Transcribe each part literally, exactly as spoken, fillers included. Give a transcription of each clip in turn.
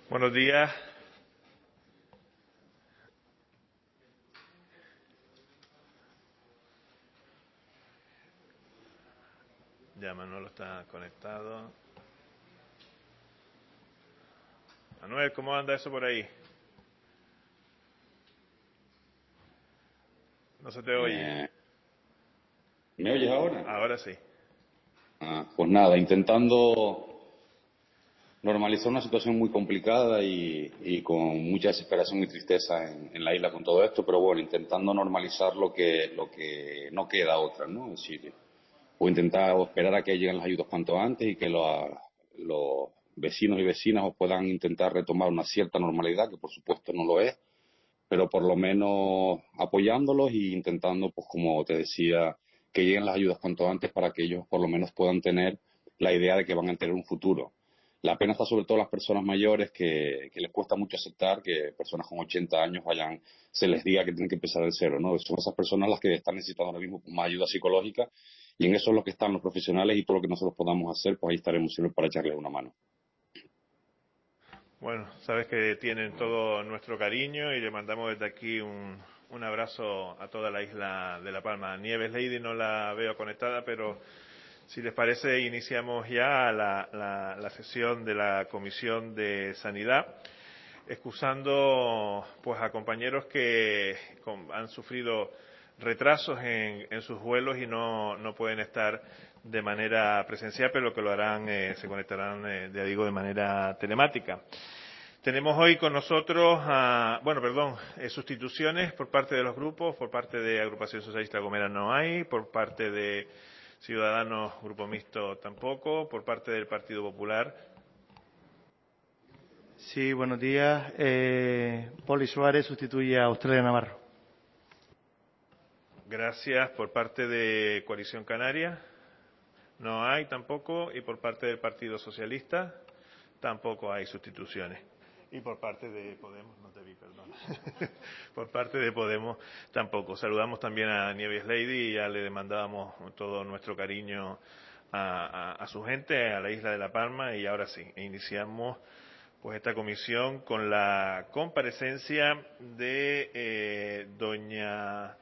Buenos días. Ya Manuel está conectado. Manuel, ¿cómo anda eso por ahí? No se te oye. Eh, ¿Me oyes ahora? Ahora sí. Ah, pues nada, intentando normalizar una situación muy complicada y, y con mucha desesperación y tristeza en, en la isla con todo esto, pero bueno, intentando normalizar lo que, lo que no queda otra, ¿no? Es decir, o intentar o esperar a que lleguen las ayudas cuanto antes y que los, los vecinos y vecinas puedan intentar retomar una cierta normalidad, que por supuesto no lo es, pero por lo menos apoyándolos e intentando, pues como te decía, que lleguen las ayudas cuanto antes para que ellos por lo menos puedan tener la idea de que van a tener un futuro. La pena está sobre todo en las personas mayores que, que les cuesta mucho aceptar que personas con ochenta años vayan, se les diga que tienen que empezar de cero, ¿no? Son esas personas las que están necesitando ahora mismo más ayuda psicológica y en eso es lo que están los profesionales y todo lo que nosotros podamos hacer, pues ahí estaremos siempre para echarles una mano. Bueno, sabes que tienen todo nuestro cariño y le mandamos desde aquí un, un abrazo a toda la isla de La Palma. Nieves Lady no la veo conectada, pero si les parece iniciamos ya la, la, la sesión de la Comisión de Sanidad, excusando pues a compañeros que con, han sufrido retrasos en, en sus vuelos y no, no pueden estar de manera presencial, pero que lo harán, eh, se conectarán, eh, ya digo, de manera telemática. Tenemos hoy con nosotros, a, bueno, perdón, eh, sustituciones por parte de los grupos, por parte de Agrupación Socialista Gomera no hay, por parte de Ciudadanos, Grupo Mixto tampoco, por parte del Partido Popular. Sí, buenos días. Eh, Poli Suárez sustituye a Australia Navarro. Gracias. Por parte de Coalición Canaria no hay tampoco, y por parte del Partido Socialista tampoco hay sustituciones. Y por parte de Podemos, no te vi, perdón. Por parte de Podemos tampoco. Saludamos también a Nieves Lady y ya le demandábamos todo nuestro cariño a, a, a su gente, a la isla de La Palma, y ahora sí, iniciamos pues esta comisión con la comparecencia de eh, doña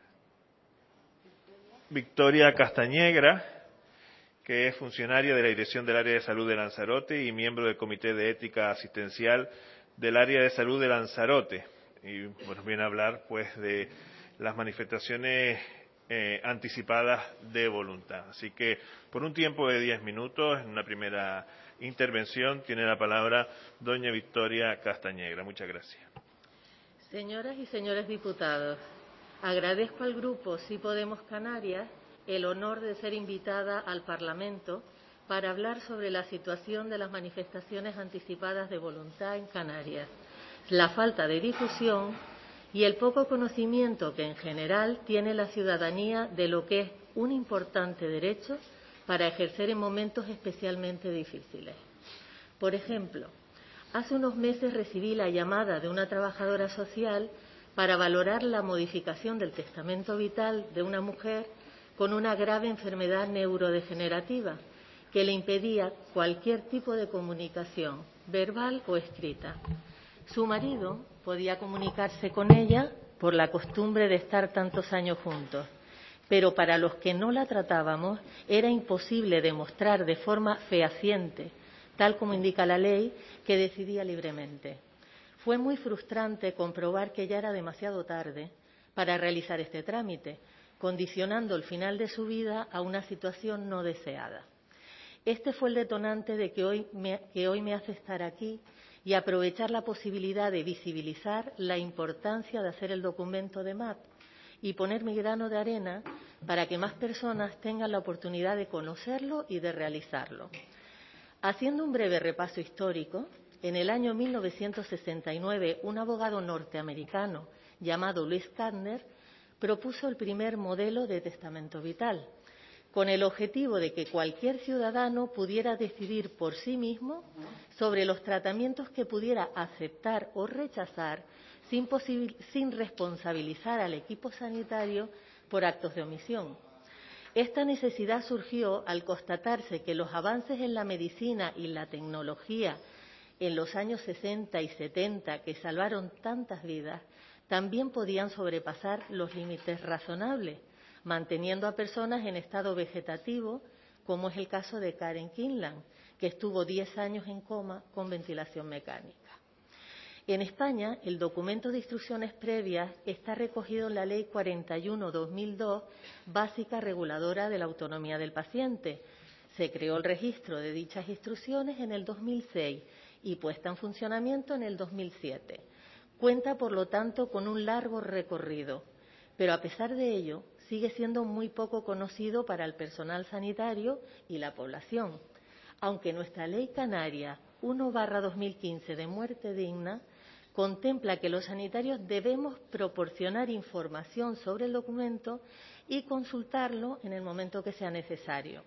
Victoria Castañegra, que es funcionaria de la Dirección del Área de Salud de Lanzarote y miembro del Comité de Ética Asistencial del Área de Salud de Lanzarote. Y bueno, viene a hablar pues de las manifestaciones eh, anticipadas de voluntad. Así que por un tiempo de diez minutos, en una primera intervención, tiene la palabra doña Victoria Castañegra. Muchas gracias. Señoras y señores diputados, agradezco al Grupo Sí Podemos Canarias el honor de ser invitada al Parlamento para hablar sobre la situación de las manifestaciones anticipadas de voluntad en Canarias, la falta de difusión y el poco conocimiento que en general tiene la ciudadanía de lo que es un importante derecho para ejercer en momentos especialmente difíciles. Por ejemplo, hace unos meses recibí la llamada de una trabajadora social para valorar la modificación del testamento vital de una mujer con una grave enfermedad neurodegenerativa que le impedía cualquier tipo de comunicación, verbal o escrita. Su marido podía comunicarse con ella por la costumbre de estar tantos años juntos, pero para los que no la tratábamos era imposible demostrar de forma fehaciente, tal como indica la ley, que decidía libremente. Fue muy frustrante comprobar que ya era demasiado tarde para realizar este trámite, condicionando el final de su vida a una situación no deseada. Este fue el detonante de que hoy me, que hoy me hace estar aquí y aprovechar la posibilidad de visibilizar la importancia de hacer el documento de M A P y poner mi grano de arena para que más personas tengan la oportunidad de conocerlo y de realizarlo. Haciendo un breve repaso histórico, en el año mil novecientos sesenta y nueve, un abogado norteamericano llamado Louis Kantner propuso el primer modelo de testamento vital, con el objetivo de que cualquier ciudadano pudiera decidir por sí mismo sobre los tratamientos que pudiera aceptar o rechazar sin, sin responsabilizar al equipo sanitario por actos de omisión. Esta necesidad surgió al constatarse que los avances en la medicina y la tecnología en los años sesenta y setenta que salvaron tantas vidas, también podían sobrepasar los límites razonables, manteniendo a personas en estado vegetativo, como es el caso de Karen Kinlan, que estuvo diez años en coma con ventilación mecánica. En España, el documento de instrucciones previas está recogido en la Ley cuarenta y uno barra dos mil dos, básica reguladora de la autonomía del paciente. Se creó el registro de dichas instrucciones en el dos mil seis y puesta en funcionamiento en el dos mil siete. Cuenta, por lo tanto, con un largo recorrido, pero a pesar de ello, sigue siendo muy poco conocido para el personal sanitario y la población, aunque nuestra Ley Canaria uno barra dos mil quince de muerte digna contempla que los sanitarios debemos proporcionar información sobre el documento y consultarlo en el momento que sea necesario.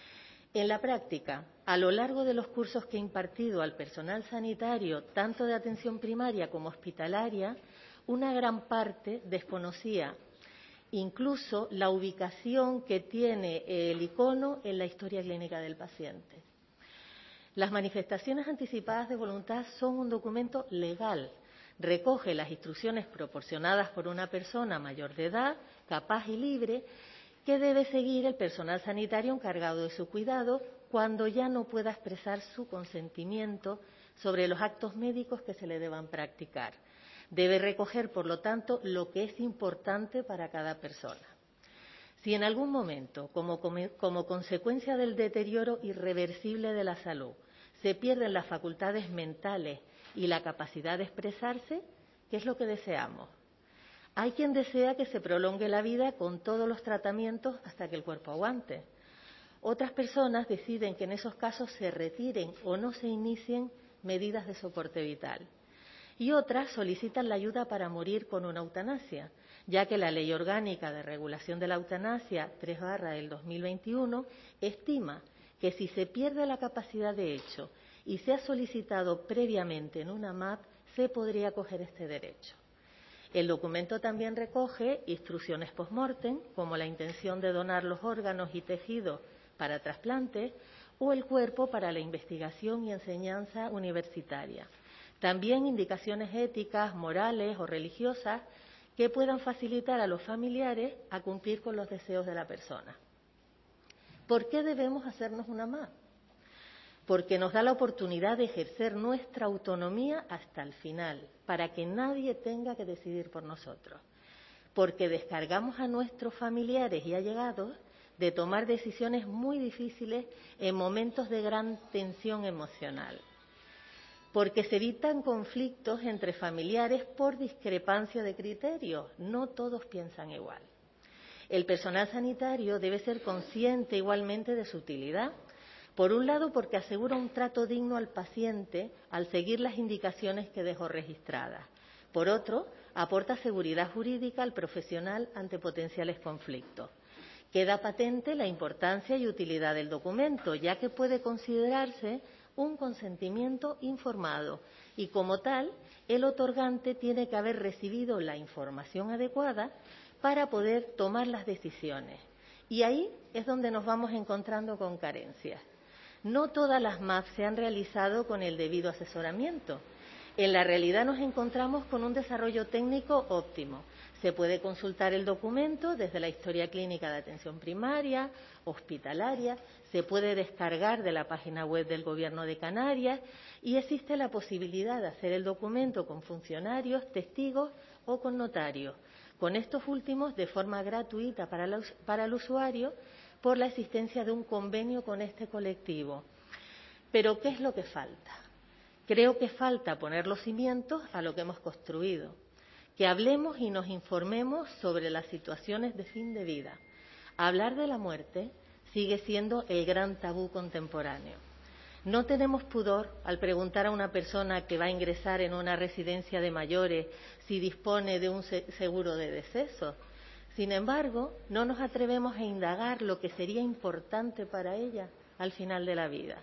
En la práctica, a lo largo de los cursos que he impartido al personal sanitario, tanto de atención primaria como hospitalaria, una gran parte desconocía incluso la ubicación que tiene el icono en la historia clínica del paciente. Las manifestaciones anticipadas de voluntad son un documento legal. Recoge las instrucciones proporcionadas por una persona mayor de edad, capaz y libre, que debe seguir el personal sanitario encargado de su cuidado cuando ya no pueda expresar su consentimiento sobre los actos médicos que se le deban practicar. Debe recoger, por lo tanto, lo que es importante para cada persona. Si en algún momento, como, como consecuencia del deterioro irreversible de la salud, se pierden las facultades mentales y la capacidad de expresarse, ¿qué es lo que deseamos? Hay quien desea que se prolongue la vida con todos los tratamientos hasta que el cuerpo aguante. Otras personas deciden que en esos casos se retiren o no se inicien medidas de soporte vital. Y otras solicitan la ayuda para morir con una eutanasia, ya que la Ley Orgánica de Regulación de la Eutanasia tres barra del dos mil veintiuno estima que si se pierde la capacidad de hecho y se ha solicitado previamente en una M A P, se podría acoger este derecho. El documento también recoge instrucciones post-mortem, como la intención de donar los órganos y tejidos para trasplante o el cuerpo para la investigación y enseñanza universitaria. También indicaciones éticas, morales o religiosas que puedan facilitar a los familiares a cumplir con los deseos de la persona. ¿Por qué debemos hacernos una M A P? Porque nos da la oportunidad de ejercer nuestra autonomía hasta el final, para que nadie tenga que decidir por nosotros. Porque descargamos a nuestros familiares y allegados de tomar decisiones muy difíciles en momentos de gran tensión emocional. Porque se evitan conflictos entre familiares por discrepancia de criterios. No todos piensan igual. El personal sanitario debe ser consciente igualmente de su utilidad. Por un lado, porque asegura un trato digno al paciente al seguir las indicaciones que dejó registradas. Por otro, aporta seguridad jurídica al profesional ante potenciales conflictos. Queda patente la importancia y utilidad del documento, ya que puede considerarse un consentimiento informado y, como tal, el otorgante tiene que haber recibido la información adecuada para poder tomar las decisiones. Y ahí es donde nos vamos encontrando con carencias. No todas las M A P se han realizado con el debido asesoramiento. En la realidad nos encontramos con un desarrollo técnico óptimo. Se puede consultar el documento desde la historia clínica de atención primaria, hospitalaria, se puede descargar de la página web del Gobierno de Canarias y existe la posibilidad de hacer el documento con funcionarios, testigos o con notarios. Con estos últimos de forma gratuita para, los, para el usuario por la existencia de un convenio con este colectivo. Pero, ¿qué es lo que falta? Creo que falta poner los cimientos a lo que hemos construido, que hablemos y nos informemos sobre las situaciones de fin de vida. Hablar de la muerte sigue siendo el gran tabú contemporáneo. No tenemos pudor al preguntar a una persona que va a ingresar en una residencia de mayores si dispone de un seguro de deceso. Sin embargo, no nos atrevemos a indagar lo que sería importante para ella al final de la vida.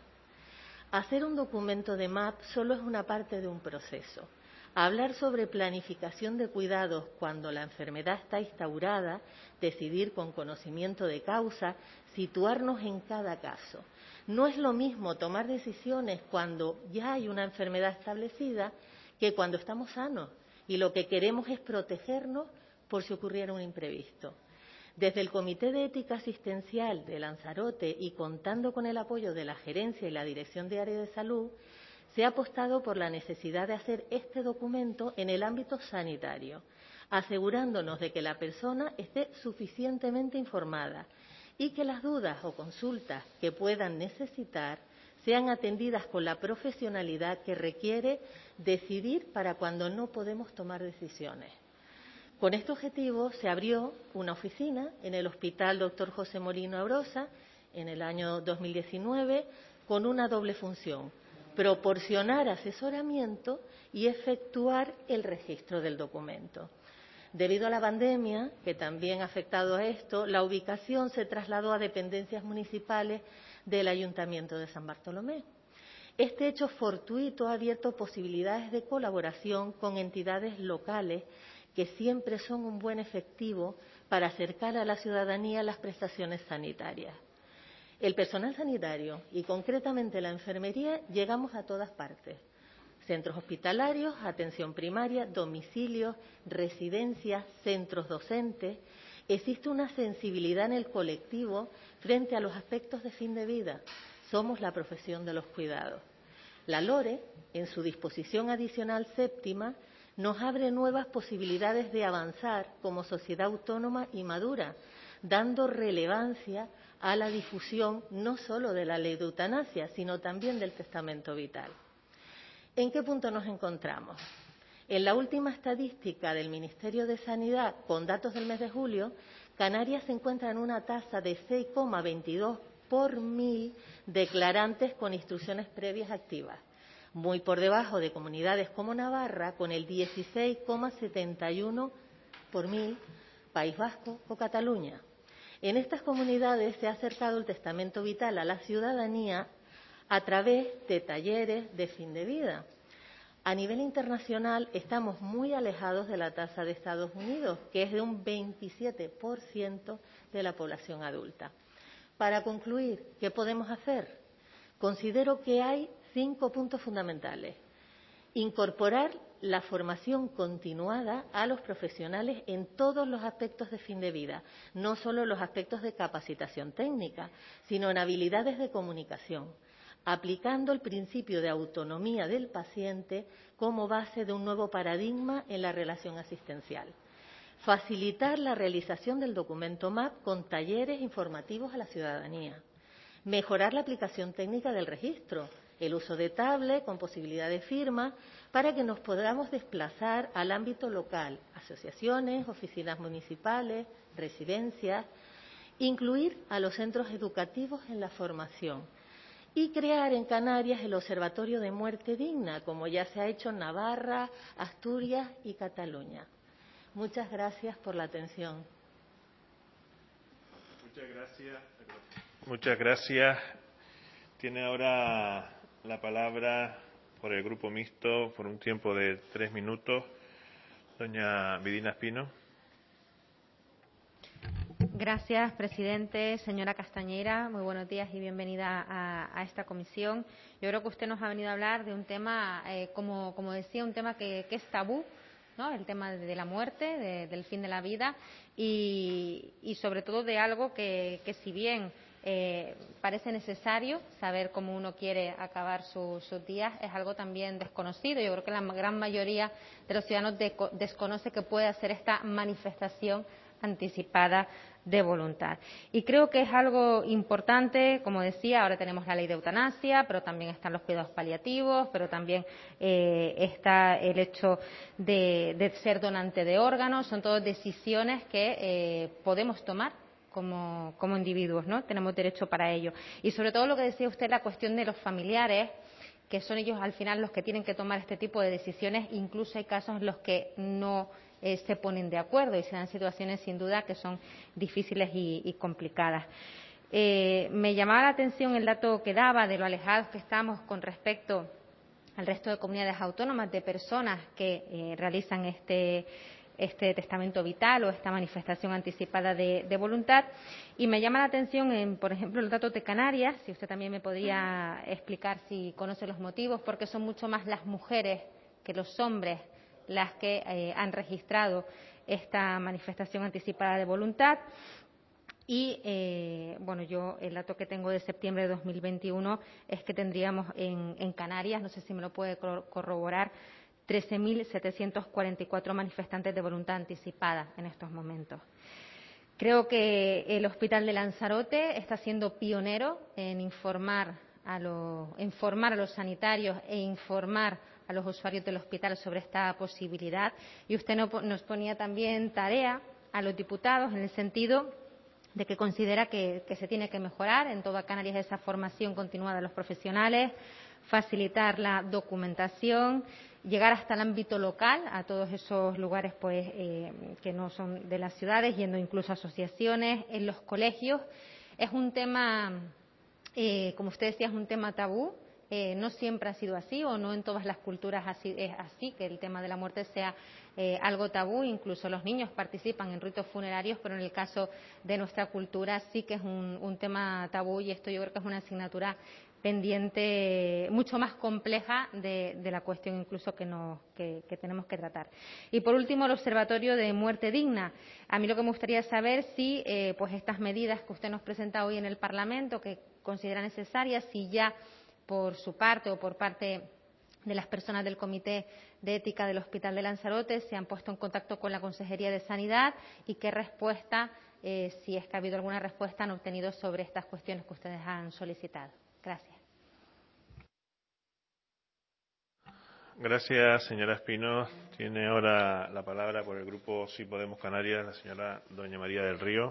Hacer un documento de M A P solo es una parte de un proceso. Hablar sobre planificación de cuidados cuando la enfermedad está instaurada, decidir con conocimiento de causa, situarnos en cada caso, No es lo mismo tomar decisiones cuando ya hay una enfermedad establecida que cuando estamos sanos y lo que queremos es protegernos por si ocurriera un imprevisto. Desde el Comité de Ética Asistencial de Lanzarote y contando con el apoyo de la Gerencia y la Dirección de Área de Salud, se ha apostado por la necesidad de hacer este documento en el ámbito sanitario, asegurándonos de que la persona esté suficientemente informada y que las dudas o consultas que puedan necesitar sean atendidas con la profesionalidad que requiere decidir para cuando no podemos tomar decisiones. Con este objetivo se abrió una oficina en el Hospital Doctor José Molino Abrosa en el año dos mil diecinueve con una doble función: proporcionar asesoramiento y efectuar el registro del documento. Debido a la pandemia, que también ha afectado a esto, la ubicación se trasladó a dependencias municipales del Ayuntamiento de San Bartolomé. Este hecho fortuito ha abierto posibilidades de colaboración con entidades locales que siempre son un buen efectivo para acercar a la ciudadanía las prestaciones sanitarias. El personal sanitario y concretamente la enfermería llegamos a todas partes: centros hospitalarios, atención primaria, domicilios, residencias, centros docentes. Existe una sensibilidad en el colectivo frente a los aspectos de fin de vida. Somos la profesión de los cuidados. La LORE, en su disposición adicional séptima, nos abre nuevas posibilidades de avanzar como sociedad autónoma y madura, dando relevancia a la difusión no solo de la ley de eutanasia, sino también del testamento vital. ¿En qué punto nos encontramos? En la última estadística del Ministerio de Sanidad, con datos del mes de julio, Canarias se encuentra en una tasa de seis coma veintidós por mil declarantes con instrucciones previas activas, muy por debajo de comunidades como Navarra, con el dieciséis coma setenta y uno por mil, País Vasco o Cataluña. En estas comunidades se ha acercado el testamento vital a la ciudadanía a través de talleres de fin de vida. A nivel internacional estamos muy alejados de la tasa de Estados Unidos, que es de un veintisiete por ciento de la población adulta. Para concluir, ¿qué podemos hacer? Considero que hay cinco puntos fundamentales. Incorporar la formación continuada a los profesionales en todos los aspectos de fin de vida, no solo los aspectos de capacitación técnica, sino en habilidades de comunicación, aplicando el principio de autonomía del paciente como base de un nuevo paradigma en la relación asistencial. Facilitar la realización del documento M A P con talleres informativos a la ciudadanía. Mejorar la aplicación técnica del registro, el uso de tablet con posibilidad de firma para que nos podamos desplazar al ámbito local, asociaciones, oficinas municipales, residencias, incluir a los centros educativos en la formación y crear en Canarias el Observatorio de Muerte Digna, como ya se ha hecho en Navarra, Asturias y Cataluña. Muchas gracias por la atención. Muchas gracias. Muchas gracias. Tiene ahora la palabra por el Grupo Mixto por un tiempo de tres minutos, doña Vidina Espino. Gracias, presidente. Señora Castañera, muy buenos días y bienvenida a, a esta comisión. Yo creo que usted nos ha venido a hablar de un tema, eh, como, como decía, un tema que, que es tabú, ¿no? El tema de la muerte, de, del fin de la vida y, y sobre todo de algo que, que si bien eh, parece necesario saber cómo uno quiere acabar su, sus días, es algo también desconocido. Yo creo que la gran mayoría de los ciudadanos de, desconoce que puede hacer esta manifestación anticipada de voluntad. Y creo que es algo importante, como decía, ahora tenemos la ley de eutanasia, pero también están los cuidados paliativos, pero también eh, está el hecho de, de ser donante de órganos, son todas decisiones que eh, podemos tomar como, como individuos, ¿no? Tenemos derecho para ello. Y sobre todo lo que decía usted, la cuestión de los familiares, que son ellos al final los que tienen que tomar este tipo de decisiones, incluso hay casos en los que no Eh, se ponen de acuerdo y se dan situaciones sin duda que son difíciles y, y complicadas. Eh, me llamaba la atención el dato que daba de lo alejados que estamos con respecto al resto de comunidades autónomas de personas que eh, realizan este, este testamento vital o esta manifestación anticipada de, de voluntad. Y me llama la atención, en, por ejemplo, los datos de Canarias, si usted también me podría explicar si conoce los motivos, porque son mucho más las mujeres que los hombres las que eh, han registrado esta manifestación anticipada de voluntad. Y, eh, bueno, yo el dato que tengo de septiembre de dos mil veintiuno es que tendríamos en, en Canarias, no sé si me lo puede corroborar, trece mil setecientos cuarenta y cuatro manifestantes de voluntad anticipada en estos momentos. Creo que el Hospital de Lanzarote está siendo pionero en informar a, lo, informar a los sanitarios e informar a los usuarios del hospital sobre esta posibilidad. Y usted nos ponía también tarea a los diputados en el sentido de que considera que, que se tiene que mejorar en toda Canarias esa formación continuada de los profesionales, facilitar la documentación, llegar hasta el ámbito local, a todos esos lugares pues eh, que no son de las ciudades, yendo incluso a asociaciones, en los colegios. Es un tema, eh, como usted decía, es un tema tabú. Eh, no siempre ha sido así, o no en todas las culturas así, es así, que el tema de la muerte sea eh, algo tabú. Incluso los niños participan en ritos funerarios, pero en el caso de nuestra cultura sí que es un, un tema tabú, y esto yo creo que es una asignatura pendiente mucho más compleja de, de la cuestión incluso que, no, que, que tenemos que tratar. Y por último, el Observatorio de Muerte Digna. A mí lo que me gustaría saber si eh, pues estas medidas que usted nos presenta hoy en el Parlamento, que considera necesarias, si ya por su parte o por parte de las personas del Comité de Ética del Hospital de Lanzarote se han puesto en contacto con la Consejería de Sanidad, y qué respuesta, eh, si es que ha habido alguna respuesta, han obtenido sobre estas cuestiones que ustedes han solicitado. Gracias. Gracias, señora Espino. Tiene ahora la palabra por el grupo Sí Podemos Canarias la señora doña María del Río.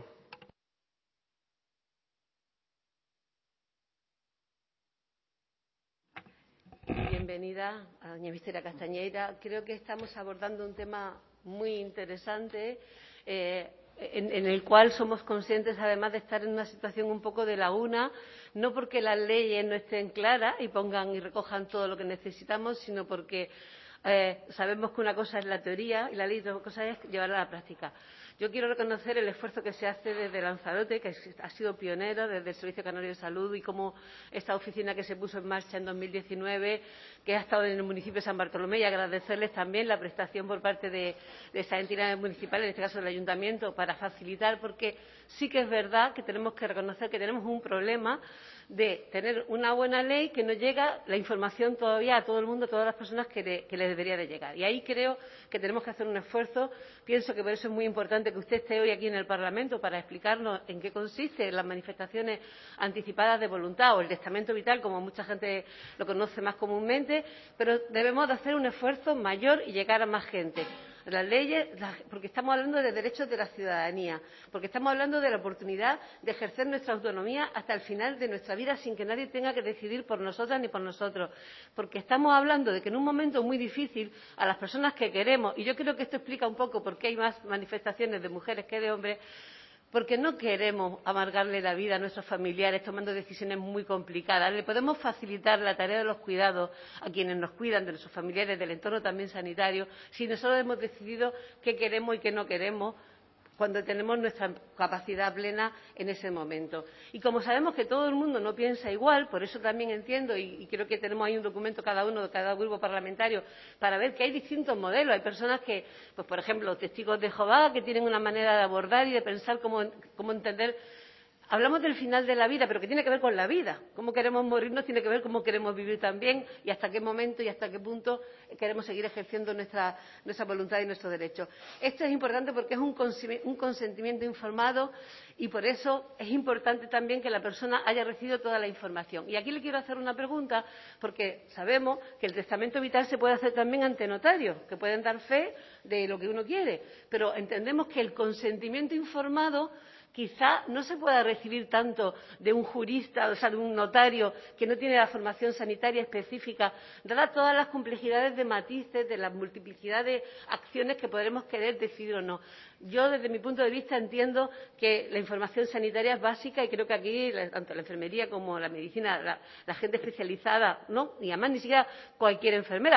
Bienvenida a doña Victoria Castañeira. Creo que estamos abordando un tema muy interesante, eh, en, en el cual somos conscientes, además, de estar en una situación un poco de laguna, no porque las leyes no estén claras y pongan y recojan todo lo que necesitamos, sino porque eh, sabemos que una cosa es la teoría y la ley, otra cosa es llevarla a la práctica. Yo quiero reconocer el esfuerzo que se hace desde Lanzarote, que ha sido pionero desde el Servicio Canario de Salud, y como esta oficina que se puso en marcha en dos mil diecinueve, que ha estado en el municipio de San Bartolomé, y agradecerles también la prestación por parte de, de esa entidad municipal, en este caso del Ayuntamiento, para facilitar, porque sí que es verdad que tenemos que reconocer que tenemos un problema de tener una buena ley que no llega la información todavía a todo el mundo, a todas las personas que le, que le debería de llegar. Y ahí creo que tenemos que hacer un esfuerzo. Pienso que por eso es muy importante que usted esté hoy aquí en el Parlamento para explicarnos en qué consiste las manifestaciones anticipadas de voluntad, o el testamento vital, como mucha gente lo conoce más comúnmente, pero debemos de hacer un esfuerzo mayor y llegar a más gente. Las leyes, porque estamos hablando de derechos de la ciudadanía, porque estamos hablando de la oportunidad de ejercer nuestra autonomía hasta el final de nuestra vida sin que nadie tenga que decidir por nosotras ni por nosotros, porque estamos hablando de que en un momento muy difícil a las personas que queremos, y yo creo que esto explica un poco por qué hay más manifestaciones de mujeres que de hombres, porque no queremos amargarle la vida a nuestros familiares tomando decisiones muy complicadas. Le podemos facilitar la tarea de los cuidados a quienes nos cuidan, de nuestros familiares, del entorno también sanitario, si nosotros hemos decidido qué queremos y qué no queremos, cuando tenemos nuestra capacidad plena en ese momento. Y como sabemos que todo el mundo no piensa igual, por eso también entiendo, y, y creo que tenemos ahí un documento cada uno, de cada grupo parlamentario, para ver que hay distintos modelos. Hay personas que, pues por ejemplo, testigos de Jehová, que tienen una manera de abordar y de pensar cómo, cómo entender. Hablamos del final de la vida, pero que tiene que ver con la vida. Cómo queremos morirnos tiene que ver cómo queremos vivir también, y hasta qué momento y hasta qué punto queremos seguir ejerciendo nuestra, nuestra voluntad y nuestros derechos. Esto es importante porque es un, un consentimiento informado, y por eso es importante también que la persona haya recibido toda la información. Y aquí le quiero hacer una pregunta, porque sabemos que el testamento vital se puede hacer también ante notarios, que pueden dar fe de lo que uno quiere, pero entendemos que el consentimiento informado quizá no se pueda recibir tanto de un jurista, o sea, de un notario que no tiene la formación sanitaria específica, dadas todas las complejidades de matices, de la multiplicidad de acciones que podremos querer decidir o no. Yo, desde mi punto de vista, entiendo que la información sanitaria es básica, y creo que aquí, tanto la enfermería como la medicina, la, la gente especializada, ¿no? Y además ni siquiera cualquier enfermera,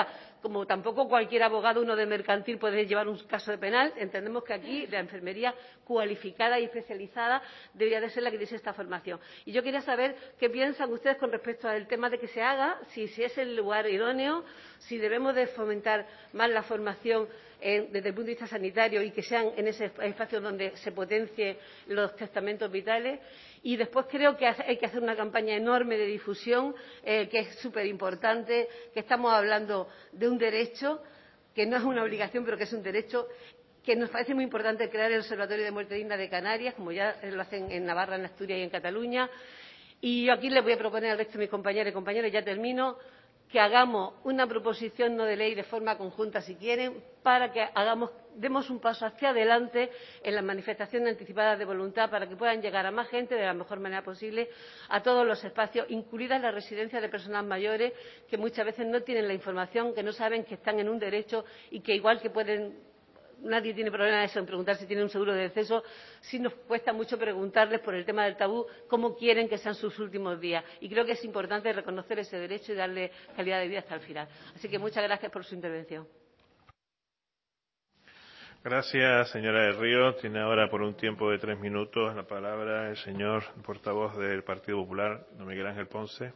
como tampoco cualquier abogado, uno de mercantil, puede llevar un caso de penal. Entendemos que aquí la enfermería cualificada y especializada debería de ser la que diese esta formación. Y yo quería saber qué piensan ustedes con respecto al tema de que se haga, si, si es el lugar idóneo, si debemos de fomentar más la formación en, desde el punto de vista sanitario y que sean en ese espacio donde se potencie los testamentos vitales. Y después creo que hay que hacer una campaña enorme de difusión, eh, que es súper importante, que estamos hablando de un derecho, que no es una obligación, pero que es un derecho, que nos parece muy importante crear el Observatorio de Muerte Digna de Canarias, como ya lo hacen en Navarra, en Asturias y en Cataluña. Y yo aquí les voy a proponer al resto de mis compañeros y compañeras, ya termino, que hagamos una proposición no de ley de forma conjunta, si quieren, para que hagamos, demos un paso hacia adelante en las manifestaciones anticipadas de voluntad, para que puedan llegar a más gente de la mejor manera posible a todos los espacios, incluidas las residencias de personas mayores, que muchas veces no tienen la información, que no saben que están en un derecho y que igual que pueden. Nadie tiene problema eso en preguntar si tienen un seguro de deceso. Sí nos cuesta mucho preguntarles por el tema del tabú cómo quieren que sean sus últimos días. Y creo que es importante reconocer ese derecho y darle calidad de vida hasta el final. Así que muchas gracias por su intervención. Gracias, señora del Río. Tiene ahora por un tiempo de tres minutos la palabra el señor portavoz del Partido Popular, don Miguel Ángel Ponce.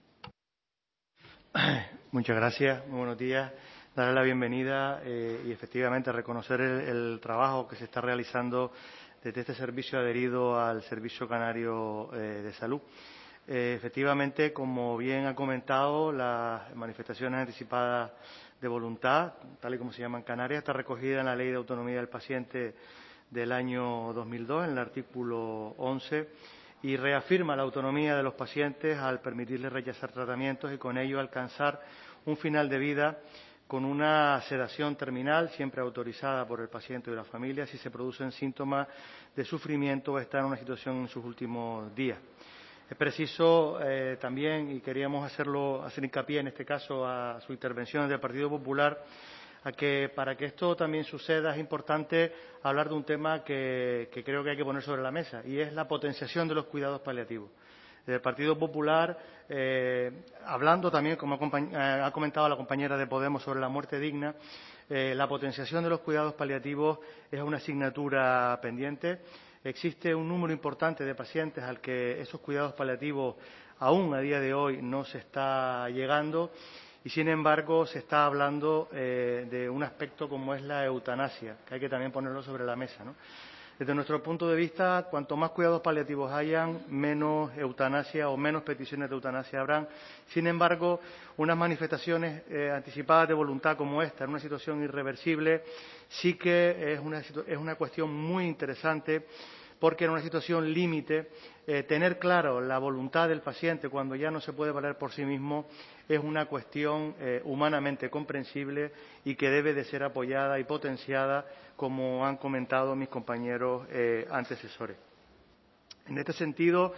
Muchas gracias. Muy buenos días. Darle la bienvenida eh, y efectivamente reconocer el, el trabajo que se está realizando desde este servicio adherido al Servicio Canario eh, de Salud. Eh, efectivamente, como bien ha comentado, las manifestaciones anticipadas de voluntad, tal y como se llama en Canarias, está recogida en la Ley de Autonomía del Paciente del año dos mil dos, en el artículo once, y reafirma la autonomía de los pacientes al permitirles rechazar tratamientos y con ello alcanzar un final de vida con una sedación terminal, siempre autorizada por el paciente y la familia, si se producen síntomas de sufrimiento o está en una situación en sus últimos días. Es preciso eh, también, y queríamos hacerlo, hacer hincapié en este caso a su intervención del Partido Popular, a que para que esto también suceda es importante hablar de un tema que, que creo que hay que poner sobre la mesa, y es la potenciación de los cuidados paliativos. Del Partido Popular, eh, hablando también, como ha, ha comentado la compañera de Podemos, sobre la muerte digna, eh, la potenciación de los cuidados paliativos es una asignatura pendiente. Existe un número importante de pacientes al que esos cuidados paliativos aún a día de hoy no se está llegando y, sin embargo, se está hablando eh, de un aspecto como es la eutanasia, que hay que también ponerlo sobre la mesa, ¿no? Desde nuestro punto de vista, cuanto más cuidados paliativos hayan, menos eutanasia o menos peticiones de eutanasia habrán. Sin embargo, unas manifestaciones eh, anticipadas de voluntad como esta, en una situación irreversible, sí que es una, es una cuestión muy interesante, porque en una situación límite, eh, tener claro la voluntad del paciente cuando ya no se puede valer por sí mismo es una cuestión eh, humanamente comprensible y que debe de ser apoyada y potenciada, como han comentado mis compañeros eh, antecesores. En este sentido,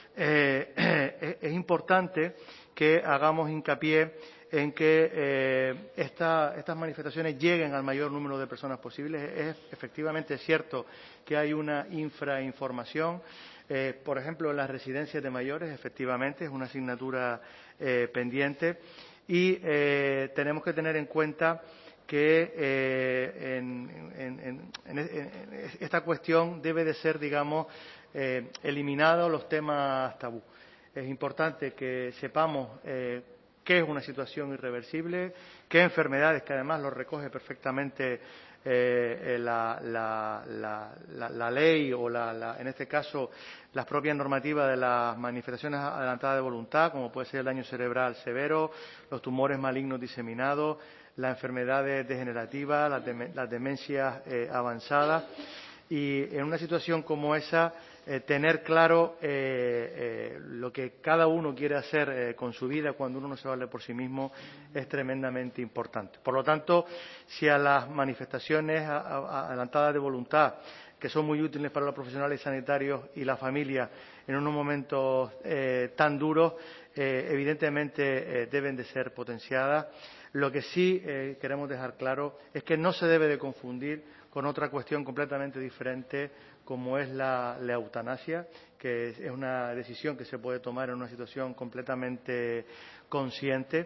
eh, es importante que hagamos hincapié en que eh, esta, estas manifestaciones lleguen al mayor número de personas posibles. Es efectivamente cierto que hay una infrainformación. Eh, por ejemplo, en las residencias de mayores, efectivamente, es una asignatura eh, pendiente y eh, tenemos que tener en cuenta que eh, en, en, en, en, en esta cuestión debe de ser, digamos, eh, eliminados los temas tabú. Es importante que sepamos eh, qué es una situación irreversible, qué enfermedades, que además lo recoge perfectamente eh, la, la, la, la, la ley o, la, la, en este caso, las propias normativas de las manifestaciones adelantadas de voluntad, como puede ser el daño cerebral severo, los tumores malignos diseminados, las enfermedades degenerativas, las, de, las demencias eh, avanzadas. Y en una situación como esa, eh, tener claro eh, eh, lo que cada uno quiere hacer eh, con su vida cuando uno no se vale por sí mismo es tremendamente importante. Por lo tanto, si a las manifestaciones a, a, adelantadas de voluntad, que son muy útiles para los profesionales sanitarios y la familia en unos momentos eh, tan duros, eh, evidentemente eh, deben de ser potenciadas. Lo que sí eh, queremos dejar claro es que no se debe de confundir con otra cuestión completamente diferente, como es la, la eutanasia, que es una decisión que se puede tomar en una situación completamente consciente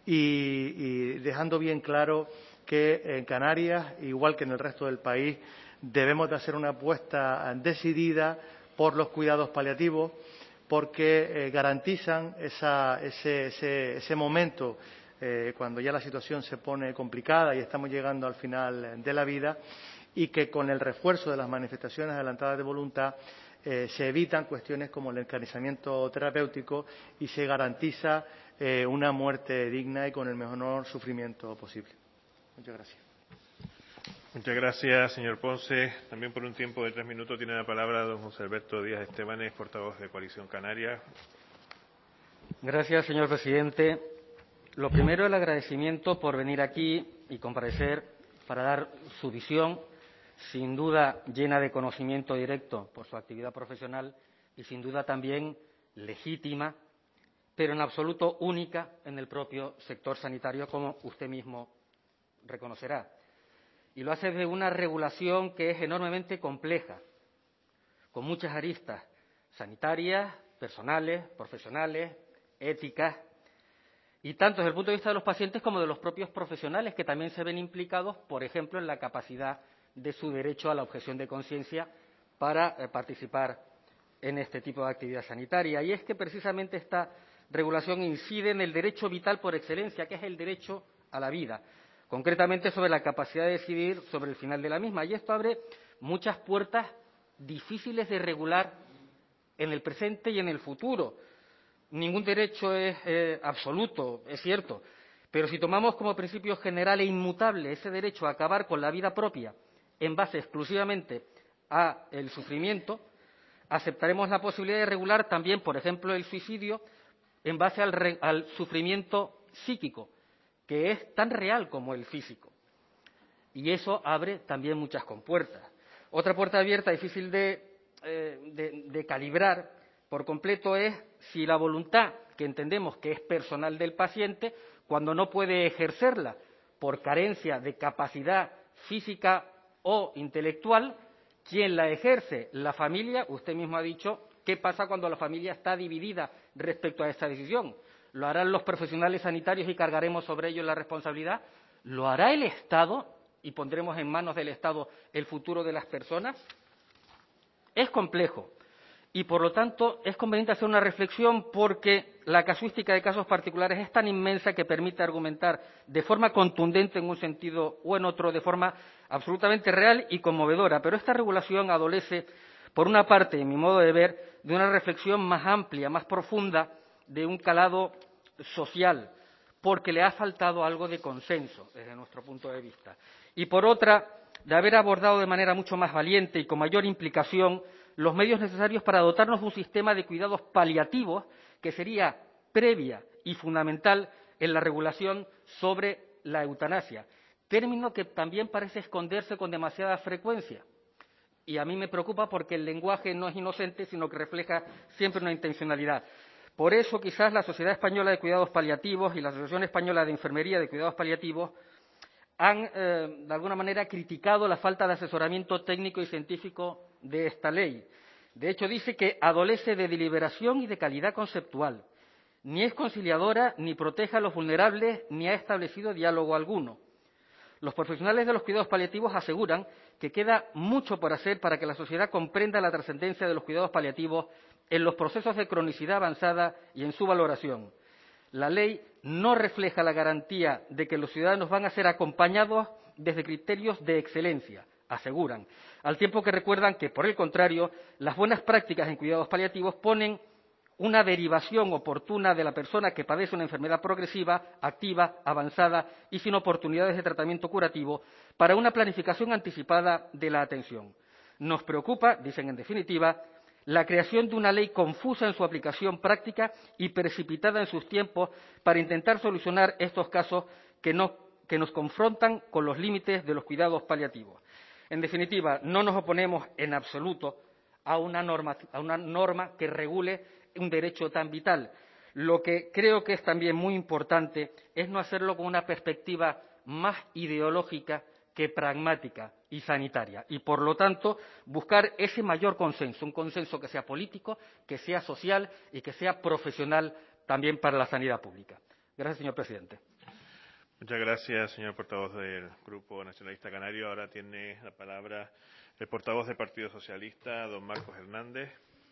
y, y dejando bien claro que en Canarias, igual que en el resto del país, debemos de hacer una apuesta decidida por los cuidados paliativos, porque eh, garantizan esa, ese, ese, ese momento eh, cuando ya la situación se pone complicada y estamos llegando al final de la vida, y que con el refuerzo de las manifestaciones adelantadas de voluntad eh, se evitan cuestiones como el encarnizamiento terapéutico y se garantiza eh, una muerte digna y con el menor sufrimiento posible. Muchas gracias. Muchas gracias, señor Ponce. También por un tiempo de tres minutos tiene la palabra don José Alberto Díaz Estebanes, portavoz de Coalición Canaria. Gracias, señor presidente. Lo primero, el agradecimiento por venir aquí y comparecer para dar su visión, sin duda llena de conocimiento directo por su actividad profesional y sin duda también legítima, pero en absoluto única en el propio sector sanitario, como usted mismo reconocerá. Y lo hace de una regulación que es enormemente compleja, con muchas aristas sanitarias, personales, profesionales, éticas, y tanto desde el punto de vista de los pacientes como de los propios profesionales, que también se ven implicados, por ejemplo, en la capacidad de su derecho a la objeción de conciencia para eh, participar en este tipo de actividad sanitaria. Y es que precisamente esta regulación incide en el derecho vital por excelencia, que es el derecho a la vida, concretamente sobre la capacidad de decidir sobre el final de la misma. Y esto abre muchas puertas difíciles de regular en el presente y en el futuro. Ningún derecho es eh, absoluto, es cierto, pero si tomamos como principio general e inmutable ese derecho a acabar con la vida propia en base exclusivamente a el sufrimiento, aceptaremos la posibilidad de regular también, por ejemplo, el suicidio en base al, re, al sufrimiento psíquico, que es tan real como el físico. Y eso abre también muchas compuertas. Otra puerta abierta difícil de, eh, de, de calibrar por completo es si la voluntad, que entendemos que es personal del paciente, cuando no puede ejercerla por carencia de capacidad física o intelectual, ¿quién la ejerce? La familia. Usted mismo ha dicho qué pasa cuando la familia está dividida respecto a esta decisión. ¿Lo harán los profesionales sanitarios y cargaremos sobre ellos la responsabilidad? ¿Lo hará el Estado y pondremos en manos del Estado el futuro de las personas? Es complejo y, por lo tanto, es conveniente hacer una reflexión porque la casuística de casos particulares es tan inmensa que permite argumentar de forma contundente en un sentido o en otro, de forma absolutamente real y conmovedora. Pero esta regulación adolece, por una parte, en mi modo de ver, de una reflexión más amplia, más profunda, de un calado social, porque le ha faltado algo de consenso desde nuestro punto de vista. Y por otra, de haber abordado de manera mucho más valiente y con mayor implicación los medios necesarios para dotarnos de un sistema de cuidados paliativos que sería previa y fundamental en la regulación sobre la eutanasia, término que también parece esconderse con demasiada frecuencia. Y a mí me preocupa porque el lenguaje no es inocente, sino que refleja siempre una intencionalidad. Por eso, quizás la Sociedad Española de Cuidados Paliativos y la Asociación Española de Enfermería de Cuidados Paliativos han, eh, de alguna manera, criticado la falta de asesoramiento técnico y científico de esta ley. De hecho, dice que adolece de deliberación y de calidad conceptual. Ni es conciliadora, ni protege a los vulnerables, ni ha establecido diálogo alguno. Los profesionales de los cuidados paliativos aseguran que queda mucho por hacer para que la sociedad comprenda la trascendencia de los cuidados paliativos en los procesos de cronicidad avanzada y en su valoración. La ley no refleja la garantía de que los ciudadanos van a ser acompañados desde criterios de excelencia, aseguran, al tiempo que recuerdan que, por el contrario, las buenas prácticas en cuidados paliativos ponen una derivación oportuna de la persona que padece una enfermedad progresiva, activa, avanzada y sin oportunidades de tratamiento curativo para una planificación anticipada de la atención. Nos preocupa, dicen en definitiva, la creación de una ley confusa en su aplicación práctica y precipitada en sus tiempos para intentar solucionar estos casos que, no, que nos confrontan con los límites de los cuidados paliativos. En definitiva, no nos oponemos en absoluto a una norma, a una norma que regule un derecho tan vital. Lo que creo que es también muy importante es no hacerlo con una perspectiva más ideológica que pragmática y sanitaria. Y, por lo tanto, buscar ese mayor consenso, un consenso que sea político, que sea social y que sea profesional también para la sanidad pública. Gracias, señor presidente. Muchas gracias, señor portavoz del Grupo Nacionalista Canario. Ahora tiene la palabra el portavoz del Partido Socialista, don Marcos Hernández.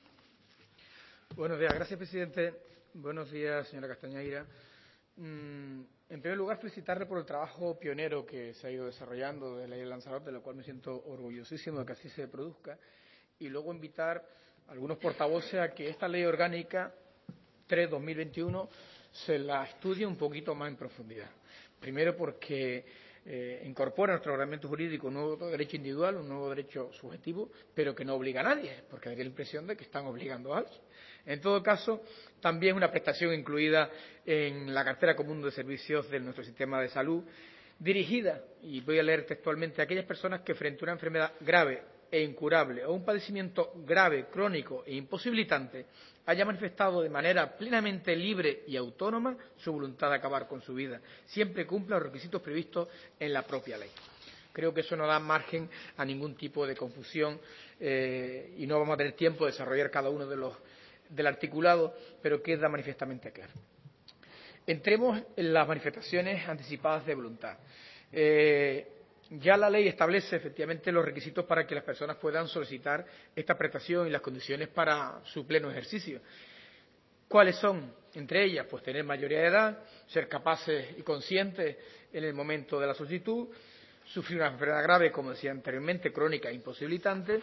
Buenos días, gracias, presidente. Buenos días, señora Castañeira. Mm, en primer lugar, felicitarle por el trabajo pionero que se ha ido desarrollando de la ley de Lanzarote, de lo cual me siento orgullosísimo de que así se produzca. Y luego invitar a algunos portavoces a que esta ley orgánica tres barra dos mil veintiuno se la estudie un poquito más en profundidad. Primero porque eh, incorpora a nuestro ordenamiento jurídico un nuevo derecho individual, un nuevo derecho subjetivo, pero que no obliga a nadie, porque daría la impresión de que están obligando a alguien. En todo caso, también una prestación incluida en la cartera común de servicios de nuestro sistema de salud, dirigida, y voy a leer textualmente, a aquellas personas que frente a una enfermedad grave e incurable o un padecimiento grave, crónico e imposibilitante haya manifestado de manera plenamente libre y autónoma su voluntad de acabar con su vida, siempre cumpla los requisitos previstos en la propia ley. Creo que eso no da margen a ningún tipo de confusión eh, y no vamos a tener tiempo de desarrollar cada uno de los del articulado, pero queda manifiestamente claro. Entremos en las manifestaciones anticipadas de voluntad. Eh, Ya la ley establece efectivamente los requisitos para que las personas puedan solicitar esta prestación y las condiciones para su pleno ejercicio. ¿Cuáles son? Entre ellas, pues tener mayoría de edad, ser capaces y conscientes en el momento de la solicitud, sufrir una enfermedad grave, como decía anteriormente, crónica e imposibilitante,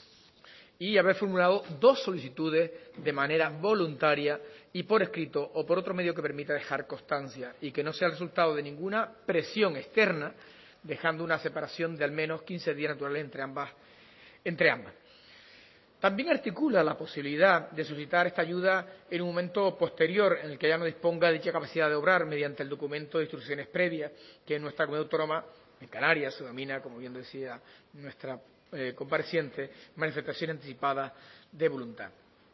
y haber formulado dos solicitudes de manera voluntaria y por escrito o por otro medio que permita dejar constancia y que no sea el resultado de ninguna presión externa, dejando una separación de al menos quince días naturales entre ambas. Entre ambas. También articula la posibilidad de solicitar esta ayuda en un momento posterior en el que ya no disponga de dicha capacidad de obrar mediante el documento de instrucciones previas que en nuestra comunidad autónoma, en Canarias, se denomina, como bien decía nuestra eh, compareciente, manifestación anticipada de voluntad.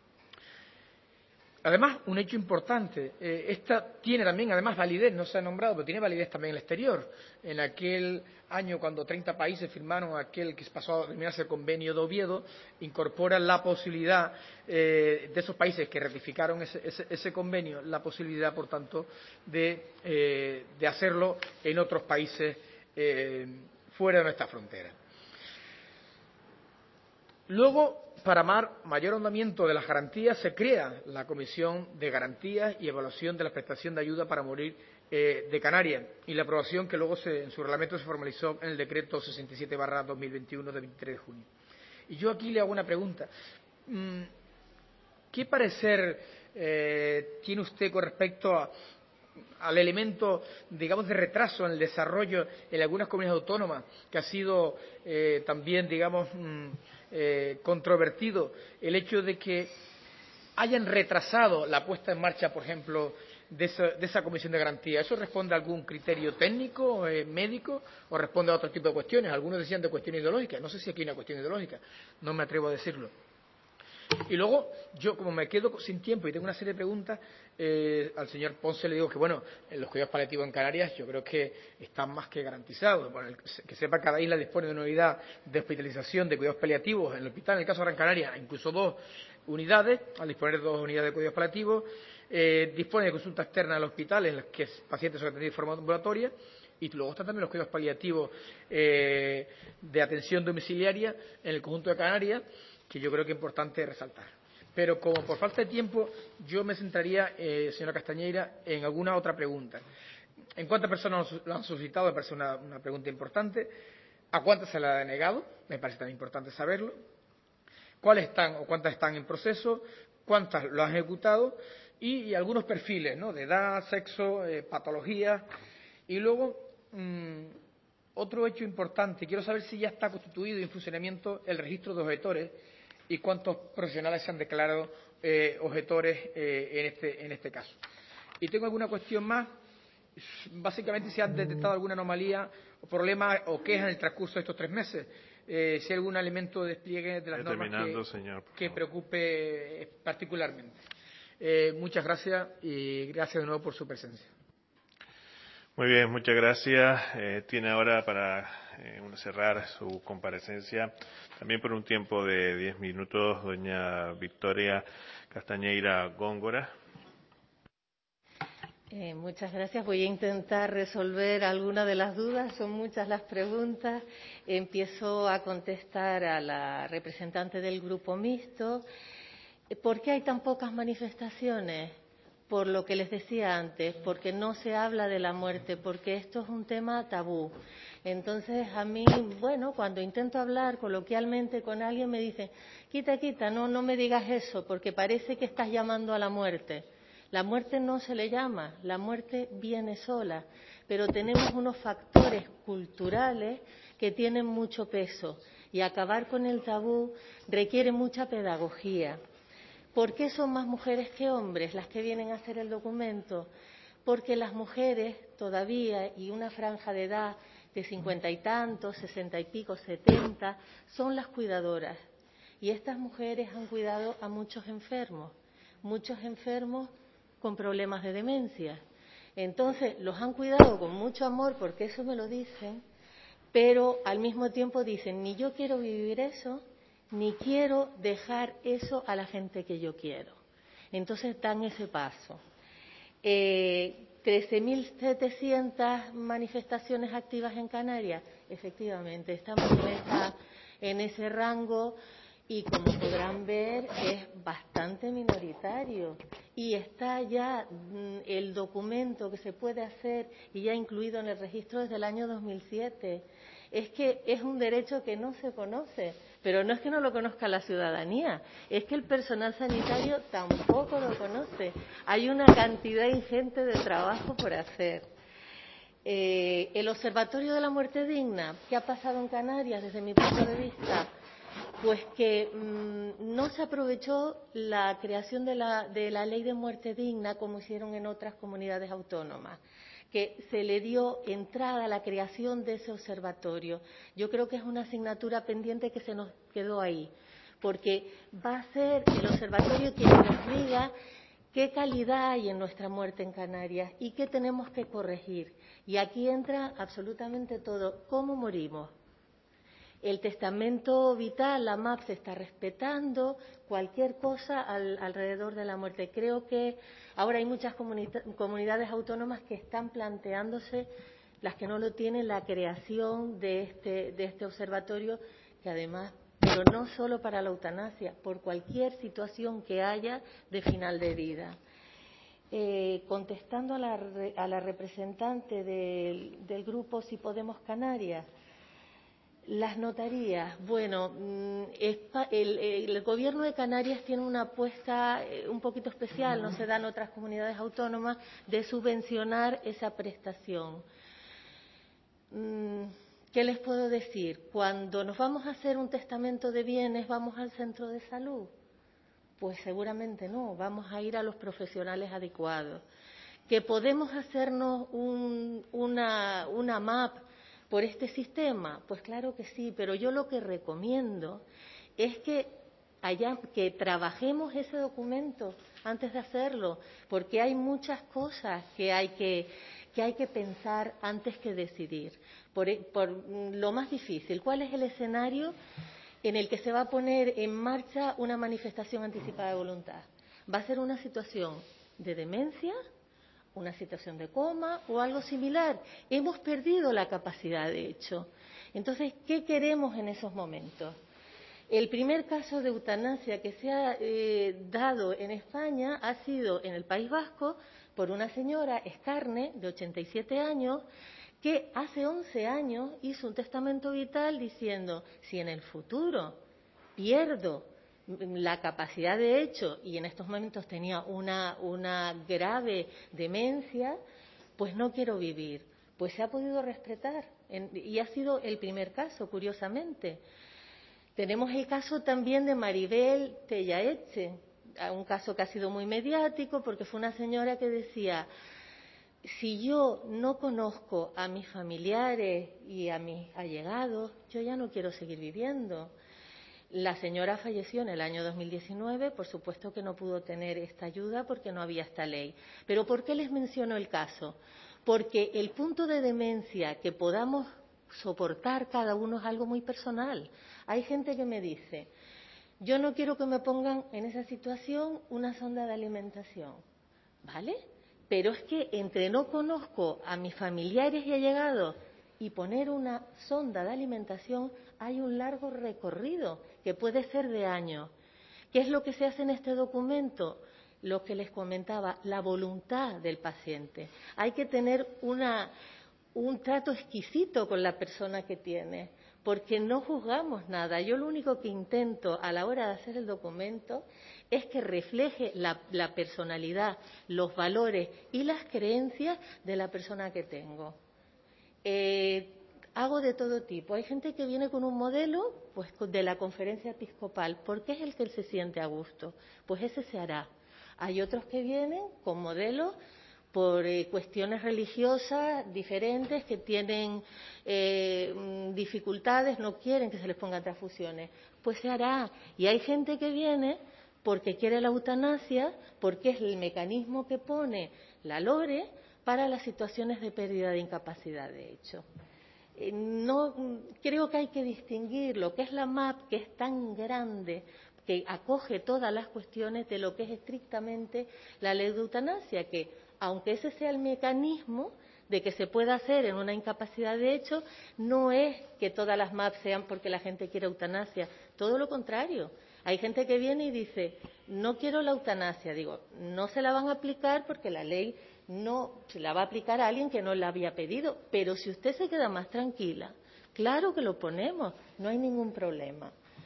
Además, un hecho importante, eh, esta tiene también, además, validez, no se ha nombrado, pero tiene validez también en el exterior. En aquel año, cuando treinta países firmaron aquel que pasó a denominarse el Convenio de Oviedo, incorpora la posibilidad eh, de esos países que ratificaron ese, ese, ese convenio, la posibilidad, por tanto, de, eh, de hacerlo en otros países eh, fuera de nuestra frontera. Luego, para mayor ahondamiento de las garantías, se crea la Comisión de Garantías y Evaluación de la Prestación de Ayuda para Morir eh, de Canarias y la aprobación que luego se, en su reglamento se formalizó en el Decreto sesenta y siete barra dos mil veintiuno de veintitrés de junio. Y yo aquí le hago una pregunta. ¿Qué parecer eh, tiene usted con respecto a, al elemento, digamos, de retraso en el desarrollo en algunas comunidades autónomas, que ha sido eh, también, digamos, mmm, eh, controvertido el hecho de que hayan retrasado la puesta en marcha, por ejemplo, de esa, de esa comisión de garantía? ¿Eso responde a algún criterio técnico, eh, médico, o responde a otro tipo de cuestiones? Algunos decían de cuestión ideológica. No sé si aquí hay una cuestión ideológica, no me atrevo a decirlo. Y luego, yo como me quedo sin tiempo y tengo una serie de preguntas, eh, al señor Ponce le digo que, bueno, en los cuidados paliativos en Canarias yo creo que están más que garantizados. Bueno, el, que sepa, cada isla dispone de una unidad de hospitalización de cuidados paliativos en el hospital, en el caso de Gran Canaria, incluso dos unidades, al disponer de dos unidades de cuidados paliativos, eh, dispone de consulta externa al hospital en las que pacientes son atendidos de forma ambulatoria, y luego están también los cuidados paliativos eh, de atención domiciliaria en el conjunto de Canarias, que yo creo que es importante resaltar. Pero como por falta de tiempo, yo me centraría, eh, señora Castañeira, en alguna otra pregunta. ¿En cuántas personas lo han solicitado? Me parece una, una pregunta importante. ¿A cuántas se le ha denegado? Me parece también importante saberlo. ¿Cuáles están o cuántas están en proceso? ¿Cuántas lo han ejecutado? Y, y algunos perfiles, ¿no?, de edad, sexo, eh, patologías. Y luego, mmm, otro hecho importante. Quiero saber si ya está constituido y en funcionamiento el registro de objetores y cuántos profesionales se han declarado eh, objetores eh, en, este, en este caso. Y tengo alguna cuestión más. Básicamente, si han detectado alguna anomalía o problema o queja en el transcurso de estos tres meses. Eh, si hay algún elemento de despliegue de las normas que, señor, que preocupe particularmente. Eh, muchas gracias y gracias de nuevo por su presencia. Muy bien, muchas gracias. Eh, tiene ahora para eh, cerrar su comparecencia, también por un tiempo de diez minutos, doña Victoria Castañeira Góngora. Eh, muchas gracias. Voy a intentar resolver algunas de las dudas. Son muchas las preguntas. Empiezo a contestar a la representante del Grupo Mixto. ¿Por qué hay tan pocas manifestaciones? Por lo que les decía antes, porque no se habla de la muerte, porque esto es un tema tabú. Entonces, a mí, bueno, cuando intento hablar coloquialmente con alguien, me dicen, quita, quita, no, no me digas eso, porque parece que estás llamando a la muerte. La muerte no se le llama, la muerte viene sola, pero tenemos unos factores culturales que tienen mucho peso y acabar con el tabú requiere mucha pedagogía. ¿Por qué son más mujeres que hombres las que vienen a hacer el documento? Porque las mujeres todavía, y una franja de edad de cincuenta y tantos, sesenta y pico, setenta, son las cuidadoras. Y estas mujeres han cuidado a muchos enfermos, muchos enfermos con problemas de demencia. Entonces, los han cuidado con mucho amor, porque eso me lo dicen, pero al mismo tiempo dicen, ni yo quiero vivir eso, ni quiero dejar eso a la gente que yo quiero. Entonces, dan ese paso. Eh, trece mil setecientas manifestaciones activas en Canarias. Efectivamente, estamos en, esa, en ese rango. Y como podrán ver, es bastante minoritario. Y está ya mmm, el documento que se puede hacer y ya incluido en el registro desde el año dos mil siete. Es que es un derecho que no se conoce, pero no es que no lo conozca la ciudadanía, es que el personal sanitario tampoco lo conoce. Hay una cantidad ingente de trabajo por hacer. Eh, el Observatorio de la Muerte Digna, ¿qué ha pasado en Canarias desde mi punto de vista? Pues que mmm, no se aprovechó la creación de la, de la ley de muerte digna como hicieron en otras comunidades autónomas, que se le dio entrada a la creación de ese observatorio. Yo creo que es una asignatura pendiente que se nos quedó ahí, porque va a ser el observatorio quien nos diga qué calidad hay en nuestra muerte en Canarias y qué tenemos que corregir. Y aquí entra absolutamente todo, cómo morimos. El testamento vital, la M A P, se está respetando, cualquier cosa al, alrededor de la muerte. Creo que ahora hay muchas comunidades autónomas que están planteándose, las que no lo tienen, la creación de este, de este observatorio, que además, pero no solo para la eutanasia, por cualquier situación que haya de final de vida. Eh, contestando a la, a la representante del, del grupo Si Podemos Canarias, las notarías, bueno, el, el Gobierno de Canarias tiene una apuesta un poquito especial, no se da en otras comunidades autónomas, de subvencionar esa prestación. ¿Qué les puedo decir? Cuando nos vamos a hacer un testamento de bienes, ¿vamos al centro de salud? Pues seguramente no, vamos a ir a los profesionales adecuados. ¿Que podemos hacernos un, una, una M A P por este sistema? Pues claro que sí, pero yo lo que recomiendo es que, haya, que trabajemos ese documento antes de hacerlo, porque hay muchas cosas que hay que, que, hay que pensar antes que decidir. Por, por lo más difícil, ¿cuál es el escenario en el que se va a poner en marcha una manifestación anticipada de voluntad? ¿Va a ser una situación de demencia, una situación de coma o algo similar? Hemos perdido la capacidad, de hecho. Entonces, ¿qué queremos en esos momentos? El primer caso de eutanasia que se ha eh, dado en España ha sido en el País Vasco por una señora, Escarne, de ochenta y siete años, que hace once años hizo un testamento vital diciendo, si en el futuro pierdo la capacidad de hecho y en estos momentos tenía una, una grave demencia, pues no quiero vivir. Pues se ha podido respetar en, y ha sido el primer caso, curiosamente. Tenemos el caso también de Maribel Tellaeche, un caso que ha sido muy mediático porque fue una señora que decía, si yo no conozco a mis familiares y a mis allegados, yo ya no quiero seguir viviendo. La señora falleció en el año dos mil diecinueve, por supuesto que no pudo tener esta ayuda porque no había esta ley. Pero ¿por qué les menciono el caso? Porque el punto de demencia que podamos soportar cada uno es algo muy personal. Hay gente que me dice, yo no quiero que me pongan en esa situación una sonda de alimentación, ¿vale? pero es que entre no conozco a mis familiares y allegados y poner una sonda de alimentación hay un largo recorrido que puede ser de años. ¿Qué es lo que se hace en este documento? Lo que les comentaba, la voluntad del paciente. Hay que tener una, un trato exquisito con la persona que tiene, porque no juzgamos nada. Yo lo único que intento a la hora de hacer el documento es que refleje la, la personalidad, los valores y las creencias de la persona que tengo. Eh, hago de todo tipo. Hay gente que viene con un modelo pues, de la conferencia episcopal, porque es el que se siente a gusto. Pues ese se hará. Hay otros que vienen con modelos por eh, cuestiones religiosas diferentes, que tienen eh, dificultades, no quieren que se les pongan transfusiones. Pues se hará. Y hay gente que viene porque quiere la eutanasia, porque es el mecanismo que pone la LORE para las situaciones de pérdida de incapacidad, de hecho. Eh, no, creo que hay que distinguir lo que es la M A P, que es tan grande, que acoge todas las cuestiones, de lo que es estrictamente la ley de eutanasia, que aunque ese sea el mecanismo de que se pueda hacer en una incapacidad de hecho, no es que todas las M A P sean porque la gente quiere eutanasia, todo lo contrario. Hay gente que viene y dice, no quiero la eutanasia. Digo, no se la van a aplicar porque la ley no se la va a aplicar a alguien que no la había pedido, pero si usted se queda más tranquila, claro que lo ponemos, no hay ningún problema.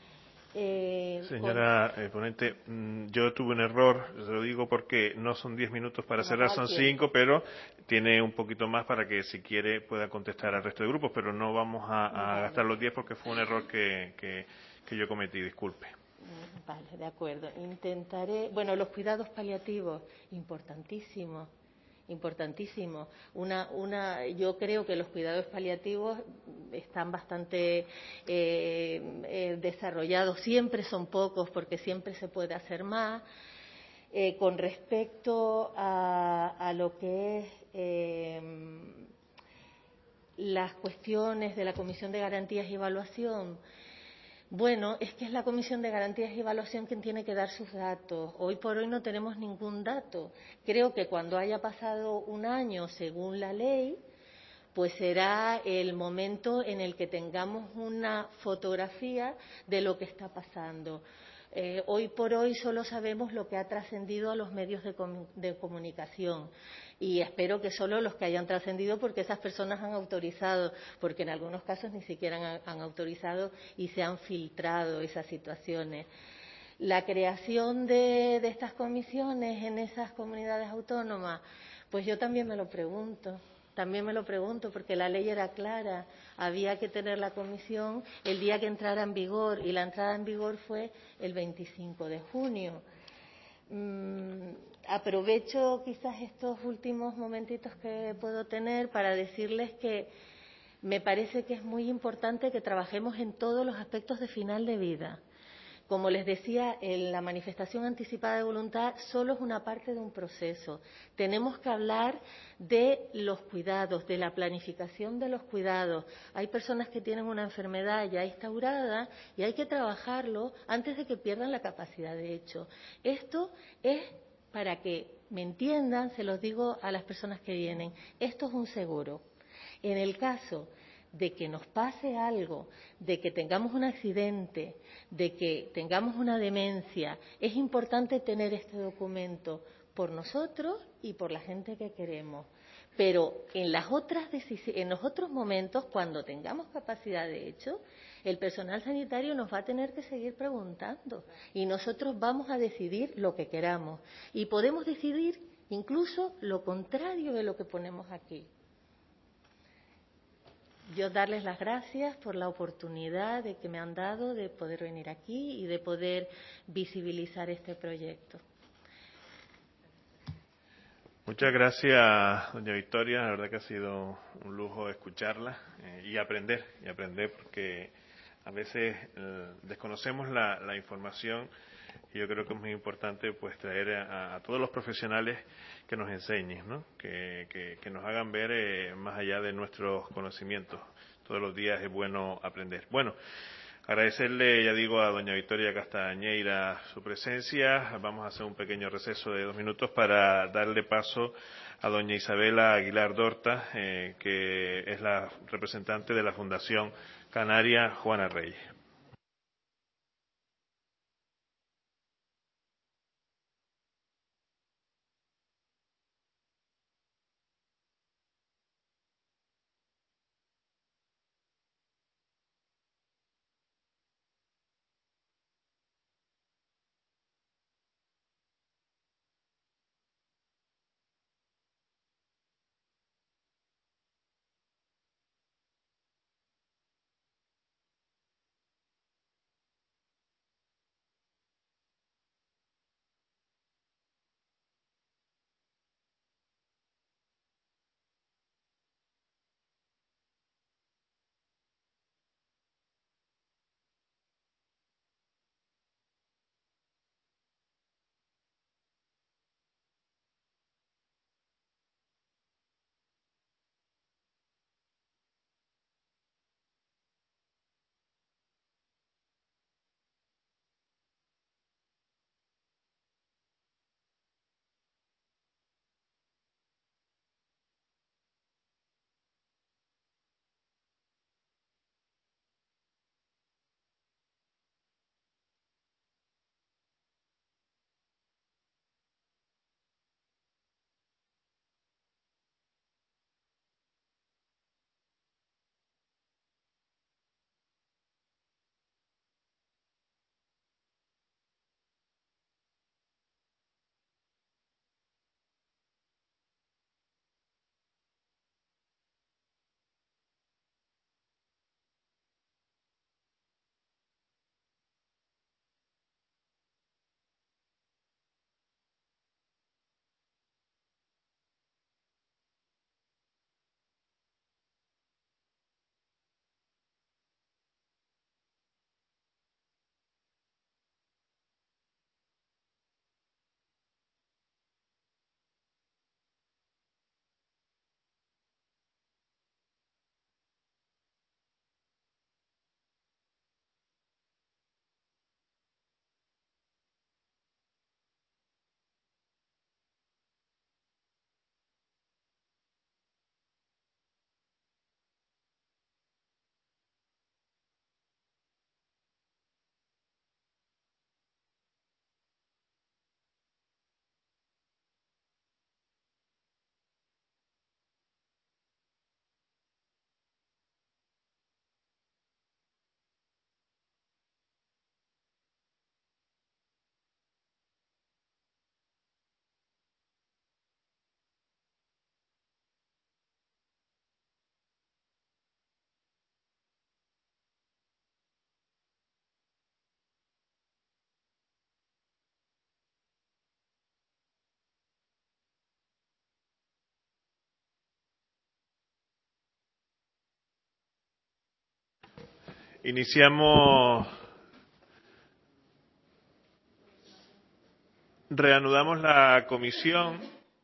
Eh, Señora con... eh, ponente, yo tuve un error, se lo digo porque no son diez minutos para no, cerrar, son cinco, pero tiene un poquito más para que si quiere pueda contestar al resto de grupos, pero no vamos a, a vale. gastar los diez porque fue un error que, que, que yo cometí, disculpe. Vale, de acuerdo. Intentaré, bueno, los cuidados paliativos, importantísimo. Importantísimo. Una, una, yo creo que los cuidados paliativos están bastante eh, eh, desarrollados. Siempre son pocos porque siempre se puede hacer más. Eh, con respecto a, a lo que es eh, las cuestiones de la Comisión de Garantías y Evaluación, bueno, es que es la Comisión de Garantías y Evaluación quien tiene que dar sus datos. Hoy por hoy no tenemos ningún dato. Creo que cuando haya pasado un año, según la ley, pues será el momento en el que tengamos una fotografía de lo que está pasando. Eh, hoy por hoy solo sabemos lo que ha trascendido a los medios de, com- de comunicación. Y espero que solo los que hayan trascendido, porque esas personas han autorizado, porque en algunos casos ni siquiera han, han autorizado y se han filtrado esas situaciones. La creación de, de estas comisiones en esas comunidades autónomas, pues yo también me lo pregunto, también me lo pregunto, porque la ley era clara, había que tener la comisión el día que entrara en vigor, y la entrada en vigor fue el veinticinco de junio. Mm, aprovecho quizás estos últimos momentitos que puedo tener para decirles que me parece que es muy importante que trabajemos en todos los aspectos de final de vida. Como les decía, en la manifestación anticipada de voluntad solo es una parte de un proceso. Tenemos que hablar de los cuidados, de la planificación de los cuidados. Hay personas que tienen una enfermedad ya instaurada y hay que trabajarlo antes de que pierdan la capacidad de hecho. Esto es para que me entiendan, se los digo a las personas que vienen, esto es un seguro. En el caso de que nos pase algo, de que tengamos un accidente, de que tengamos una demencia, es importante tener este documento por nosotros y por la gente que queremos. Pero en, las otras en los otros momentos, cuando tengamos capacidad de hecho, el personal sanitario nos va a tener que seguir preguntando y nosotros vamos a decidir lo que queramos. Y podemos decidir incluso lo contrario de lo que ponemos aquí. Yo darles las gracias por la oportunidad de que me han dado de poder venir aquí y de poder visibilizar este proyecto. Muchas gracias, doña Victoria. La verdad que ha sido un lujo escucharla eh, y aprender, y aprender porque a veces eh, desconocemos la, la información y yo creo que es muy importante pues traer a, a todos los profesionales que nos enseñen, ¿no? que, que, que nos hagan ver eh, más allá de nuestros conocimientos. Todos los días es bueno aprender. Bueno, Agradecerle, ya digo, a doña Victoria Castañeira su presencia. Vamos a hacer un pequeño receso de dos minutos para darle paso a doña Isabela Aguilar Dorta, eh, que es la representante de la Fundación Canaria Juana Reyes. Iniciamos, reanudamos la comisión.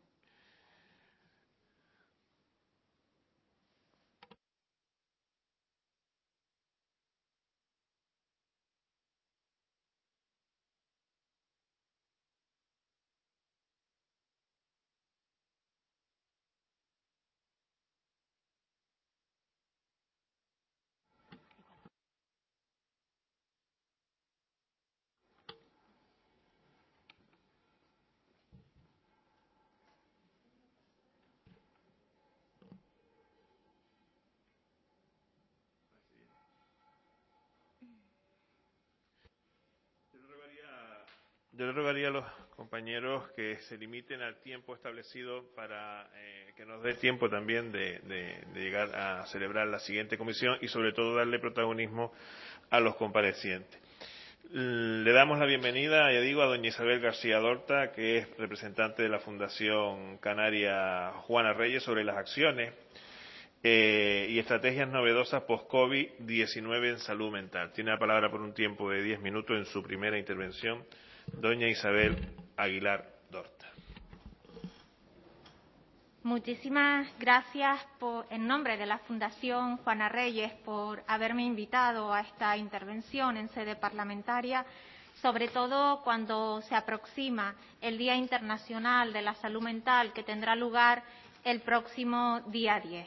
Yo le rogaría a los compañeros que se limiten al tiempo establecido para eh, que nos dé tiempo también de, de, de llegar a celebrar la siguiente comisión y sobre todo darle protagonismo a los comparecientes. Le damos la bienvenida, ya digo, a doña Isabel García Dorta, que es representante de la Fundación Canaria Juana Reyes, sobre las acciones eh, y estrategias novedosas post-COVID diecinueve en salud mental. Tiene la palabra por un tiempo de diez minutos en su primera intervención. Doña Isabel Aguilar Dorta. Muchísimas gracias por, en nombre de la Fundación Juana Reyes por haberme invitado a esta intervención en sede parlamentaria, sobre todo cuando se aproxima el Día Internacional de la Salud Mental, que tendrá lugar el próximo día diez.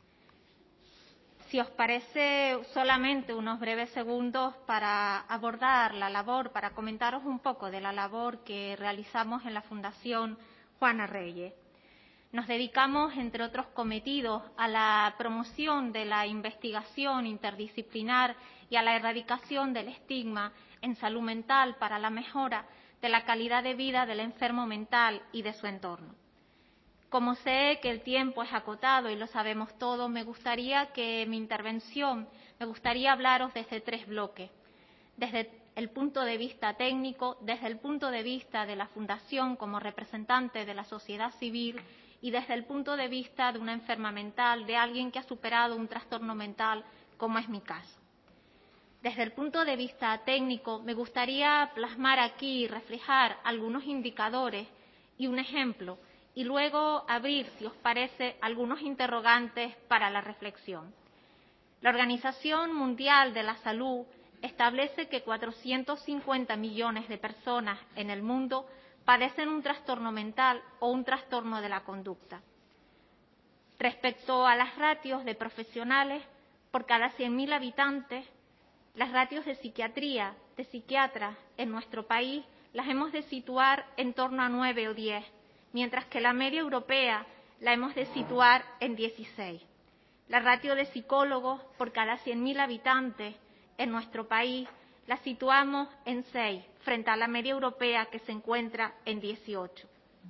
Si os parece, solamente unos breves segundos para abordar la labor, para comentaros un poco de la labor que realizamos en la Fundación Juana Reyes. Nos dedicamos, entre otros cometidos, a la promoción de la investigación interdisciplinar y a la erradicación del estigma en salud mental para la mejora de la calidad de vida del enfermo mental y de su entorno. Como sé que el tiempo es acotado y lo sabemos todos, me gustaría que mi intervención, me gustaría hablaros desde tres bloques. Desde el punto de vista técnico, desde el punto de vista de la Fundación como representante de la sociedad civil y desde el punto de vista de una enferma mental, de alguien que ha superado un trastorno mental, como es mi caso. Desde el punto de vista técnico, me gustaría plasmar aquí y reflejar algunos indicadores y un ejemplo, y luego abrir, si os parece, algunos interrogantes para la reflexión. La Organización Mundial de la Salud establece que cuatrocientos cincuenta millones de personas en el mundo padecen un trastorno mental o un trastorno de la conducta. Respecto a las ratios de profesionales, por cada cien mil habitantes, las ratios de psiquiatría, de psiquiatras en nuestro país las hemos de situar en torno a nueve o diez, mientras que la media europea la hemos de situar en dieciséis. La ratio de psicólogos por cada cien mil habitantes en nuestro país la situamos en seis, frente a la media europea que se encuentra en dieciocho.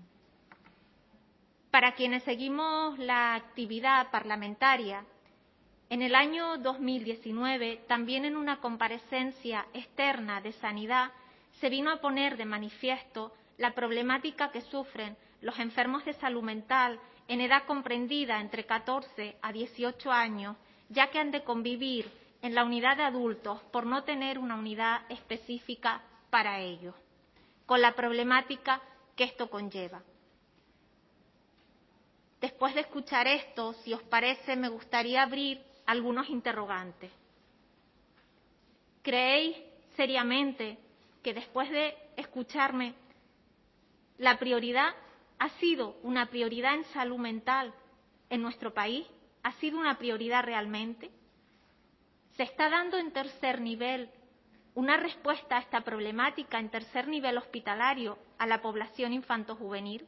Para quienes seguimos la actividad parlamentaria, en el año dos mil diecinueve, también en una comparecencia externa de Sanidad, se vino a poner de manifiesto la problemática que sufren los enfermos de salud mental en edad comprendida entre catorce a dieciocho años, ya que han de convivir en la unidad de adultos por no tener una unidad específica para ellos, con la problemática que esto conlleva. Después de escuchar esto, si os parece, me gustaría abrir algunos interrogantes. ¿Creéis seriamente que después de escucharme, la prioridad ha sido una prioridad en salud mental en nuestro país? ¿Ha sido una prioridad realmente? ¿Se está dando en tercer nivel una respuesta a esta problemática en tercer nivel hospitalario a la población infanto-juvenil?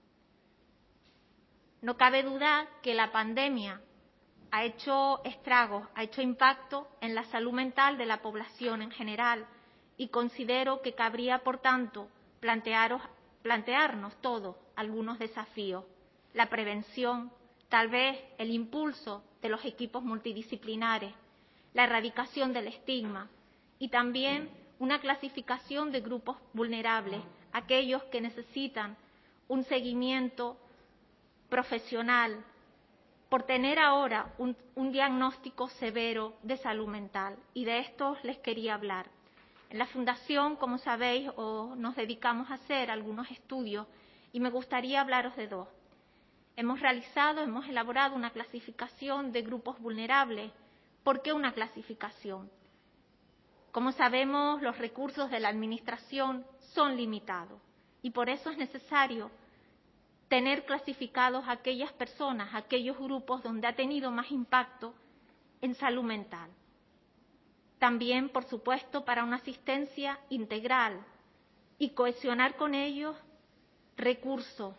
No cabe duda que la pandemia ha hecho estragos, ha hecho impacto en la salud mental de la población en general y considero que cabría, por tanto, plantearos, plantearnos todos algunos desafíos. La prevención, tal vez el impulso de los equipos multidisciplinares, la erradicación del estigma y también una clasificación de grupos vulnerables, aquellos que necesitan un seguimiento profesional por tener ahora un, un diagnóstico severo de salud mental. Y de esto les quería hablar. En la Fundación, como sabéis, o nos dedicamos a hacer algunos estudios y me gustaría hablaros de dos. Hemos realizado, hemos elaborado una clasificación de grupos vulnerables. ¿Por qué una clasificación? Como sabemos, los recursos de la Administración son limitados y por eso es necesario tener clasificados a aquellas personas, a aquellos grupos donde ha tenido más impacto en salud mental. También, por supuesto, para una asistencia integral y cohesionar con ellos recursos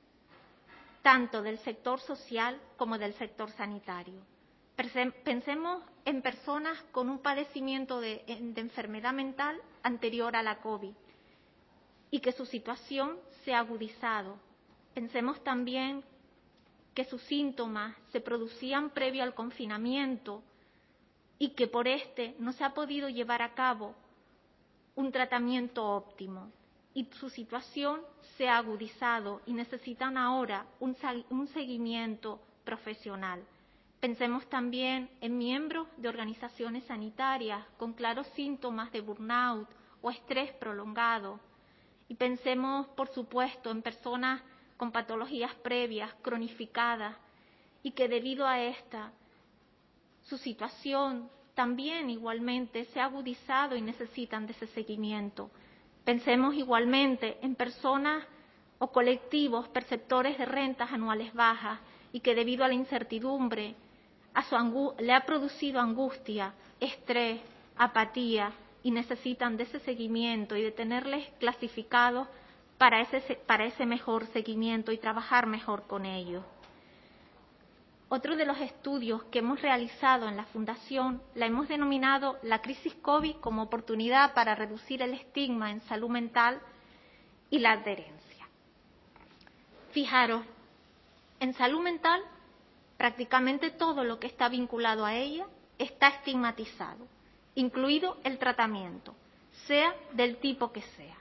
tanto del sector social como del sector sanitario. Pensemos en personas con un padecimiento de, de enfermedad mental anterior a la COVID y que su situación se ha agudizado. Pensemos también que sus síntomas se producían previo al confinamiento y que por este no se ha podido llevar a cabo un tratamiento óptimo y su situación se ha agudizado y necesitan ahora un, un seguimiento profesional. Pensemos también en miembros de organizaciones sanitarias con claros síntomas de burnout o estrés prolongado. Y pensemos, por supuesto, en personas con patologías previas, cronificadas, y que debido a esta, su situación también igualmente se ha agudizado y necesitan de ese seguimiento. Pensemos igualmente en personas o colectivos perceptores de rentas anuales bajas y que debido a la incertidumbre a su angu- le ha producido angustia, estrés, apatía y necesitan de ese seguimiento y de tenerles clasificados para ese, para ese mejor seguimiento y trabajar mejor con ellos. Otro de los estudios que hemos realizado en la Fundación la hemos denominado la crisis COVID como oportunidad para reducir el estigma en salud mental y la adherencia. Fijaros, en salud mental prácticamente todo lo que está vinculado a ella está estigmatizado, incluido el tratamiento, sea del tipo que sea.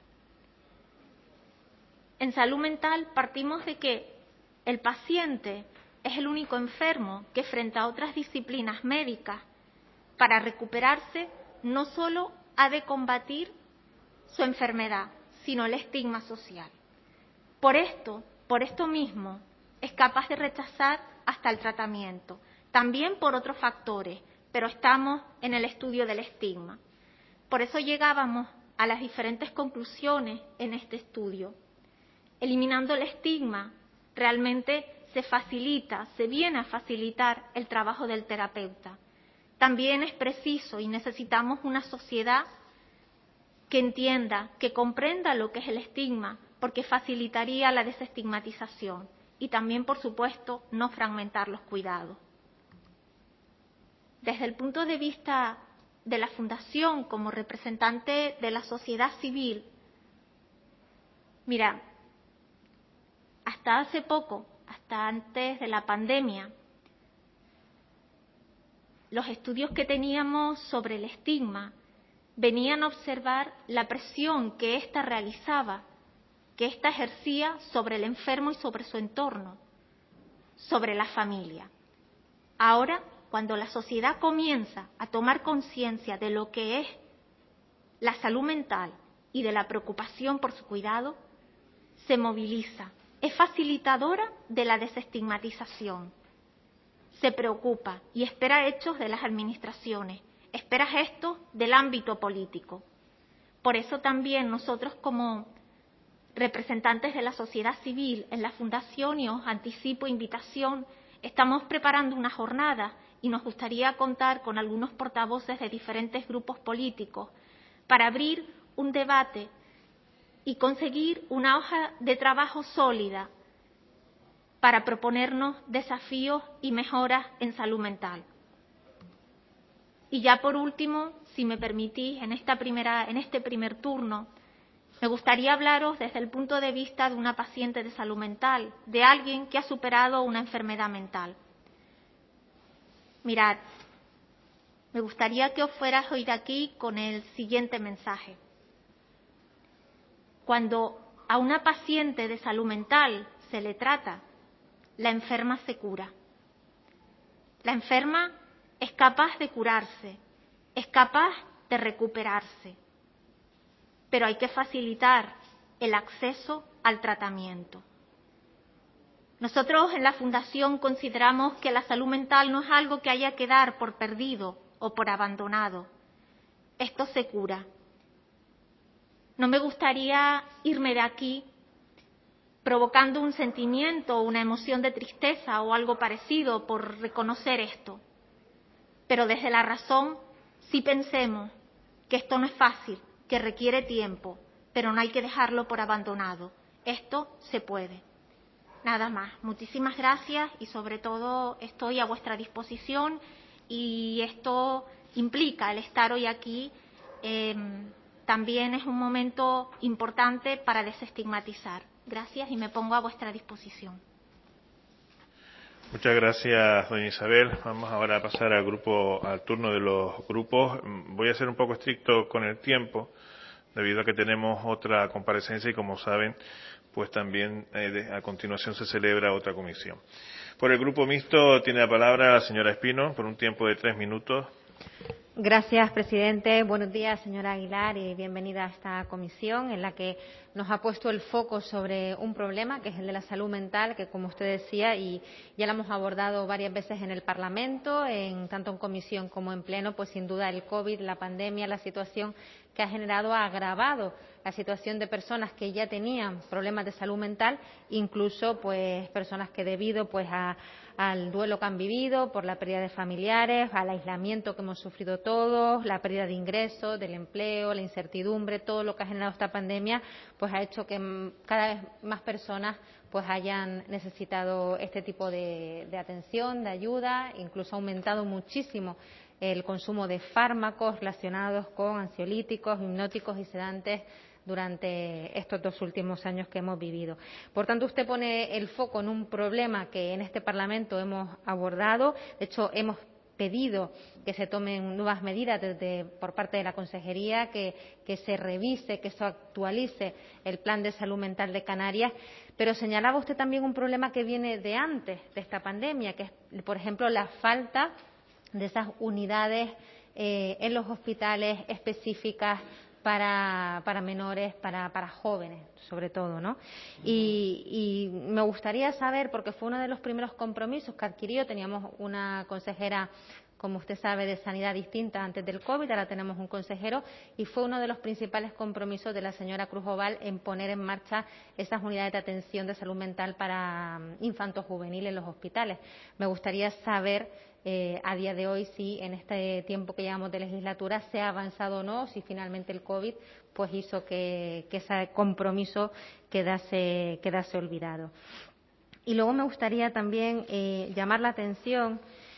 En salud mental partimos de que el paciente es el único enfermo que frente a otras disciplinas médicas, para recuperarse, no solo ha de combatir su enfermedad, sino el estigma social. Por esto, por esto mismo, es capaz de rechazar hasta el tratamiento, también por otros factores, pero estamos en el estudio del estigma. Por eso llegábamos a las diferentes conclusiones en este estudio. Eliminando el estigma, realmente se facilita, se viene a facilitar el trabajo del terapeuta. También es preciso y necesitamos una sociedad que entienda, que comprenda lo que es el estigma, porque facilitaría la desestigmatización y también, por supuesto, no fragmentar los cuidados. Desde el punto de vista de la Fundación, como representante de la sociedad civil, mira, hasta hace poco, hasta antes de la pandemia, los estudios que teníamos sobre el estigma venían a observar la presión que ésta realizaba, que ésta ejercía sobre el enfermo y sobre su entorno, sobre la familia. Ahora, cuando la sociedad comienza a tomar conciencia de lo que es la salud mental y de la preocupación por su cuidado, se moviliza. Es facilitadora de la desestigmatización. Se preocupa y espera hechos de las administraciones, espera gestos del ámbito político. Por eso también nosotros, como representantes de la sociedad civil en la Fundación, y os anticipo invitación, estamos preparando una jornada y nos gustaría contar con algunos portavoces de diferentes grupos políticos para abrir un debate y conseguir una hoja de trabajo sólida para proponernos desafíos y mejoras en salud mental. Y ya por último, si me permitís, en, esta primera, en este primer turno, me gustaría hablaros desde el punto de vista de una paciente de salud mental, de alguien que ha superado una enfermedad mental. Mirad, me gustaría que os fueras hoy de aquí con el siguiente mensaje. Cuando a una paciente de salud mental se le trata, la enferma se cura. La enferma es capaz de curarse, es capaz de recuperarse, pero hay que facilitar el acceso al tratamiento. Nosotros en la Fundación consideramos que la salud mental no es algo que haya que dar por perdido o por abandonado. Esto se cura. No me gustaría irme de aquí provocando un sentimiento o una emoción de tristeza o algo parecido por reconocer esto. Pero desde la razón sí pensemos que esto no es fácil, que requiere tiempo, pero no hay que dejarlo por abandonado. Esto se puede. Nada más. Muchísimas gracias y sobre todo estoy a vuestra disposición y esto implica el estar hoy aquí. Eh, también es un momento importante para desestigmatizar. Gracias y me pongo a vuestra disposición. Muchas gracias, doña Isabel. Vamos ahora a pasar al grupo, al turno de los grupos. Voy a ser un poco estricto con el tiempo, debido a que tenemos otra comparecencia y, como saben, pues también eh, de, a continuación se celebra otra comisión. Por el grupo mixto tiene la palabra la señora Espino por un tiempo de tres minutos. Gracias, presidente. Buenos días, señora Aguilar, y bienvenida a esta comisión en la que nos ha puesto el foco sobre un problema que es el de la salud mental, que, como usted decía, y ya lo hemos abordado varias veces en el Parlamento, en, tanto en comisión como en pleno, pues sin duda el COVID, la pandemia, la situación que ha generado ha agravado la situación de personas que ya tenían problemas de salud mental, incluso pues personas que debido pues a al duelo que han vivido por la pérdida de familiares, al aislamiento que hemos sufrido todos, la pérdida de ingresos, del empleo, la incertidumbre, todo lo que ha generado esta pandemia, pues ha hecho que cada vez más personas pues hayan necesitado este tipo de, de atención, de ayuda, incluso ha aumentado muchísimo el consumo de fármacos relacionados con ansiolíticos, hipnóticos y sedantes durante estos dos últimos años que hemos vivido. Por tanto, usted pone el foco en un problema que en este Parlamento hemos abordado. De hecho, hemos pedido que se tomen nuevas medidas desde, por parte de la Consejería, que, que se revise, que se actualice el Plan de Salud Mental de Canarias. Pero señalaba usted también un problema que viene de antes de esta pandemia, que es, por ejemplo, la falta de esas unidades eh, en los hospitales específicas para, para menores, para, para jóvenes, sobre todo, ¿no? Y, y me gustaría saber, porque fue uno de los primeros compromisos que adquirió, teníamos una consejera, como usted sabe, de sanidad distinta antes del COVID, ahora tenemos un consejero, y fue uno de los principales compromisos de la señora Cruz Oval en poner en marcha esas unidades de atención de salud mental para infantos juveniles en los hospitales. Me gustaría saber Eh, a día de hoy si en este tiempo que llevamos de legislatura se ha avanzado o no, si finalmente el COVID pues hizo que, que ese compromiso quedase, quedase olvidado. Y luego me gustaría también eh, llamar la atención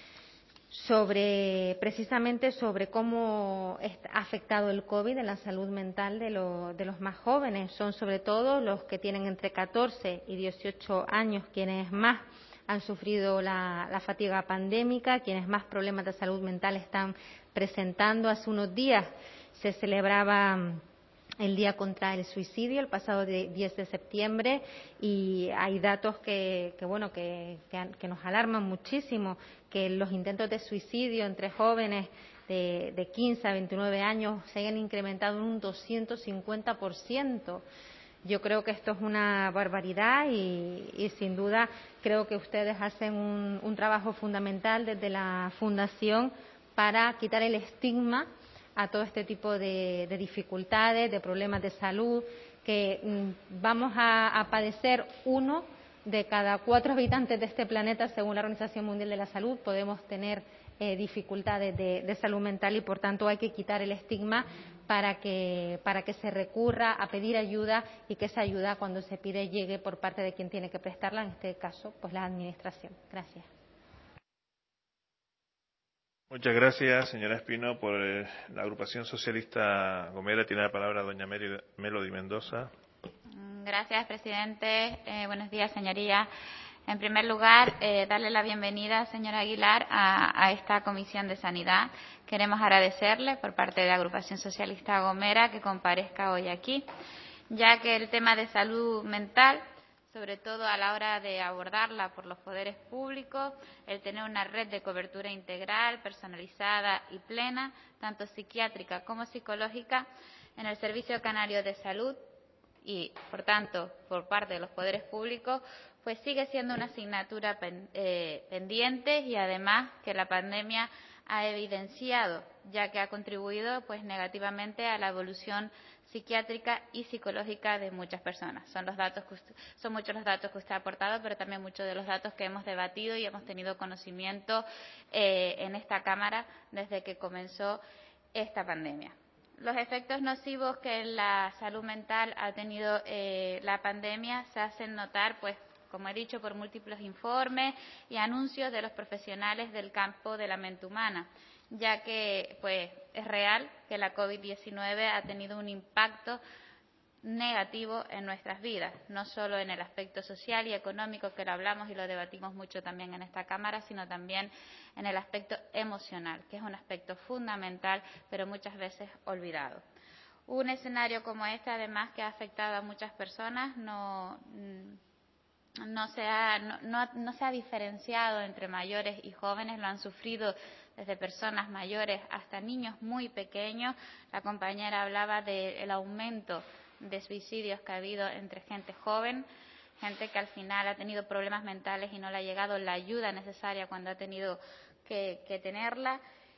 sobre precisamente sobre cómo ha afectado el COVID en la salud mental de, lo, de los más jóvenes. Son sobre todo los que tienen entre catorce y dieciocho años quienes más han sufrido la, la fatiga pandémica, quienes más problemas de salud mental están presentando. Hace unos días se celebraba el Día contra el Suicidio, el pasado diez de septiembre, y hay datos que, que, bueno, que, que, que nos alarman muchísimo, que los intentos de suicidio entre jóvenes de, de quince a veintinueve años se hayan incrementado en un doscientos cincuenta por ciento. Yo creo que esto es una barbaridad y, y sin duda creo que ustedes hacen un, un trabajo fundamental desde la Fundación para quitar el estigma a todo este tipo de, de dificultades, de problemas de salud, que mmm, vamos a, a padecer uno de cada cuatro habitantes de este planeta, según la Organización Mundial de la Salud. Podemos tener eh, dificultades de, de salud mental y, por tanto, hay que quitar el estigma para que, para que se recurra a pedir ayuda y que esa ayuda, cuando se pide, llegue por parte de quien tiene que prestarla, en este caso, pues la Administración. Gracias. Muchas gracias, señora Espino. Por eh, la agrupación socialista Gomera tiene la palabra doña Melody Mendoza. Gracias, presidente. Eh, buenos días, señorías. En primer lugar, eh, darle la bienvenida, señora Aguilar, a, a esta Comisión de Sanidad. Queremos agradecerle, por parte de la agrupación socialista Gomera, que comparezca hoy aquí, ya que el tema de salud mental, sobre todo a la hora de abordarla por los poderes públicos, el tener una red de cobertura integral, personalizada y plena, tanto psiquiátrica como psicológica, en el Servicio Canario de Salud y, por tanto, por parte de los poderes públicos, pues sigue siendo una asignatura pen, eh, pendiente y, además, que la pandemia ha evidenciado, ya que ha contribuido pues negativamente a la evolución psiquiátrica y psicológica de muchas personas. Son los datos que usted, son muchos los datos que usted ha aportado, pero también muchos de los datos que hemos debatido y hemos tenido conocimiento eh, en esta Cámara desde que comenzó esta pandemia. Los efectos nocivos que en la salud mental ha tenido eh, la pandemia se hacen notar, pues, como he dicho, por múltiples informes y anuncios de los profesionales del campo de la mente humana, ya que pues, es real que la COVID diecinueve ha tenido un impacto negativo en nuestras vidas, no solo en el aspecto social y económico, que lo hablamos y lo debatimos mucho también en esta Cámara, sino también en el aspecto emocional, que es un aspecto fundamental, pero muchas veces olvidado. Un escenario como este, además, que ha afectado a muchas personas, no... No se, ha, no, no, no se ha diferenciado entre mayores y jóvenes, lo han sufrido desde personas mayores hasta niños muy pequeños. La compañera hablaba del aumento de suicidios que ha habido entre gente joven, gente que al final ha tenido problemas mentales y no le ha llegado la ayuda necesaria cuando ha tenido que, que tenerla.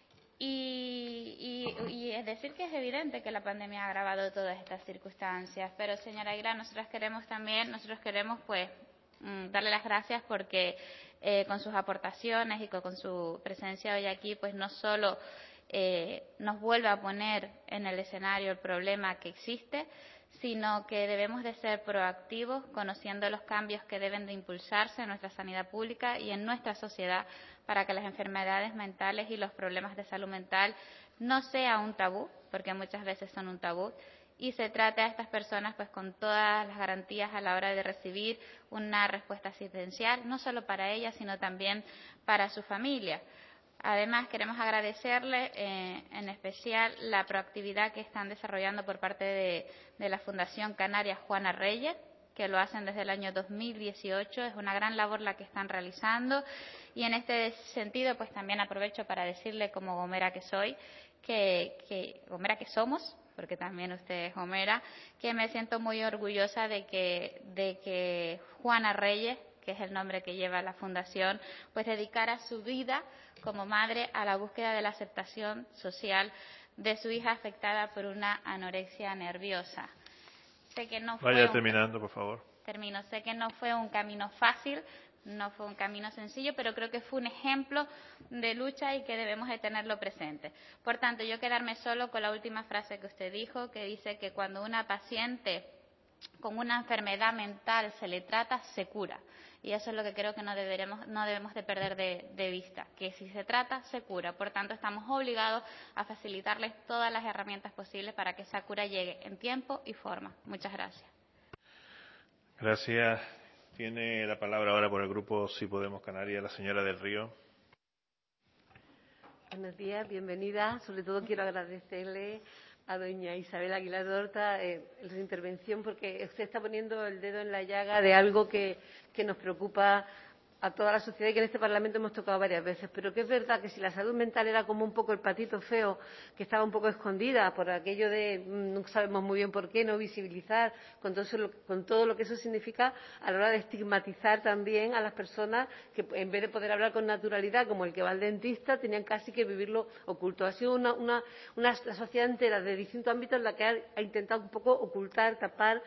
Y, y, y es decir que es evidente que la pandemia ha agravado todas estas circunstancias. Pero, señora Aguilar, nosotros queremos también, nosotros queremos pues darle las gracias porque eh, con sus aportaciones y con, con su presencia hoy aquí, pues no solo eh, nos vuelve a poner en el escenario el problema que existe, sino que debemos de ser proactivos, conociendo los cambios que deben de impulsarse en nuestra sanidad pública y en nuestra sociedad para que las enfermedades mentales y los problemas de salud mental no sea un tabú, porque muchas veces son un tabú, y se trate a estas personas pues con todas las garantías a la hora de recibir una respuesta asistencial, no solo para ellas, sino también para su familia. Además, queremos agradecerle eh, en especial la proactividad que están desarrollando por parte de, de la Fundación Canaria Juana Reyes, que lo hacen desde el año dos mil dieciocho. Es una gran labor la que están realizando. Y en este sentido, pues también aprovecho para decirle, como gomera que soy, que, que gomera que somos, porque también usted es gomera, que me siento muy orgullosa de que, de que Juana Reyes, que es el nombre que lleva la fundación, pues dedicara su vida como madre a la búsqueda de la aceptación social de su hija afectada por una anorexia nerviosa. Sé que no Vaya fue terminando, un, por favor. Termino. Sé que no fue un camino fácil, no fue un camino sencillo, pero creo que fue un ejemplo de lucha y que debemos de tenerlo presente. Por tanto, yo quedarme solo con la última frase que usted dijo, que dice que cuando una paciente con una enfermedad mental se le trata, se cura. Y eso es lo que creo que no deberemos, no debemos de perder de, de vista, que si se trata, se cura. Por tanto, estamos obligados a facilitarles todas las herramientas posibles para que esa cura llegue en tiempo y forma. Muchas gracias. Gracias. Tiene la palabra ahora por el grupo Sí Podemos Canarias la señora del Río. Buenos días, bienvenida. Sobre todo quiero agradecerle a doña Isabel Aguilar Horta eh, su intervención, porque usted está poniendo el dedo en la llaga de algo que, que nos preocupa a toda la sociedad y que en este Parlamento hemos tocado varias veces. Pero que es verdad que si la salud mental era como un poco el patito feo, que estaba un poco escondida por aquello de no sabemos muy bien por qué, no visibilizar, con todo, eso, con todo lo que eso significa a la hora de estigmatizar también a las personas que en vez de poder hablar con naturalidad, como el que va al dentista, tenían casi que vivirlo oculto. Ha sido una, una, una sociedad entera de distintos ámbitos en la que ha, ha intentado un poco ocultar, tapar,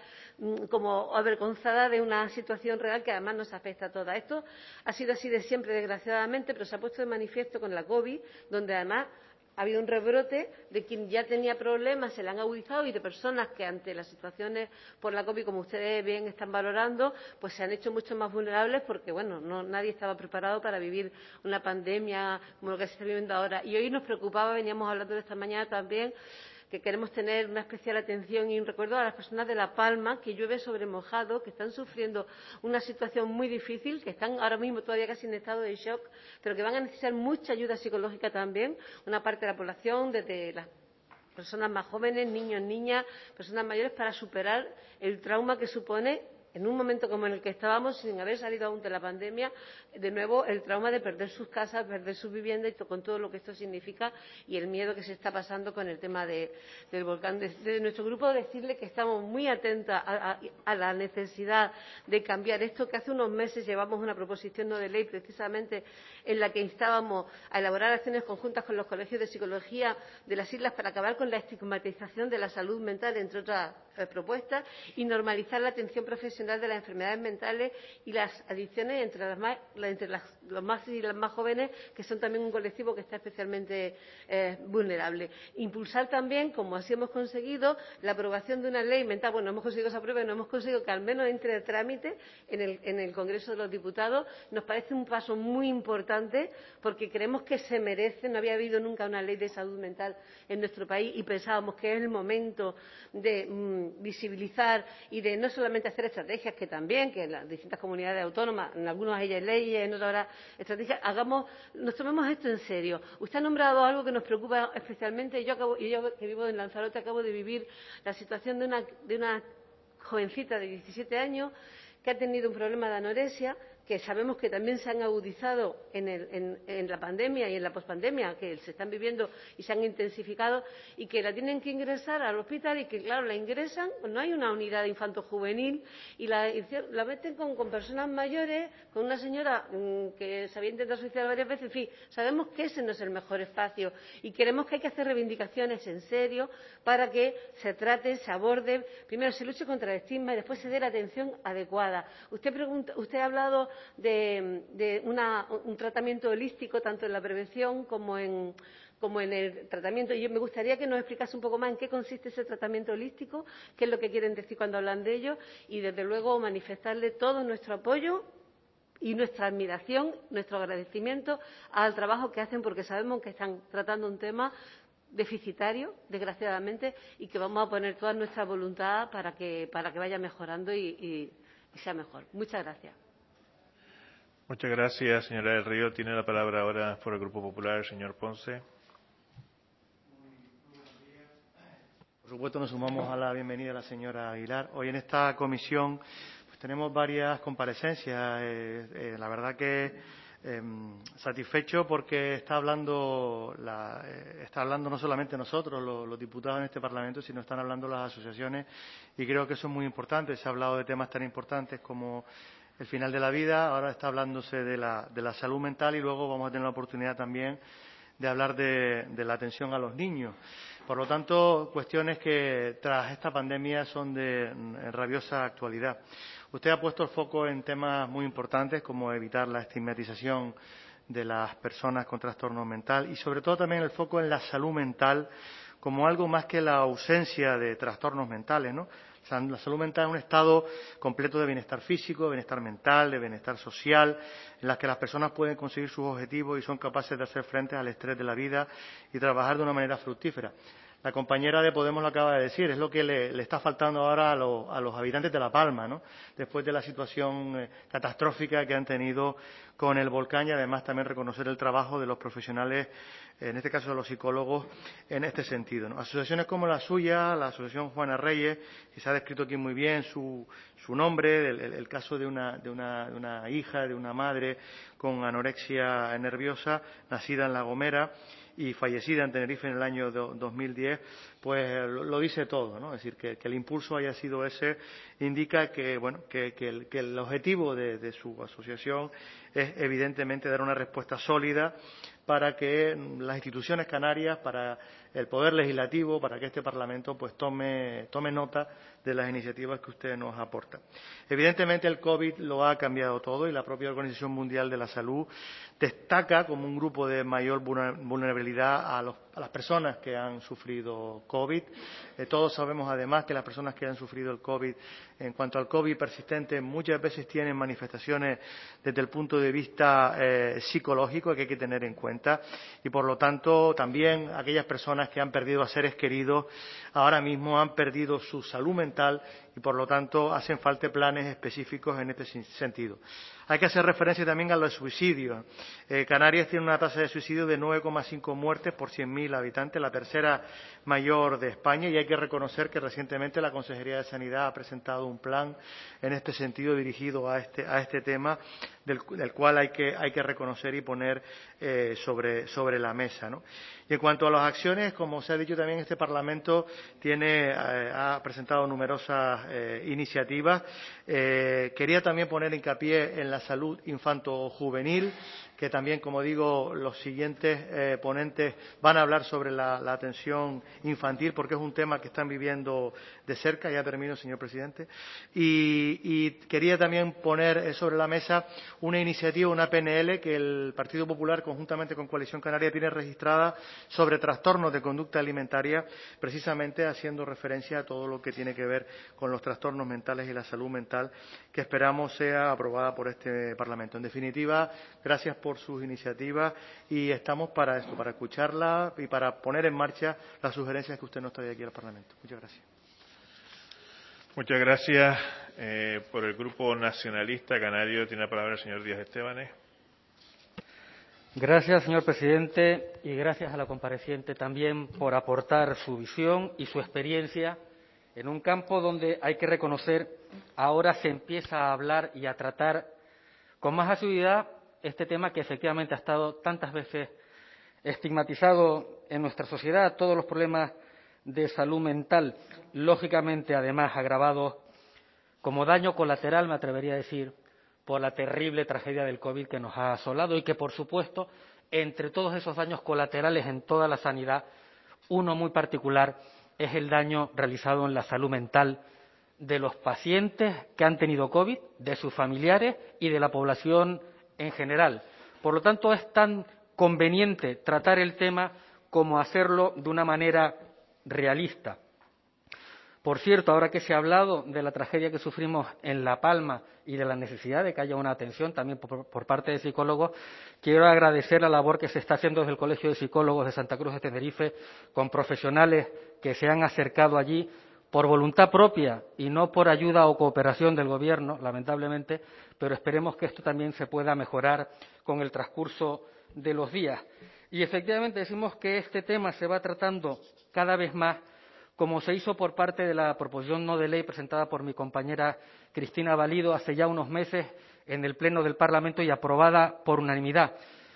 como avergonzada de una situación real que además nos afecta a todas. Esto ha sido así de siempre, desgraciadamente, pero se ha puesto de manifiesto con la COVID, donde además ha habido un rebrote de quien ya tenía problemas, se le han agudizado, y de personas que ante las situaciones por la COVID, como ustedes bien están valorando, pues se han hecho mucho más vulnerables porque, bueno, no, nadie estaba preparado para vivir una pandemia como lo que se está viviendo ahora. Y hoy nos preocupaba, veníamos hablando de esta mañana también, que queremos tener una especial atención y un recuerdo a las personas de La Palma, que llueve sobre mojado, que están sufriendo una situación muy difícil, que están ahora mismo todavía casi en estado de shock, pero que van a necesitar mucha ayuda psicológica también, una parte de la población, desde las personas más jóvenes, niños, niñas, personas mayores, para superar el trauma que supone, en un momento como en el que estábamos, sin haber salido aún de la pandemia, de nuevo el trauma de perder sus casas, perder sus viviendas, y con todo lo que esto significa, y el miedo que se está pasando con el tema de, del volcán. Desde nuestro grupo, decirle que estamos muy atentas a, a, a la necesidad de cambiar esto, que hace unos meses llevamos una proposición no de ley precisamente en la que instábamos a elaborar acciones conjuntas con los colegios de psicología de las islas para acabar con la estigmatización de la salud mental, entre otras eh, propuestas, y normalizar la atención profesional de las enfermedades mentales y las adicciones entre, las más, entre las, los más y las más jóvenes, que son también un colectivo que está especialmente eh, vulnerable. Impulsar también, como así hemos conseguido, la aprobación de una ley mental. Bueno, hemos conseguido esa prueba y no hemos conseguido que al menos entre el trámite en el, en el Congreso de los Diputados. Nos parece un paso muy importante porque creemos que se merece. No había habido nunca una ley de salud mental en nuestro país y pensábamos que es el momento de mm, visibilizar y de no solamente hacer estrategias, que también, que en las distintas comunidades autónomas, en algunas hay leyes, en otras estrategias, hagamos, nos tomemos esto en serio. Usted ha nombrado algo que nos preocupa especialmente. Yo, acabo, yo que vivo en Lanzarote, acabo de vivir la situación de una, de una jovencita de diecisiete años que ha tenido un problema de anorexia, que sabemos que también se han agudizado en, el, en, en la pandemia y en la pospandemia, que se están viviendo y se han intensificado, y que la tienen que ingresar al hospital y que, claro, la ingresan, no hay una unidad infanto-juvenil, y la, la meten con, con personas mayores, con una señora mmm, que se había intentado suicidar varias veces. En fin, sabemos que ese no es el mejor espacio y creemos que hay que hacer reivindicaciones en serio para que se trate, se aborde, primero se luche contra el estigma y después se dé la atención adecuada. Usted, pregunta, usted ha hablado de, de una, un tratamiento holístico, tanto en la prevención como en, como en el tratamiento. Y yo me gustaría que nos explicase un poco más en qué consiste ese tratamiento holístico, qué es lo que quieren decir cuando hablan de ello, y desde luego manifestarle todo nuestro apoyo y nuestra admiración, nuestro agradecimiento al trabajo que hacen, porque sabemos que están tratando un tema deficitario, desgraciadamente, y que vamos a poner toda nuestra voluntad para que, para que vaya mejorando y, y, y sea mejor. Muchas gracias. Muchas gracias, señora del Río. Tiene la palabra ahora por el Grupo Popular el señor Ponce. Por supuesto, nos sumamos a la bienvenida de la señora Aguilar. Hoy en esta comisión pues, tenemos varias comparecencias. Eh, eh, la verdad que eh, satisfecho porque está hablando, la, eh, está hablando no solamente nosotros, los, los diputados en este Parlamento, sino están hablando las asociaciones, y creo que eso es muy importante. Se ha hablado de temas tan importantes como el final de la vida, ahora está hablándose de la, de la salud mental, y luego vamos a tener la oportunidad también de hablar de, de la atención a los niños. Por lo tanto, cuestiones que tras esta pandemia son de rabiosa actualidad. Usted ha puesto el foco en temas muy importantes como evitar la estigmatización de las personas con trastorno mental y sobre todo también el foco en la salud mental como algo más que la ausencia de trastornos mentales, ¿no? O sea, la salud mental es un estado completo de bienestar físico, de bienestar mental, de bienestar social, en las que las personas pueden conseguir sus objetivos y son capaces de hacer frente al estrés de la vida y trabajar de una manera fructífera. La compañera de Podemos lo acaba de decir, es lo que le, le está faltando ahora a, lo, a los habitantes de La Palma, ¿no? Después de la situación eh, catastrófica que han tenido con el volcán, y además también reconocer el trabajo de los profesionales, en este caso de los psicólogos, en este sentido, ¿no? Asociaciones como la suya, la Asociación Juana Reyes, que se ha descrito aquí muy bien su, su nombre, el, el, el caso de una, de, una, de una hija, de una madre con anorexia nerviosa, nacida en La Gomera y fallecida en Tenerife en el año dos mil diez, pues lo dice todo, ¿no? Es decir, que, que el impulso haya sido ese indica que, bueno, que, que, el, que el objetivo de, de su asociación es evidentemente dar una respuesta sólida para que las instituciones canarias, para el Poder Legislativo, para que este Parlamento pues tome, tome nota de las iniciativas que usted nos aporta. Evidentemente el COVID lo ha cambiado todo y la propia Organización Mundial de la Salud destaca como un grupo de mayor vulnerabilidad a, los, a las personas que han sufrido COVID. Eh, todos sabemos además que las personas que han sufrido el COVID, en cuanto al COVID persistente, muchas veces tienen manifestaciones desde el punto de vista eh, psicológico que hay que tener en cuenta, y por lo tanto también aquellas personas que han perdido a seres queridos ahora mismo han perdido su salud mental y por lo tanto hacen falta planes específicos en este sentido. Hay que hacer referencia también a los suicidios. Eh, Canarias tiene una tasa de suicidio de nueve coma cinco muertes por cien mil habitantes, la tercera mayor de España, y hay que reconocer que recientemente la Consejería de Sanidad ha presentado un plan en este sentido dirigido a este, a este tema, del, del cual hay que, hay que reconocer y poner eh, sobre, sobre la mesa, ¿no? Y en cuanto a las acciones, como se ha dicho también, este Parlamento tiene, eh, ha presentado numerosas eh, iniciativas. Eh, quería también poner hincapié en la salud infanto-juvenil, que también, como digo, los siguientes eh, ponentes van a hablar sobre la, la atención infantil, porque es un tema que están viviendo de cerca. Ya termino, señor presidente. Y, y quería también poner sobre la mesa una iniciativa, una P N L, que el Partido Popular, conjuntamente con Coalición Canaria, tiene registrada sobre trastornos de conducta alimentaria, precisamente haciendo referencia a todo lo que tiene que ver con los trastornos mentales y la salud mental, que esperamos sea aprobada por este Parlamento. En definitiva, gracias por sus iniciativas y estamos para esto, para escucharla y para poner en marcha las sugerencias que usted nos trae aquí al Parlamento. Muchas gracias. Muchas gracias. Eh, por el Grupo Nacionalista Canario tiene la palabra el señor Díaz Estebanes. Gracias, señor presidente, y gracias a la compareciente también por aportar su visión y su experiencia en un campo donde hay que reconocer ahora se empieza a hablar y a tratar con más asiduidad este tema que efectivamente ha estado tantas veces estigmatizado en nuestra sociedad, todos los problemas de salud mental, lógicamente además agravados como daño colateral, me atrevería a decir, por la terrible tragedia del COVID que nos ha asolado y que, por supuesto, entre todos esos daños colaterales en toda la sanidad, uno muy particular es el daño realizado en la salud mental de los pacientes que han tenido COVID, de sus familiares y de la población en general. Por lo tanto, es tan conveniente tratar el tema como hacerlo de una manera realista. Por cierto, ahora que se ha hablado de la tragedia que sufrimos en La Palma y de la necesidad de que haya una atención también por, por parte de psicólogos, quiero agradecer la labor que se está haciendo desde el Colegio de Psicólogos de Santa Cruz de Tenerife, con profesionales que se han acercado allí por voluntad propia y no por ayuda o cooperación del Gobierno, lamentablemente, pero esperemos que esto también se pueda mejorar con el transcurso de los días. Y efectivamente decimos que este tema se va tratando cada vez más, como se hizo por parte de la proposición no de ley presentada por mi compañera Cristina Valido hace ya unos meses en el Pleno del Parlamento y aprobada por unanimidad.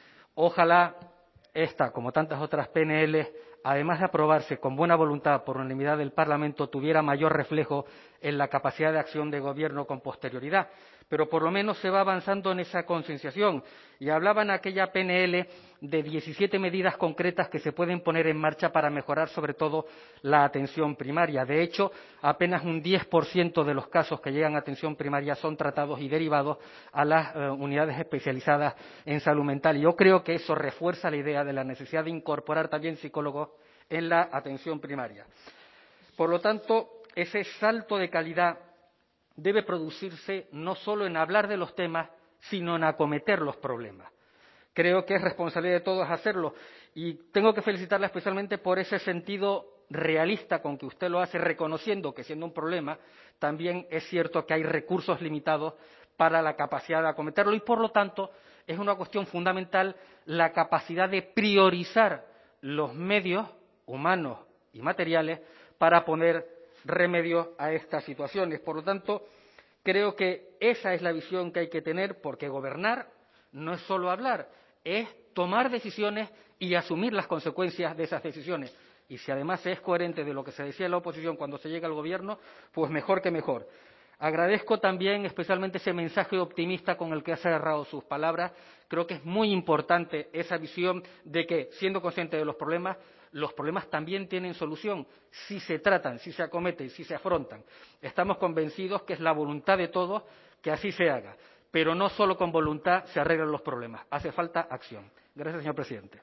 Ojalá esta, como tantas otras P N L, además de aprobarse con buena voluntad por unanimidad del Parlamento, tuviera mayor reflejo en la capacidad de acción de Gobierno con posterioridad. Pero por lo menos se va avanzando en esa concienciación. Y hablaba en aquella P N L de diecisiete medidas concretas que se pueden poner en marcha para mejorar sobre todo la atención primaria. De hecho, apenas un diez por ciento de los casos que llegan a atención primaria son tratados y derivados a las eh, unidades especializadas en salud mental. Y yo creo que eso refuerza la idea de la necesidad de incorporar también psicólogos en la atención primaria. Por lo tanto, ese salto de calidad debe producirse no solo en hablar de los temas, sino en acometer los problemas. Creo que es responsabilidad de todos hacerlo y tengo que felicitarla especialmente por ese sentido realista con que usted lo hace, reconociendo que siendo un problema también es cierto que hay recursos limitados para la capacidad de acometerlo y, por lo tanto, es una cuestión fundamental la capacidad de priorizar los medios humanos y materiales para poner remedio a estas situaciones. Por lo tanto, creo que esa es la visión que hay que tener, porque gobernar no es solo hablar, es tomar decisiones y asumir las consecuencias de esas decisiones. Y si además es coherente de lo que se decía en la oposición cuando se llega al Gobierno, pues mejor que mejor. Agradezco también especialmente ese mensaje optimista con el que ha cerrado sus palabras. Creo que es muy importante esa visión de que, siendo consciente de los problemas, los problemas también tienen solución si se tratan, si se acometen, si se afrontan. Estamos convencidos que es la voluntad de todos que así se haga, pero no solo con voluntad se arreglan los problemas, hace falta acción. Gracias, señor presidente.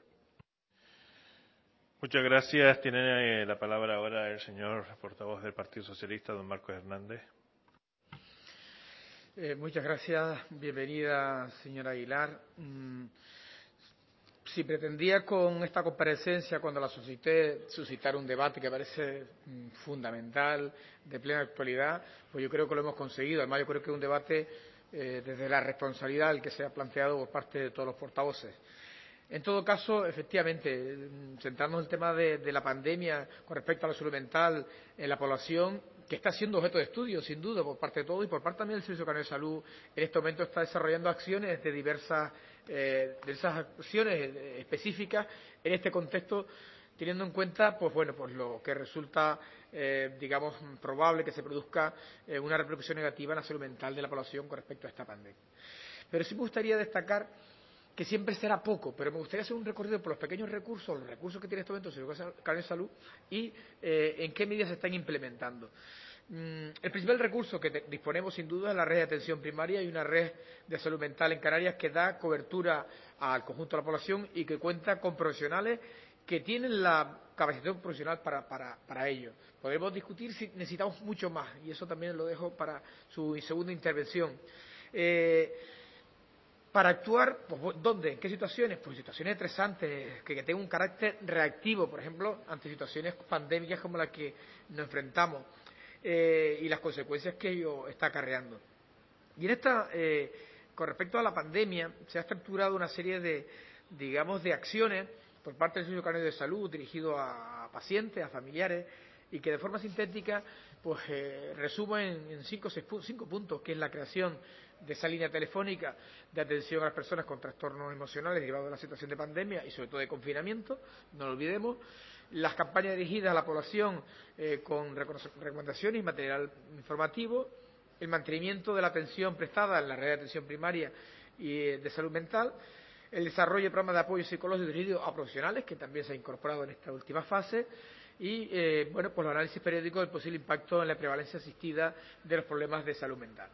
Muchas gracias. Tiene la palabra ahora el señor portavoz del Partido Socialista, don Marcos Hernández. Eh, muchas gracias. Bienvenida, señora Aguilar. Mm, si pretendía con esta comparecencia, cuando la suscité, suscitar un debate que parece mm, fundamental, de plena actualidad, pues yo creo que lo hemos conseguido. Además, yo creo que es un debate eh, desde la responsabilidad el que se ha planteado por parte de todos los portavoces. En todo caso, efectivamente, centrarnos en el tema de, de la pandemia con respecto a la salud mental en la población, que está siendo objeto de estudio, sin duda, por parte de todos y por parte también del Servicio Canario de Salud, en este momento está desarrollando acciones de diversas, eh, de esas acciones específicas en este contexto, teniendo en cuenta, pues bueno, pues lo que resulta, eh, digamos, probable que se produzca eh, una repercusión negativa en la salud mental de la población con respecto a esta pandemia. Pero sí me gustaría destacar que siempre será poco, pero me gustaría hacer un recorrido por los pequeños recursos, los recursos que tiene en este momento el Servicio Canario de Salud y eh, en qué medidas se están implementando. Mm, el principal recurso que te, disponemos, sin duda, es la red de atención primaria y una red de salud mental en Canarias que da cobertura al conjunto de la población y que cuenta con profesionales que tienen la capacitación profesional para, para, para ello. Podemos discutir si necesitamos mucho más, y eso también lo dejo para su segunda intervención. Eh, Para actuar, pues, ¿dónde? ¿En qué situaciones? Pues situaciones estresantes, que, que tengan un carácter reactivo, por ejemplo, ante situaciones pandémicas como las que nos enfrentamos eh, y las consecuencias que ello está acarreando. Y en esta, eh, con respecto a la pandemia, se ha estructurado una serie de, digamos, de acciones por parte del Servicio Canario de Salud dirigido a pacientes, a familiares, y que de forma sintética pues eh, resumo en, en cinco, seis, cinco puntos, que es la creación de esa línea telefónica de atención a las personas con trastornos emocionales derivados de la situación de pandemia y sobre todo de confinamiento, no lo olvidemos, las campañas dirigidas a la población eh, con recomendaciones y material informativo, el mantenimiento de la atención prestada en la red de atención primaria y eh, de salud mental, el desarrollo de programas de apoyo psicológico dirigido a profesionales, que también se ha incorporado en esta última fase, y eh, bueno, pues los análisis periódicos del posible impacto en la prevalencia asistida de los problemas de salud mental.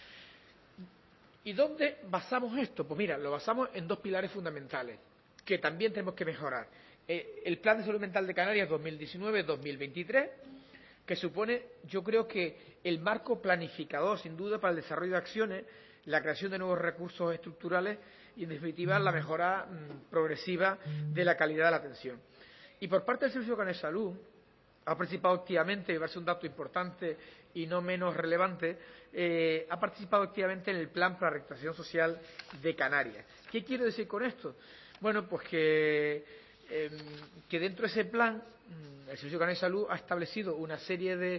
¿Y dónde basamos esto? Pues mira, lo basamos en dos pilares fundamentales que también tenemos que mejorar. Eh, el Plan de Salud Mental de Canarias dos mil diecinueve dos mil veintitrés, que supone, yo creo que el marco planificador, sin duda, para el desarrollo de acciones, la creación de nuevos recursos estructurales y, en definitiva, la mejora mmm, progresiva de la calidad de la atención. Y por parte del Servicio Canario de Salud, ha participado activamente, y va a ser un dato importante y no menos relevante, eh, ha participado activamente en el Plan para la Reactivación Social de Canarias. ¿Qué quiero decir con esto? Bueno, pues que, eh, que dentro de ese plan el Servicio Canario de Salud ha establecido una serie de,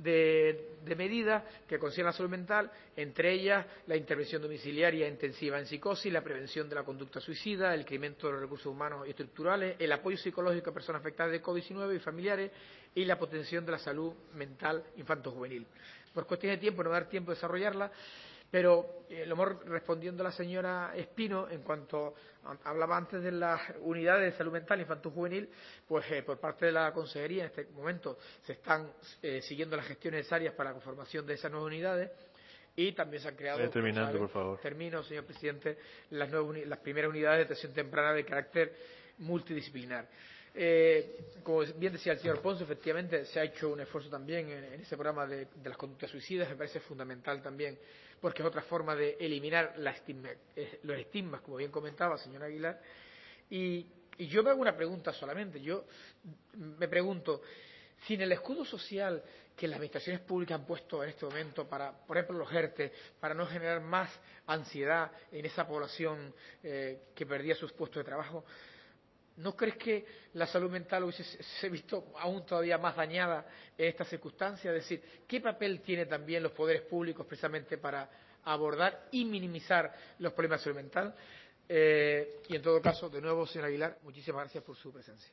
de, de medidas que consiguen la salud mental, entre ellas la intervención domiciliaria intensiva en psicosis, la prevención de la conducta suicida, el incremento de los recursos humanos y estructurales, el apoyo psicológico a personas afectadas de COVID diecinueve y familiares y la potenciación de la salud mental infanto-juvenil. Por cuestiones de tiempo no va a dar tiempo de desarrollarla, pero eh, lo hemos respondiendo a la señora Espino en cuanto a, hablaba antes de las unidades de salud mental infantil-juvenil, pues eh, por parte de la Consejería en este momento se están eh, siguiendo las gestiones necesarias para la conformación de esas nuevas unidades y también se han creado, Vaya terminando, ¿sabe? por favor. Termino, señor presidente, las, nuevas, las primeras unidades de atención temprana de carácter multidisciplinar. Eh, como bien decía el señor Ponce, efectivamente se ha hecho un esfuerzo también en, en ese programa de, de las conductas suicidas, me parece fundamental también, porque es otra forma de eliminar la estigma, eh, los estigmas, como bien comentaba señora Aguilar. Y, y yo me hago una pregunta solamente, yo me pregunto, si en el escudo social que las administraciones públicas han puesto en este momento para, por ejemplo, los ERTE, para no generar más ansiedad en esa población eh, que perdía sus puestos de trabajo, ¿no crees que la salud mental hubiese se visto aún todavía más dañada en estas circunstancias? Es decir, ¿qué papel tienen también los poderes públicos precisamente para abordar y minimizar los problemas de salud mental? Eh, y en todo caso, de nuevo, señor Aguilar, muchísimas gracias por su presencia.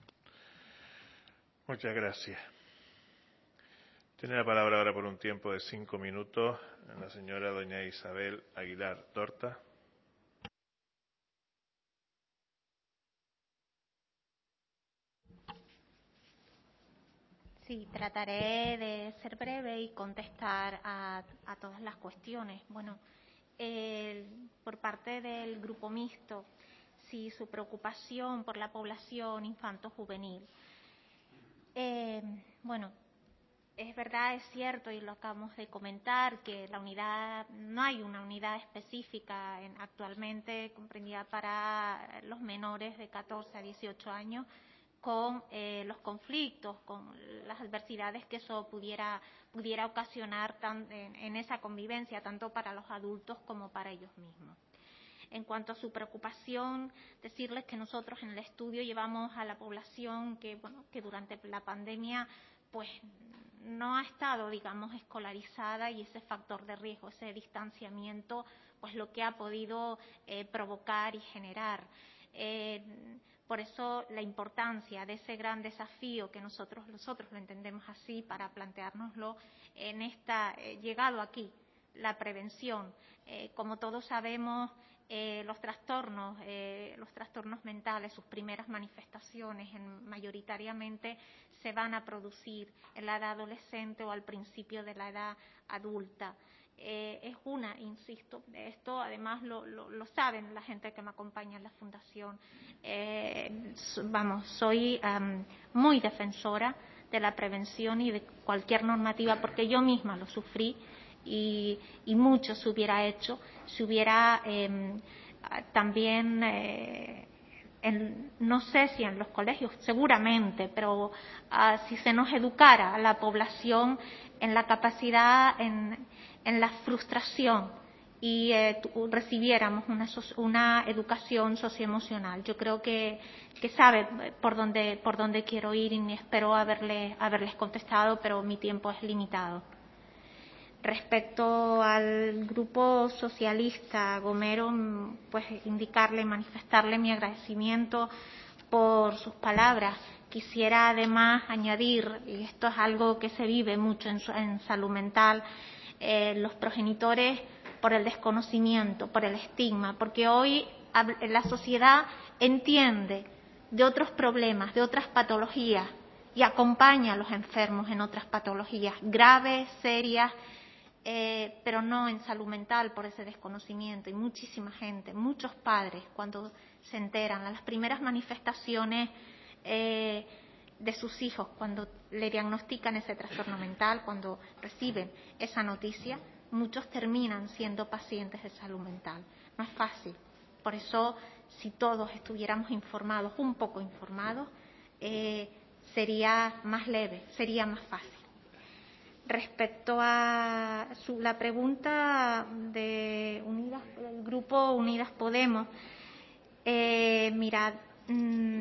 Muchas gracias. Tiene la palabra ahora por un tiempo de cinco minutos la señora doña Isabel Aguilar Torta. Sí, trataré de ser breve y contestar a, a todas las cuestiones. Bueno, el, por parte del grupo mixto, sí, su preocupación por la población infanto-juvenil. Eh, bueno, es verdad, es cierto, y lo acabamos de comentar, que la unidad, no hay una unidad específica en, actualmente comprendida para los menores de catorce a dieciocho años, con eh, los conflictos, con las adversidades que eso pudiera, pudiera ocasionar tan, en, en esa convivencia, tanto para los adultos como para ellos mismos. En cuanto a su preocupación, decirles que nosotros en el estudio llevamos a la población que, bueno, que durante la pandemia pues no ha estado, digamos, escolarizada, y ese factor de riesgo, ese distanciamiento, pues lo que ha podido eh, provocar y generar. Eh, Por eso la importancia de ese gran desafío que nosotros nosotros lo entendemos así para planteárnoslo en esta eh, llegado aquí, la prevención. Eh, como todos sabemos, eh, los trastornos, eh, los trastornos mentales, sus primeras manifestaciones en, mayoritariamente se van a producir en la edad adolescente o al principio de la edad adulta. Eh, es una, insisto, de esto además lo, lo, lo saben la gente que me acompaña en la Fundación. Eh, vamos, soy um, muy defensora de la prevención y de cualquier normativa, porque yo misma lo sufrí y, y mucho se hubiera hecho, se hubiera eh, también, eh, en, no sé si en los colegios, seguramente, pero uh, si se nos educara a la población en la capacidad, en en la frustración y eh, recibiéramos una, una educación socioemocional. Yo creo que, que sabe por dónde, por dónde quiero ir y espero haberle, haberles contestado, pero mi tiempo es limitado. Respecto al grupo socialista Gomero, pues indicarle, manifestarle mi agradecimiento por sus palabras. Quisiera además añadir, y esto es algo que se vive mucho en, en salud mental, eh, los progenitores por el desconocimiento, por el estigma, porque hoy la sociedad entiende de otros problemas, de otras patologías y acompaña a los enfermos en otras patologías graves, serias, Eh, pero no en salud mental por ese desconocimiento. Y muchísima gente, muchos padres, cuando se enteran, las primeras manifestaciones eh, de sus hijos, cuando le diagnostican ese trastorno mental, cuando reciben esa noticia, muchos terminan siendo pacientes de salud mental. No es fácil. Por eso, si todos estuviéramos informados, un poco informados, eh, sería más leve, sería más fácil. Respecto a su, la pregunta de Unidas, del grupo Unidas Podemos, eh, mirad, mmm,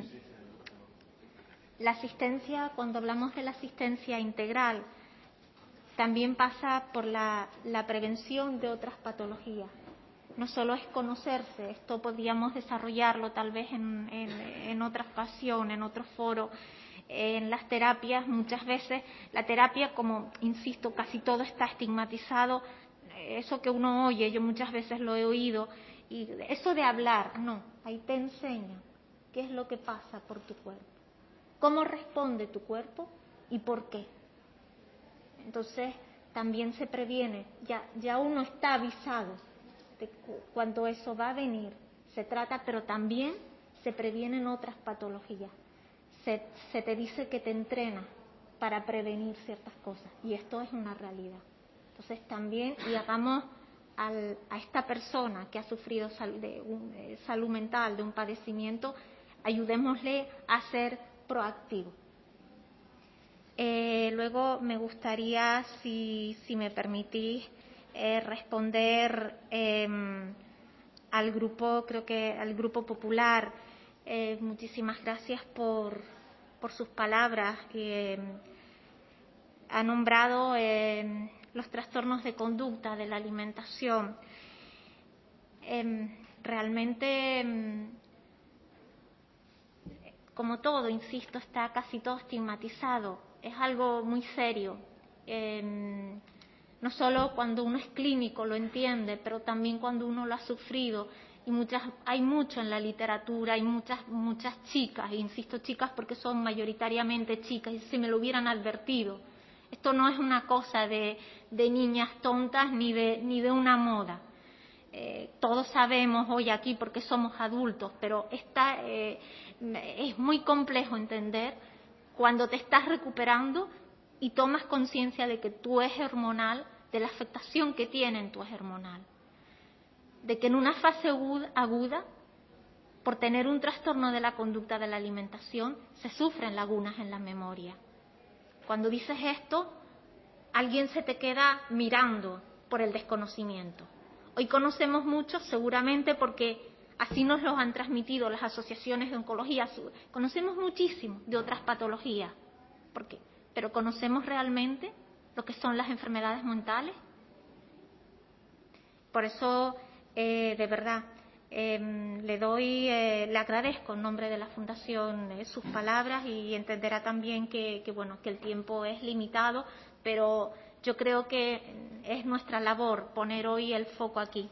la asistencia, cuando hablamos de la asistencia integral, también pasa por la, la prevención de otras patologías. No solo es conocerse, esto podríamos desarrollarlo tal vez en, en, en otra ocasión, en otro foro. En las terapias, muchas veces, la terapia, como insisto, casi todo está estigmatizado. Eso que uno oye, yo muchas veces lo he oído, y eso de hablar, no, ahí te enseña qué es lo que pasa por tu cuerpo, cómo responde tu cuerpo y por qué. Entonces, también se previene, ya, ya uno está avisado de cuando eso va a venir, se trata, pero también se previenen otras patologías. Se, se te dice que te entrena para prevenir ciertas cosas y esto es una realidad. Entonces también, y hagamos al, a esta persona que ha sufrido sal, de un, eh, salud mental, de un padecimiento, ayudémosle a ser proactivo. Eh, luego me gustaría, si, si me permitís, eh, responder eh, al grupo, creo que al grupo popular. Eh, muchísimas gracias por, por sus palabras. Eh, ha nombrado eh, los trastornos de conducta de la alimentación. Eh, realmente, eh, como todo, insisto, está casi todo estigmatizado. Es algo muy serio. Eh, no solo cuando uno es clínico lo entiende, pero también cuando uno lo ha sufrido. Y muchas, hay mucho en la literatura, hay muchas, muchas chicas, e insisto chicas porque son mayoritariamente chicas, y si me lo hubieran advertido. Esto no es una cosa de, de niñas tontas ni de, ni de una moda. Eh, todos sabemos hoy aquí porque somos adultos, pero está, eh, es muy complejo entender cuando te estás recuperando y tomas conciencia de que tu eje hormonal, de la afectación que tiene en tu eje hormonal. De que en una fase aguda, por tener un trastorno de la conducta de la alimentación, se sufren lagunas en la memoria. Cuando dices esto, alguien se te queda mirando por el desconocimiento. Hoy conocemos mucho, seguramente porque así nos lo han transmitido las asociaciones de oncología. Conocemos muchísimo de otras patologías. ¿Por qué? Pero ¿conocemos realmente lo que son las enfermedades mentales? Por eso, eh, de verdad, eh, le doy, eh, le agradezco en nombre de la Fundación eh, sus palabras, y entenderá también que, que, bueno, que el tiempo es limitado, pero yo creo que es nuestra labor poner hoy el foco aquí.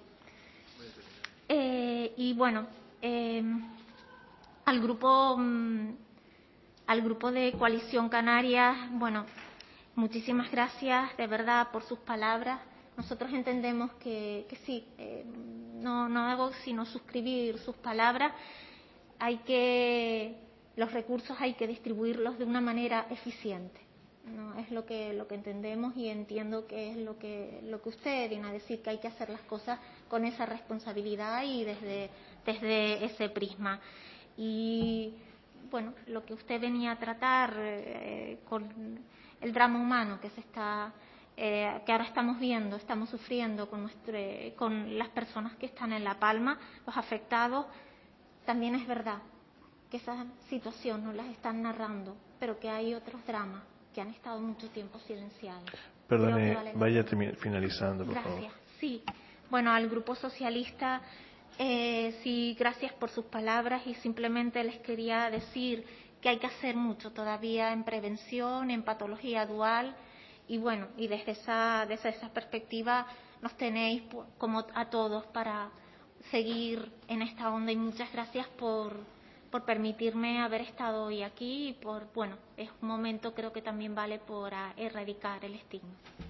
Eh, y bueno, eh, al grupo, mm, al grupo de Coalición Canarias, bueno, muchísimas gracias de verdad por sus palabras. Nosotros entendemos que, que sí, eh, no, no hago sino suscribir sus palabras. Hay que, los recursos hay que distribuirlos de una manera eficiente. No es lo que lo que entendemos, y entiendo que es lo que lo que usted viene a decir, que hay que hacer las cosas con esa responsabilidad y desde desde ese prisma. Y bueno, lo que usted venía a tratar eh, con el drama humano que se está eh, que ahora estamos viendo, estamos sufriendo con, nuestro, con las personas que están en La Palma, los afectados, también es verdad que esa situación nos las están narrando, pero que hay otros dramas que han estado mucho tiempo silenciados. Perdone, vale vaya finalizando, por gracias. favor. Sí, bueno, al Grupo Socialista, eh, sí, gracias por sus palabras y simplemente les quería decir que hay que hacer mucho todavía en prevención, en patología dual y bueno, y desde esa, desde esa perspectiva nos tenéis como a todos para seguir en esta onda y muchas gracias por, por permitirme haber estado hoy aquí y por, bueno, es un momento creo que también vale por erradicar el estigma.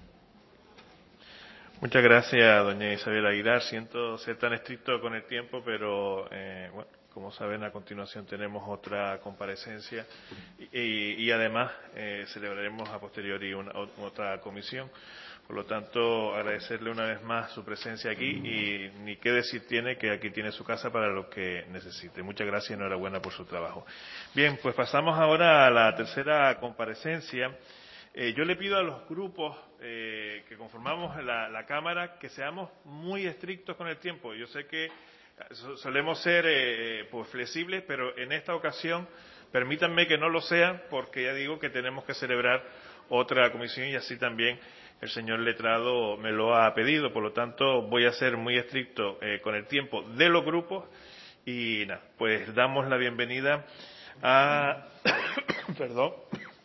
Muchas gracias, doña Isabel Aguilar. Siento ser tan estricto con el tiempo, pero eh, bueno, como saben, a continuación tenemos otra comparecencia y, y, y además eh, celebraremos a posteriori una, otra comisión. Por lo tanto, agradecerle una vez más su presencia aquí y ni qué decir tiene que aquí tiene su casa para lo que necesite. Muchas gracias y enhorabuena por su trabajo. Bien, pues pasamos ahora a la tercera comparecencia. Eh, yo le pido a los grupos eh, que conformamos la, la Cámara que seamos muy estrictos con el tiempo. Yo sé que solemos ser eh, pues flexibles, pero en esta ocasión permítanme que no lo sean porque ya digo que tenemos que celebrar otra comisión y así también el señor letrado me lo ha pedido. Por lo tanto, voy a ser muy estricto eh, con el tiempo de los grupos y nada, pues damos la bienvenida a perdón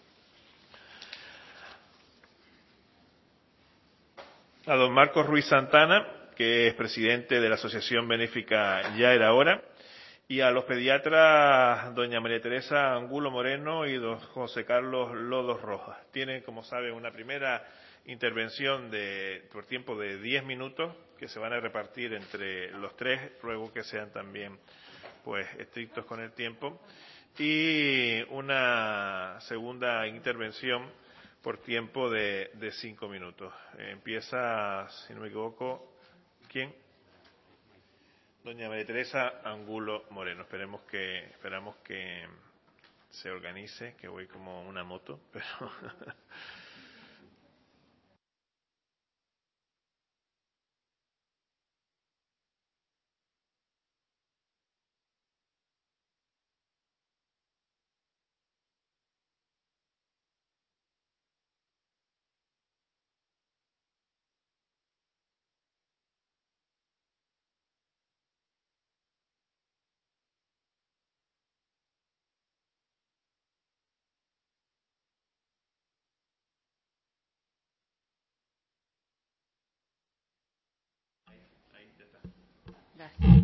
a don Marcos Ruiz Santana, que es presidente de la Asociación Benéfica Ya Era Hora, y a los pediatras doña María Teresa Angulo Moreno y don José Carlos Lodos Rojas. Tienen, como saben, una primera intervención de, por tiempo de diez minutos, que se van a repartir entre los tres, ruego que sean también pues estrictos con el tiempo, y una segunda intervención por tiempo de, de cinco minutos. Eh, empieza, si no me equivoco, ¿quién? Doña María Teresa Angulo Moreno. Esperemos que, esperamos que se organice, que voy como una moto, pero Gracias.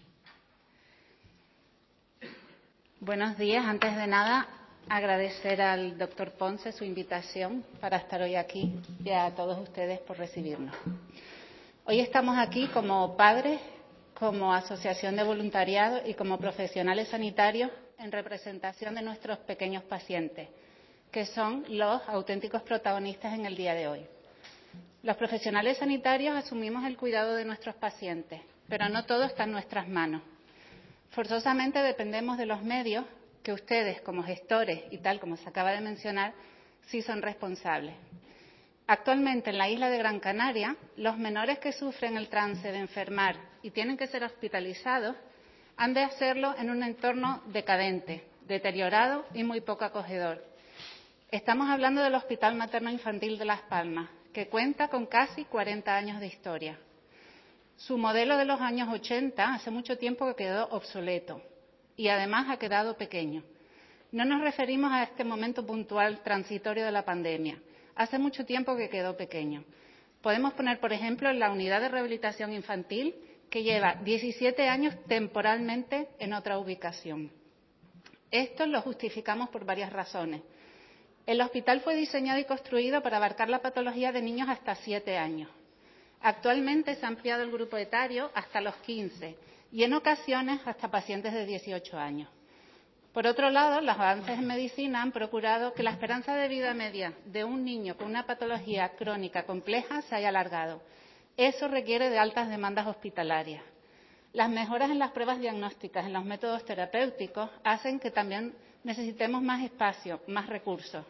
Buenos días. Antes de nada, agradecer al doctor Ponce su invitación para estar hoy aquí y a todos ustedes por recibirnos. Hoy estamos aquí como padres, como asociación de voluntariado y como profesionales sanitarios en representación de nuestros pequeños pacientes, que son los auténticos protagonistas en el día de hoy. Los profesionales sanitarios asumimos el cuidado de nuestros pacientes, pero no todo está en nuestras manos. Forzosamente dependemos de los medios que ustedes, como gestores y tal como se acaba de mencionar, sí son responsables. Actualmente en la isla de Gran Canaria, los menores que sufren el trance de enfermar y tienen que ser hospitalizados han de hacerlo en un entorno decadente, deteriorado y muy poco acogedor. Estamos hablando del Hospital Materno Infantil de Las Palmas, que cuenta con casi cuarenta años de historia. Su modelo de los años ochenta hace mucho tiempo que quedó obsoleto y además ha quedado pequeño. No nos referimos a este momento puntual transitorio de la pandemia. Hace mucho tiempo que quedó pequeño. Podemos poner, por ejemplo, la unidad de rehabilitación infantil, que lleva diecisiete años temporalmente en otra ubicación. Esto lo justificamos por varias razones. El hospital fue diseñado y construido para abarcar la patología de niños hasta siete años. Actualmente se ha ampliado el grupo etario hasta los quince y en ocasiones hasta pacientes de dieciocho años. Por otro lado, los avances en medicina han procurado que la esperanza de vida media de un niño con una patología crónica compleja se haya alargado. Eso requiere de altas demandas hospitalarias. Las mejoras en las pruebas diagnósticas, en los métodos terapéuticos, hacen que también necesitemos más espacio, más recursos.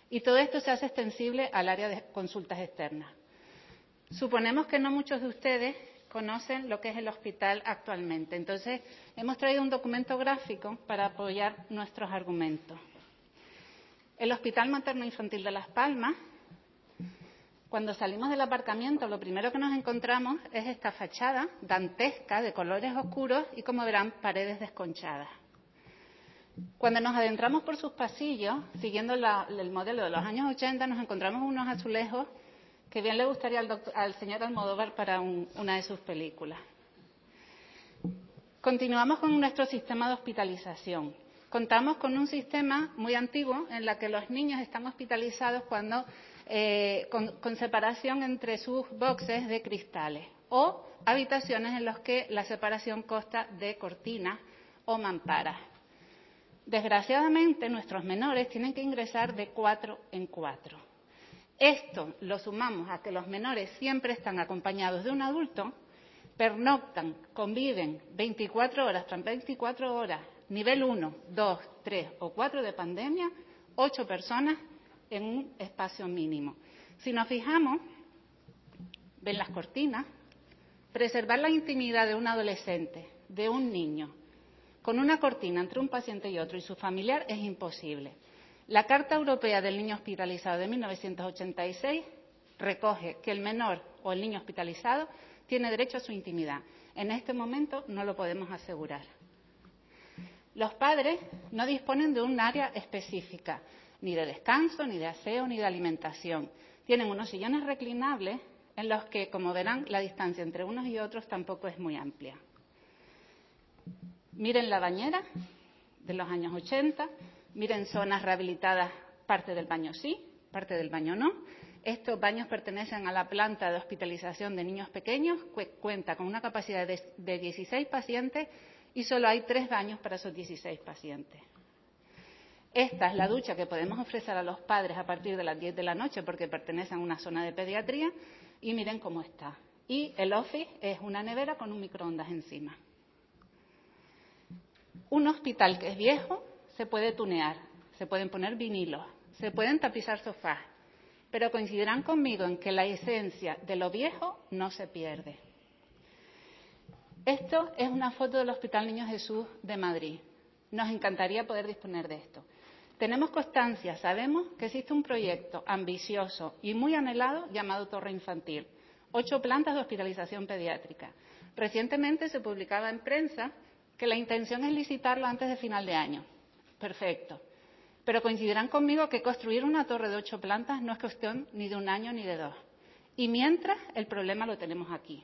Y todo esto se hace extensible al área de consultas externas. Suponemos que no muchos de ustedes conocen lo que es el hospital actualmente. Entonces, hemos traído un documento gráfico para apoyar nuestros argumentos. El Hospital Materno Infantil de Las Palmas, cuando salimos del aparcamiento, lo primero que nos encontramos es esta fachada dantesca de colores oscuros y, como verán, paredes desconchadas. Cuando nos adentramos por sus pasillos, siguiendo la, el modelo de los años ochenta, nos encontramos unos azulejos que bien le gustaría al, doctor, al señor Almodóvar para un, una de sus películas. Continuamos con nuestro sistema de hospitalización. Contamos con un sistema muy antiguo en el que los niños están hospitalizados cuando, eh, con, con separación entre sus boxes de cristales o habitaciones en las que la separación consta de cortinas o mamparas. Desgraciadamente, nuestros menores tienen que ingresar de cuatro en cuatro. Esto lo sumamos a que los menores siempre están acompañados de un adulto, pernoctan, conviven veinticuatro horas tras veinticuatro horas, nivel uno, dos, tres o cuatro de pandemia, ocho personas en un espacio mínimo. Si nos fijamos, ven las cortinas, preservar la intimidad de un adolescente, de un niño, con una cortina entre un paciente y otro y su familiar es imposible. La Carta Europea del Niño Hospitalizado de mil novecientos ochenta y seis recoge que el menor o el niño hospitalizado tiene derecho a su intimidad. En este momento no lo podemos asegurar. Los padres no disponen de un área específica, ni de descanso, ni de aseo, ni de alimentación. Tienen unos sillones reclinables en los que, como verán, la distancia entre unos y otros tampoco es muy amplia. Miren la bañera de los años ochenta, miren zonas rehabilitadas, parte del baño sí, parte del baño no. Estos baños pertenecen a la planta de hospitalización de niños pequeños, que cuenta con una capacidad de, de dieciséis pacientes y solo hay tres baños para esos dieciséis pacientes. Esta es la ducha que podemos ofrecer a los padres a partir de las diez de la noche porque pertenece a una zona de pediatría y miren cómo está. Y el office es una nevera con un microondas encima. Un hospital que es viejo se puede tunear, se pueden poner vinilos, se pueden tapizar sofás, pero coincidirán conmigo en que la esencia de lo viejo no se pierde. Esto es una foto del Hospital Niño Jesús de Madrid. Nos encantaría poder disponer de esto. Tenemos constancia, sabemos que existe un proyecto ambicioso y muy anhelado llamado Torre Infantil, ocho plantas de hospitalización pediátrica. Recientemente se publicaba en prensa que la intención es licitarlo antes de final de año. Perfecto. Pero coincidirán conmigo que construir una torre de ocho plantas no es cuestión ni de un año ni de dos. Y mientras, el problema lo tenemos aquí.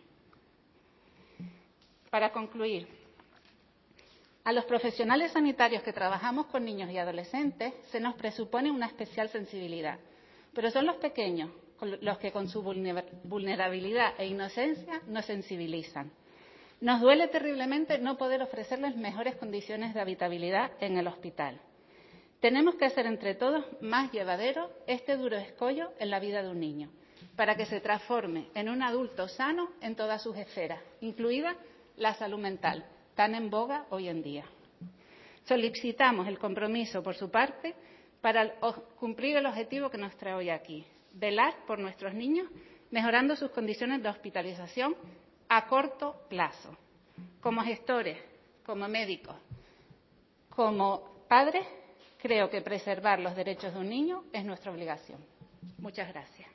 Para concluir, a los profesionales sanitarios que trabajamos con niños y adolescentes se nos presupone una especial sensibilidad. Pero son los pequeños los que con su vulnerabilidad e inocencia nos sensibilizan. Nos duele terriblemente no poder ofrecerles mejores condiciones de habitabilidad en el hospital. Tenemos que hacer entre todos más llevadero este duro escollo en la vida de un niño, para que se transforme en un adulto sano en todas sus esferas, incluida la salud mental, tan en boga hoy en día. Solicitamos el compromiso por su parte para cumplir el objetivo que nos trae hoy aquí, velar por nuestros niños, mejorando sus condiciones de hospitalización a corto plazo. Como gestores, como médicos, como padres, creo que preservar los derechos de un niño es nuestra obligación. Muchas gracias.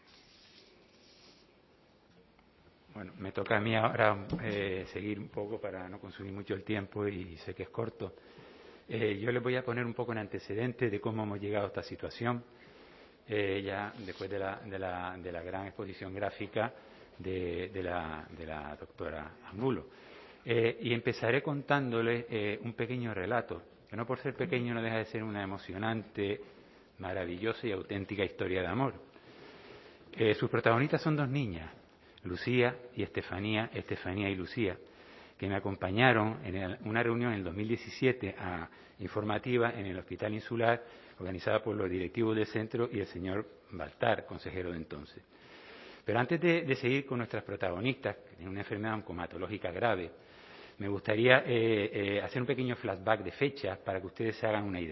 Bueno, me toca a mí ahora eh, seguir un poco para no consumir mucho el tiempo y sé que es corto. Eh, yo les voy a poner un poco en antecedente de cómo hemos llegado a esta situación, eh, ya después de la, de, la, de la gran exposición gráfica de, de, la, de la doctora Angulo. Eh, y empezaré contándoles eh, un pequeño relato, que no por ser pequeño no deja de ser una emocionante, maravillosa y auténtica historia de amor. Eh, sus protagonistas son dos niñas, Lucía y Estefanía, Estefanía y Lucía, que me acompañaron en el, una reunión en el dos mil diecisiete a, informativa en el Hospital Insular, organizada por los directivos del centro y el señor Baltar, consejero de entonces. Pero antes de, de seguir con nuestras protagonistas, que tienen una enfermedad oncomatológica grave, me gustaría eh, eh, hacer un pequeño flashback de fechas para que ustedes se hagan una idea.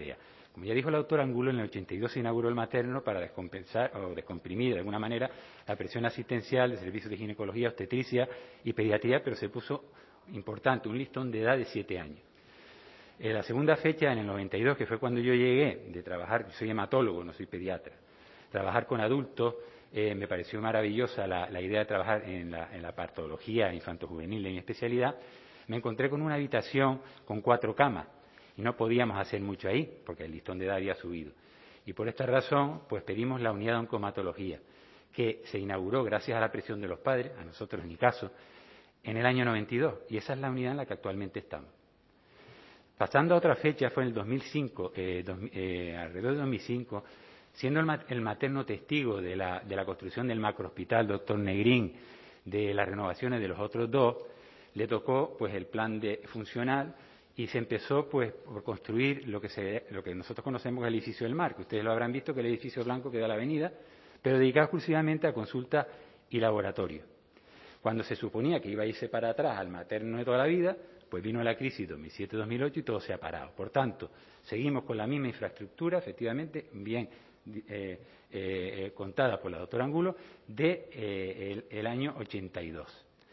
Como ya dijo la doctora Angulo, en el ochenta y dos se inauguró el materno para descompensar o descomprimir de alguna manera la presión asistencial de servicios de ginecología, obstetricia y pediatría, pero se puso importante, un listón de edad de siete años. En la segunda fecha, en el noventa y dos, que fue cuando yo llegué de trabajar, soy hematólogo, no soy pediatra, trabajar con adultos, eh, me pareció maravillosa la, la idea de trabajar en la, en la partología infanto-juvenil de mi especialidad. Me encontré con una habitación con cuatro camas y no podíamos hacer mucho ahí porque el listón de edad había subido. Y por esta razón, pues pedimos la unidad de oncomatología, que se inauguró gracias a la presión de los padres, a nosotros en mi caso, en el año noventa y dos, y esa es la unidad en la que actualmente estamos. Pasando a otra fecha, fue en el dos mil cinco, eh, dos, eh, alrededor de dos mil cinco, siendo el, el materno testigo de la, de la construcción del macrohospital, doctor Negrín, de las renovaciones de los otros dos, le tocó pues el plan de, funcional y se empezó pues por construir lo que, se, lo que nosotros conocemos como el edificio del mar, que ustedes lo habrán visto, que el edificio blanco que da a la avenida, pero dedicado exclusivamente a consulta y laboratorio. Cuando se suponía que iba a irse para atrás al materno de toda la vida, pues vino la crisis dos mil siete dos mil ocho y todo se ha parado. Por tanto, seguimos con la misma infraestructura, efectivamente, bien eh, eh, contada por la doctora Angulo, de eh, el, el año ochenta y dos.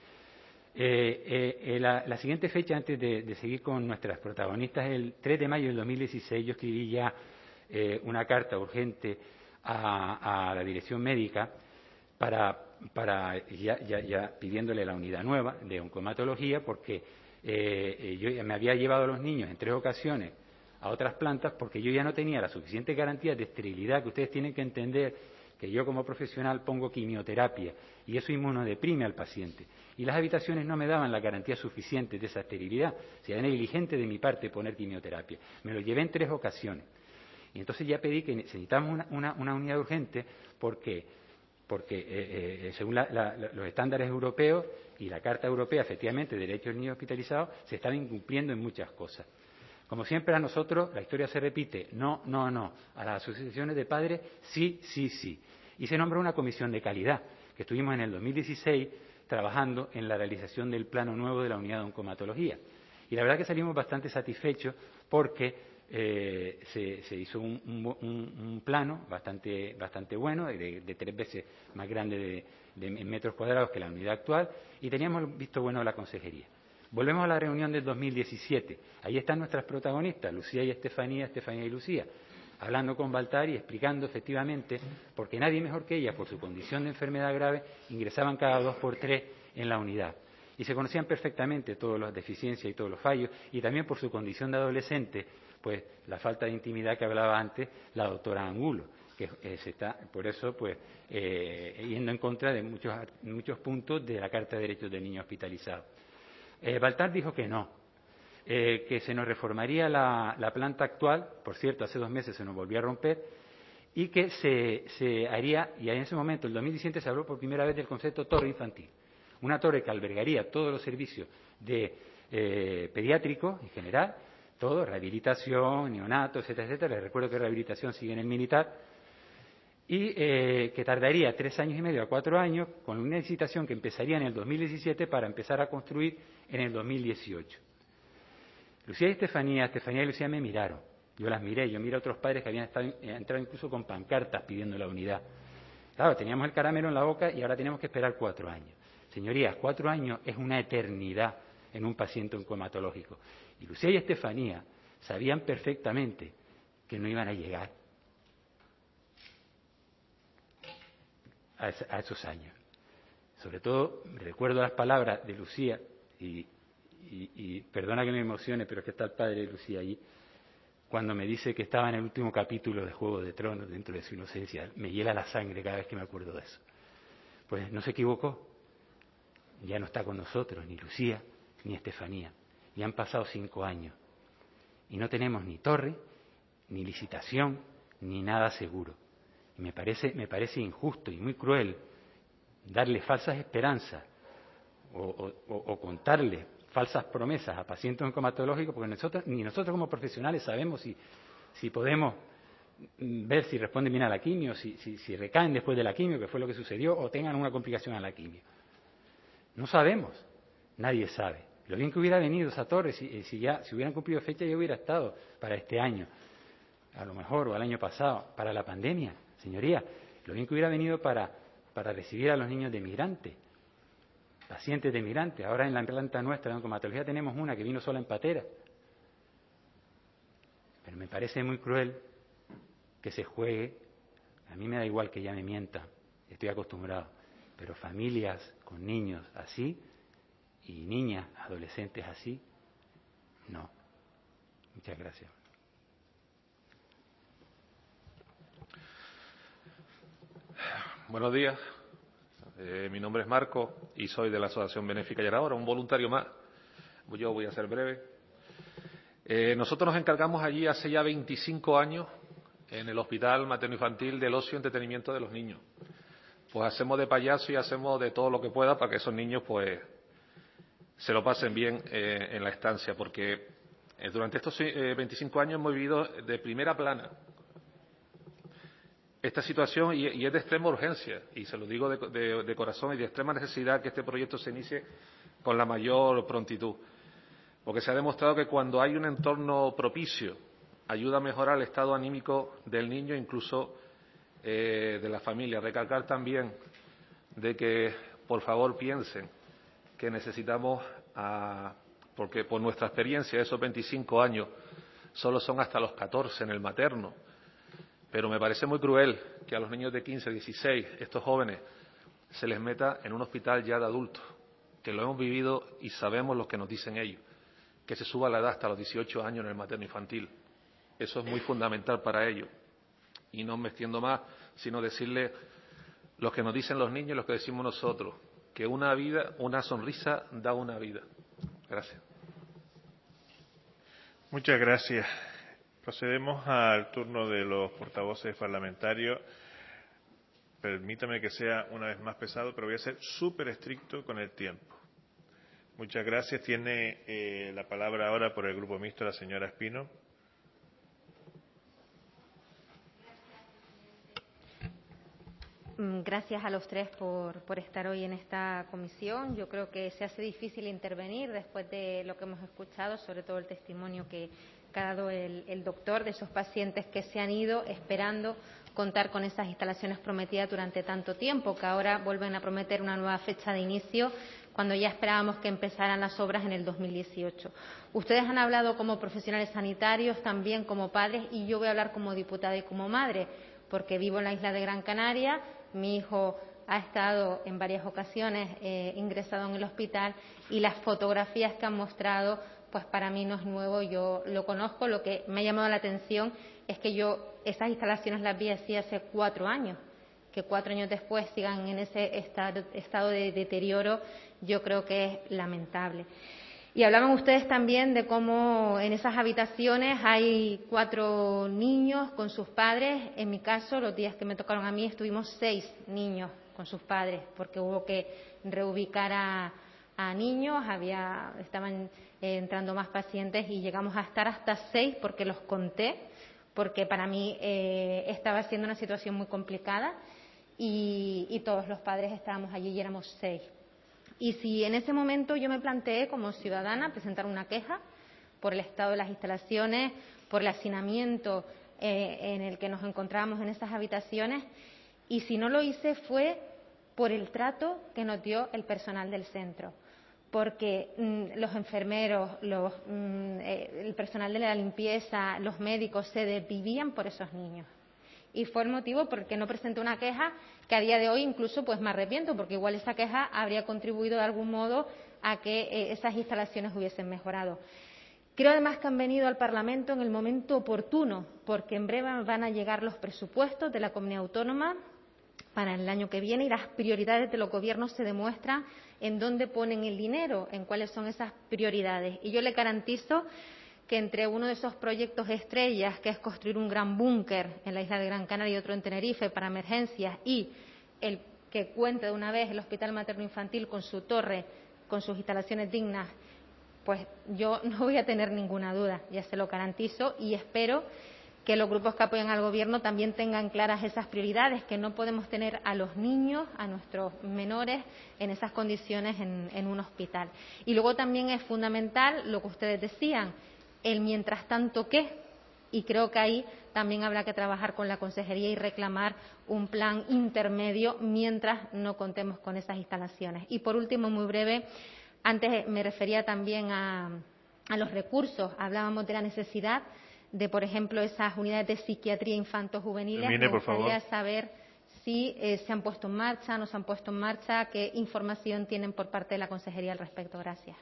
Eh, eh, la, la siguiente fecha, antes de, de seguir con nuestras protagonistas, el tres de mayo del dos mil dieciséis, yo escribí ya eh, una carta urgente a, a la dirección médica para, para ya, ya, ya pidiéndole la unidad nueva de oncomatología, porque eh, yo ya me había llevado a los niños en tres ocasiones a otras plantas porque yo ya no tenía la suficiente garantía de esterilidad, que ustedes tienen que entender que yo como profesional pongo quimioterapia y eso inmunodeprime al paciente. Y las habitaciones no me daban la garantía suficiente de esa esterilidad. O sea, era negligente de mi parte poner quimioterapia. Me lo llevé en tres ocasiones. Y entonces ya pedí que necesitamos una, una, una unidad urgente porque, porque eh, eh, según la, la, los estándares europeos y la Carta Europea, efectivamente, de Derechos del Niño Hospitalizado, se están incumpliendo en muchas cosas. Como siempre a nosotros, la historia se repite, no, no, no. A las asociaciones de padres, sí, sí, sí. Y se nombró una comisión de calidad, que estuvimos en el dos mil dieciséis trabajando en la realización del plano nuevo de la unidad de oncomatología. Y la verdad que salimos bastante satisfechos porque eh, se, se hizo un, un, un plano bastante, bastante bueno, de, de tres veces más grande de, de metros cuadrados que la unidad actual, y teníamos visto bueno la consejería. Volvemos a la reunión del dos mil diecisiete. Ahí están nuestras protagonistas, Lucía y Estefanía, Estefanía y Lucía, hablando con Baltar y explicando efectivamente, porque nadie mejor que ella, por su condición de enfermedad grave, ingresaban cada dos por tres en la unidad. Y se conocían perfectamente todas las deficiencias y todos los fallos, y también por su condición de adolescente, pues la falta de intimidad que hablaba antes la doctora Angulo, que eh, se está, por eso, pues, eh, yendo en contra de muchos, muchos puntos de la Carta de Derechos del Niño Hospitalizado. Eh, Baltar dijo que no, eh, que se nos reformaría la, la planta actual, por cierto, hace dos meses se nos volvió a romper, y que se, se haría, y en ese momento, el dos mil diecisiete, se habló por primera vez del concepto torre infantil, una torre que albergaría todos los servicios de eh, pediátricos en general, todo, rehabilitación, neonatos, etcétera, etcétera. Les recuerdo que rehabilitación sigue en el militar, y eh, que tardaría tres años y medio a cuatro años, con una licitación que empezaría en el dos mil diecisiete para empezar a construir en el dos mil dieciocho. Lucía y Estefanía, Estefanía y Lucía me miraron, yo las miré, yo miré a otros padres que habían estado, eh, entrado incluso con pancartas pidiendo la unidad. Claro, teníamos el caramelo en la boca y ahora tenemos que esperar cuatro años. Señorías, cuatro años es una eternidad en un paciente oncomatológico. Y Lucía y Estefanía sabían perfectamente que no iban a llegar a esos años. Sobre todo, recuerdo las palabras de Lucía, y, y, y perdona que me emocione, pero es que está el padre de Lucía allí, cuando me dice que estaba en el último capítulo de Juego de Tronos dentro de su inocencia. Me hiela la sangre cada vez que me acuerdo de eso. Pues no se equivocó, ya no está con nosotros ni Lucía ni Estefanía, y han pasado cinco años, y no tenemos ni torre, ni licitación, ni nada seguro. Y me parece, me parece injusto y muy cruel darle falsas esperanzas o, o, o contarle falsas promesas a pacientes oncomatológicos, porque nosotros, ni nosotros como profesionales sabemos si, si podemos ver si responden bien a la quimio, si, si, si recaen después de la quimio, que fue lo que sucedió, o tengan una complicación a la quimio. No sabemos, nadie sabe. Lo bien que hubiera venido esa torre, si, si ya si hubieran cumplido fecha, yo hubiera estado para este año. a lo mejor, o el año pasado, para la pandemia. Señoría, lo bien que hubiera venido para, para recibir a los niños de migrantes, pacientes de migrantes. Ahora en la planta nuestra de oncomatología tenemos una que vino sola en patera. Pero me parece muy cruel que se juegue. A mí me da igual que ya me mientan, estoy acostumbrado. Pero familias con niños así y niñas, adolescentes así, no. Muchas gracias. Buenos días. Eh, mi nombre es Marco y soy de la Asociación Benéfica Yarahora, un voluntario más. Yo voy a ser breve. Eh, nosotros nos encargamos allí hace ya veinticinco años en el Hospital Materno-Infantil del ocio y entretenimiento de los niños. Pues hacemos de payaso y hacemos de todo lo que pueda para que esos niños pues se lo pasen bien eh, en la estancia, porque eh, durante estos eh, veinticinco años hemos vivido de primera plana esta situación y, y es de extrema urgencia, y se lo digo de, de, de corazón, y de extrema necesidad que este proyecto se inicie con la mayor prontitud, porque se ha demostrado que cuando hay un entorno propicio ayuda a mejorar el estado anímico del niño, incluso eh, de la familia. Recalcar también de que, por favor, piensen que necesitamos, a, porque por nuestra experiencia esos veinticinco años solo son hasta los catorce en el materno, pero me parece muy cruel que a los niños de quince, dieciséis, estos jóvenes, se les meta en un hospital ya de adultos, que lo hemos vivido y sabemos lo que nos dicen ellos, que se suba la edad hasta los dieciocho años en el materno infantil. Eso es muy fundamental para ellos. Y no me extiendo más, sino decirle lo que nos dicen los niños y lo que decimos nosotros, que una vida, una sonrisa da una vida. Gracias. Muchas gracias. Procedemos al turno de los portavoces parlamentarios. Permítame que sea una vez más pesado, pero voy a ser súper estricto con el tiempo. Muchas gracias. Tiene eh, la palabra ahora por el Grupo Mixto la señora Espino. Gracias a los tres por, por estar hoy en esta comisión. Yo creo que se hace difícil intervenir después de lo que hemos escuchado, sobre todo el testimonio que ha dado el, el doctor de esos pacientes que se han ido esperando contar con esas instalaciones prometidas durante tanto tiempo, que ahora vuelven a prometer una nueva fecha de inicio cuando ya esperábamos que empezaran las obras en el dos mil dieciocho. Ustedes han hablado como profesionales sanitarios, también como padres, y yo voy a hablar como diputada y como madre, porque vivo en la isla de Gran Canaria. Mi hijo ha estado en varias ocasiones eh, ingresado en el hospital y las fotografías que han mostrado, pues para mí no es nuevo, yo lo conozco. Lo que me ha llamado la atención es que yo esas instalaciones las vi así hace cuatro años, que cuatro años después sigan en ese estado, estado de deterioro, yo creo que es lamentable. Y hablaban ustedes también de cómo en esas habitaciones hay cuatro niños con sus padres. En mi caso, los días que me tocaron a mí, estuvimos seis niños con sus padres, porque hubo que reubicar a, a niños, había, estaban eh, entrando más pacientes y llegamos a estar hasta seis, porque los conté, porque para mí eh, estaba siendo una situación muy complicada y, y todos los padres estábamos allí y éramos seis. Y si en ese momento yo me planteé como ciudadana presentar una queja por el estado de las instalaciones, por el hacinamiento eh, en el que nos encontrábamos en esas habitaciones, y si no lo hice fue por el trato que nos dio el personal del centro, porque mmm, los enfermeros, los, mmm, eh, el personal de la limpieza, los médicos se desvivían por esos niños. Y fue el motivo por el que no presenté una queja, que a día de hoy incluso pues me arrepiento, porque igual esa queja habría contribuido de algún modo a que eh, esas instalaciones hubiesen mejorado. Creo además que han venido al Parlamento en el momento oportuno, porque en breve van a llegar los presupuestos de la comunidad autónoma para el año que viene y las prioridades de los gobiernos se demuestran en dónde ponen el dinero, en cuáles son esas prioridades. Y yo le garantizo que entre uno de esos proyectos estrellas, que es construir un gran búnker en la isla de Gran Canaria y otro en Tenerife para emergencias, y el que cuente de una vez el Hospital Materno Infantil con su torre, con sus instalaciones dignas, pues yo no voy a tener ninguna duda, ya se lo garantizo, y espero que los grupos que apoyan al Gobierno también tengan claras esas prioridades, que no podemos tener a los niños, a nuestros menores, en esas condiciones en, en un hospital. Y luego también es fundamental lo que ustedes decían, el mientras tanto qué, Y creo que ahí también habrá que trabajar con la Consejería y reclamar un plan intermedio mientras no contemos con esas instalaciones. Y, por último, muy breve, antes me refería también a, a los recursos. Hablábamos de la necesidad de, por ejemplo, esas unidades de psiquiatría infanto-juveniles. Termine, me por gustaría favor. saber si eh, se han puesto en marcha, no se han puesto en marcha, qué información tienen por parte de la Consejería al respecto. Gracias.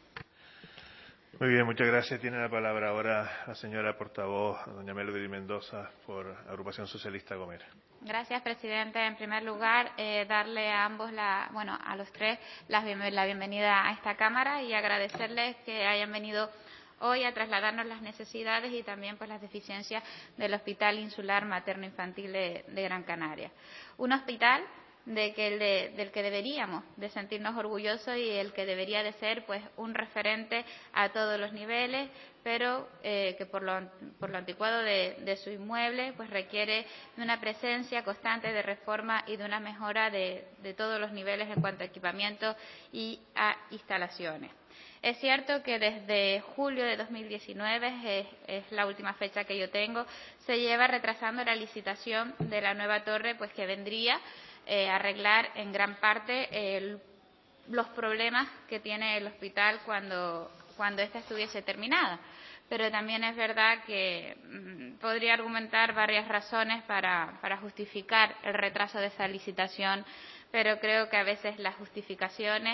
Muy bien, muchas gracias. Tiene la palabra ahora la señora portavoz, doña Melody Mendoza, por Agrupación Socialista Gomera. Gracias, presidente. En primer lugar, eh, darle a ambos, la, bueno, a los tres, la, la bienvenida a esta Cámara y agradecerles que hayan venido hoy a trasladarnos las necesidades y también pues, las deficiencias del Hospital Insular Materno-Infantil de, de Gran Canaria. Un hospital de que el de, del que deberíamos de sentirnos orgullosos y el que debería de ser pues un referente a todos los niveles, pero eh, que por lo, por lo anticuado de, de su inmueble pues requiere de una presencia constante de reforma y de una mejora de, de todos los niveles en cuanto a equipamiento y a instalaciones. Es cierto que desde julio de dos mil diecinueve, es, es la última fecha que yo tengo, se lleva retrasando la licitación de la nueva torre, pues que vendría eh, a arreglar en gran parte el, los problemas que tiene el hospital cuando, cuando ésta estuviese terminada. Pero también es verdad que mmm, podría argumentar varias razones para, para justificar el retraso de esa licitación, pero creo que a veces las justificaciones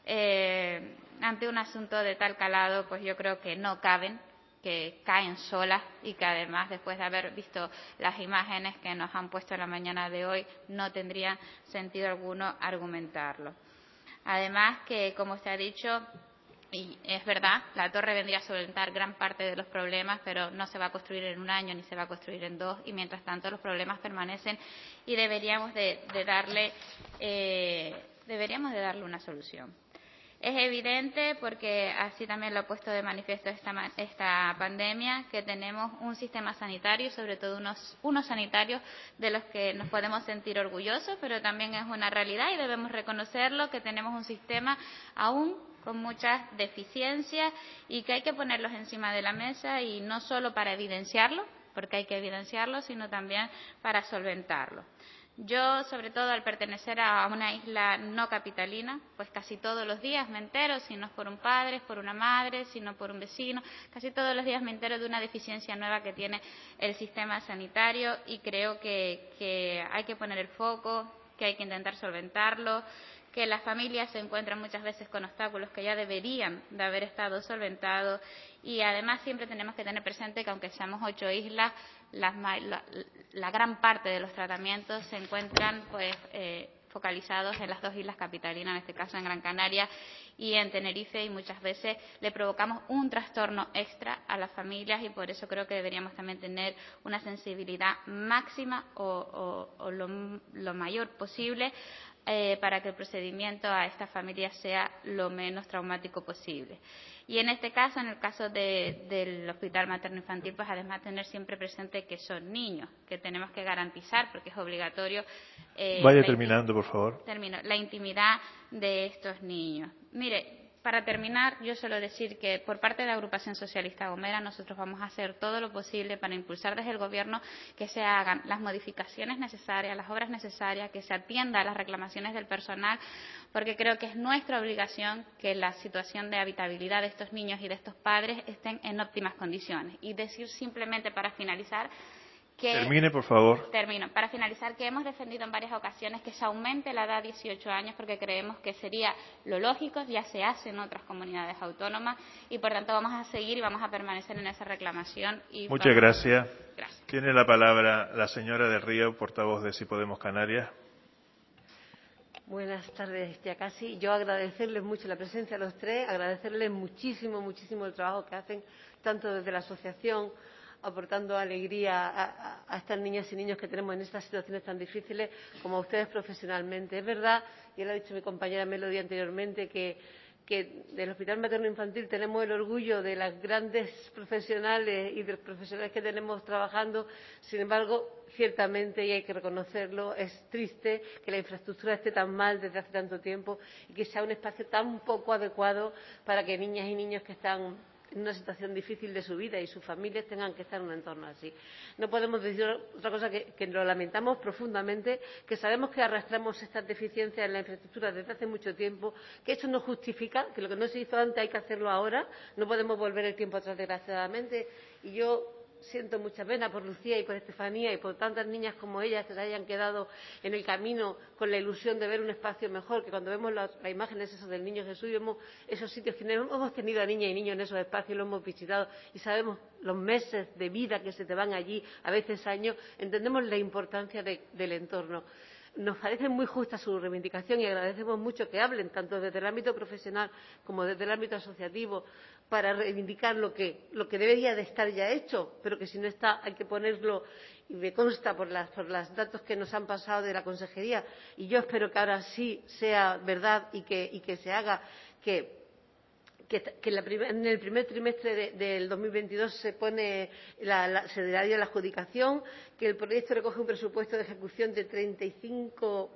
eh, ante un asunto de tal calado, pues yo creo que no caben, que caen solas y que además, después de haber visto las imágenes que nos han puesto en la mañana de hoy, no tendría sentido alguno argumentarlo. Además que, como se ha dicho, y es verdad, la torre vendría a solventar gran parte de los problemas, pero no se va a construir en un año ni se va a construir en dos, y mientras tanto los problemas permanecen y deberíamos de, de darle eh, deberíamos de darle una solución. Es evidente, porque así también lo ha puesto de manifiesto esta, esta pandemia, que tenemos un sistema sanitario y sobre todo unos, unos sanitarios de los que nos podemos sentir orgullosos, pero también es una realidad y debemos reconocerlo, que tenemos un sistema aún con muchas deficiencias y que hay que ponerlos encima de la mesa, y no solo para evidenciarlo, porque hay que evidenciarlo, sino también para solventarlo. Yo, sobre todo, al pertenecer a una isla no capitalina, pues casi todos los días me entero, si no es por un padre, es por una madre, si no por un vecino, casi todos los días me entero de una deficiencia nueva que tiene el sistema sanitario, y creo que, que hay que poner el foco, que hay que intentar solventarlo, que las familias se encuentran muchas veces con obstáculos que ya deberían de haber estado solventados, y además siempre tenemos que tener presente que aunque seamos ocho islas, las, la, la gran parte de los tratamientos se encuentran pues eh, focalizados en las dos islas capitalinas, en este caso en Gran Canaria y en Tenerife, y muchas veces le provocamos un trastorno extra a las familias, y por eso creo que deberíamos también tener una sensibilidad máxima o, o, o lo, lo mayor posible Eh, para que el procedimiento a estas familias sea lo menos traumático posible. Y en este caso, en el caso de, del Hospital Materno-Infantil, pues además tener siempre presente que son niños, que tenemos que garantizar, porque es obligatorio. Eh, Vaya terminando, por favor. Termino. La intimidad de estos niños. Mire, para terminar, yo suelo decir que por parte de la Agrupación Socialista Gomera nosotros vamos a hacer todo lo posible para impulsar desde el Gobierno que se hagan las modificaciones necesarias, las obras necesarias, que se atienda a las reclamaciones del personal, porque creo que es nuestra obligación que la situación de habitabilidad de estos niños y de estos padres estén en óptimas condiciones. Y decir simplemente, para finalizar, que Termine, por favor. Termino. Para finalizar, que hemos defendido en varias ocasiones que se aumente la edad a dieciocho años, porque creemos que sería lo lógico, ya se hace en otras comunidades autónomas, y por tanto vamos a seguir y vamos a permanecer en esa reclamación. Y Muchas gracias. A... gracias. Tiene la palabra la señora del Río, portavoz de Si Podemos Canarias. Buenas tardes, ya casi. Yo agradecerles mucho la presencia de los tres, agradecerles muchísimo, muchísimo el trabajo que hacen, tanto desde la asociación, aportando alegría a, a, a estas niñas y niños que tenemos en estas situaciones tan difíciles, como a ustedes profesionalmente. Es verdad, y lo ha dicho mi compañera Melody anteriormente, que, que del Hospital Materno Infantil tenemos el orgullo de las grandes profesionales y de los profesionales que tenemos trabajando. Sin embargo, ciertamente, y hay que reconocerlo, es triste que la infraestructura esté tan mal desde hace tanto tiempo y que sea un espacio tan poco adecuado para que niñas y niños que están en una situación difícil de su vida y sus familias tengan que estar en un entorno así. No podemos decir otra cosa que, que lo lamentamos profundamente, que sabemos que arrastramos estas deficiencias en la infraestructura desde hace mucho tiempo, que esto no justifica, que lo que no se hizo antes hay que hacerlo ahora, no podemos volver el tiempo atrás desgraciadamente, y yo siento mucha pena por Lucía y por Estefanía y por tantas niñas como ellas que se hayan quedado en el camino con la ilusión de ver un espacio mejor, que cuando vemos las, las imágenes esas del Niño Jesús y vemos esos sitios que no hemos tenido a niñas y niños en esos espacios, lo hemos visitado y sabemos los meses de vida que se te van allí, a veces años, entendemos la importancia de, del entorno. Nos parece muy justa su reivindicación y agradecemos mucho que hablen tanto desde el ámbito profesional como desde el ámbito asociativo para reivindicar lo que, lo que debería de estar ya hecho, pero que si no está hay que ponerlo, y me consta por las, por los datos que nos han pasado de la consejería, y yo espero que ahora sí sea verdad y que, y que se haga, que que, que la primer, en el primer trimestre de, del dos mil veintidós se pone la, la, se daría la adjudicación, que el proyecto recoge un presupuesto de ejecución de treinta y cinco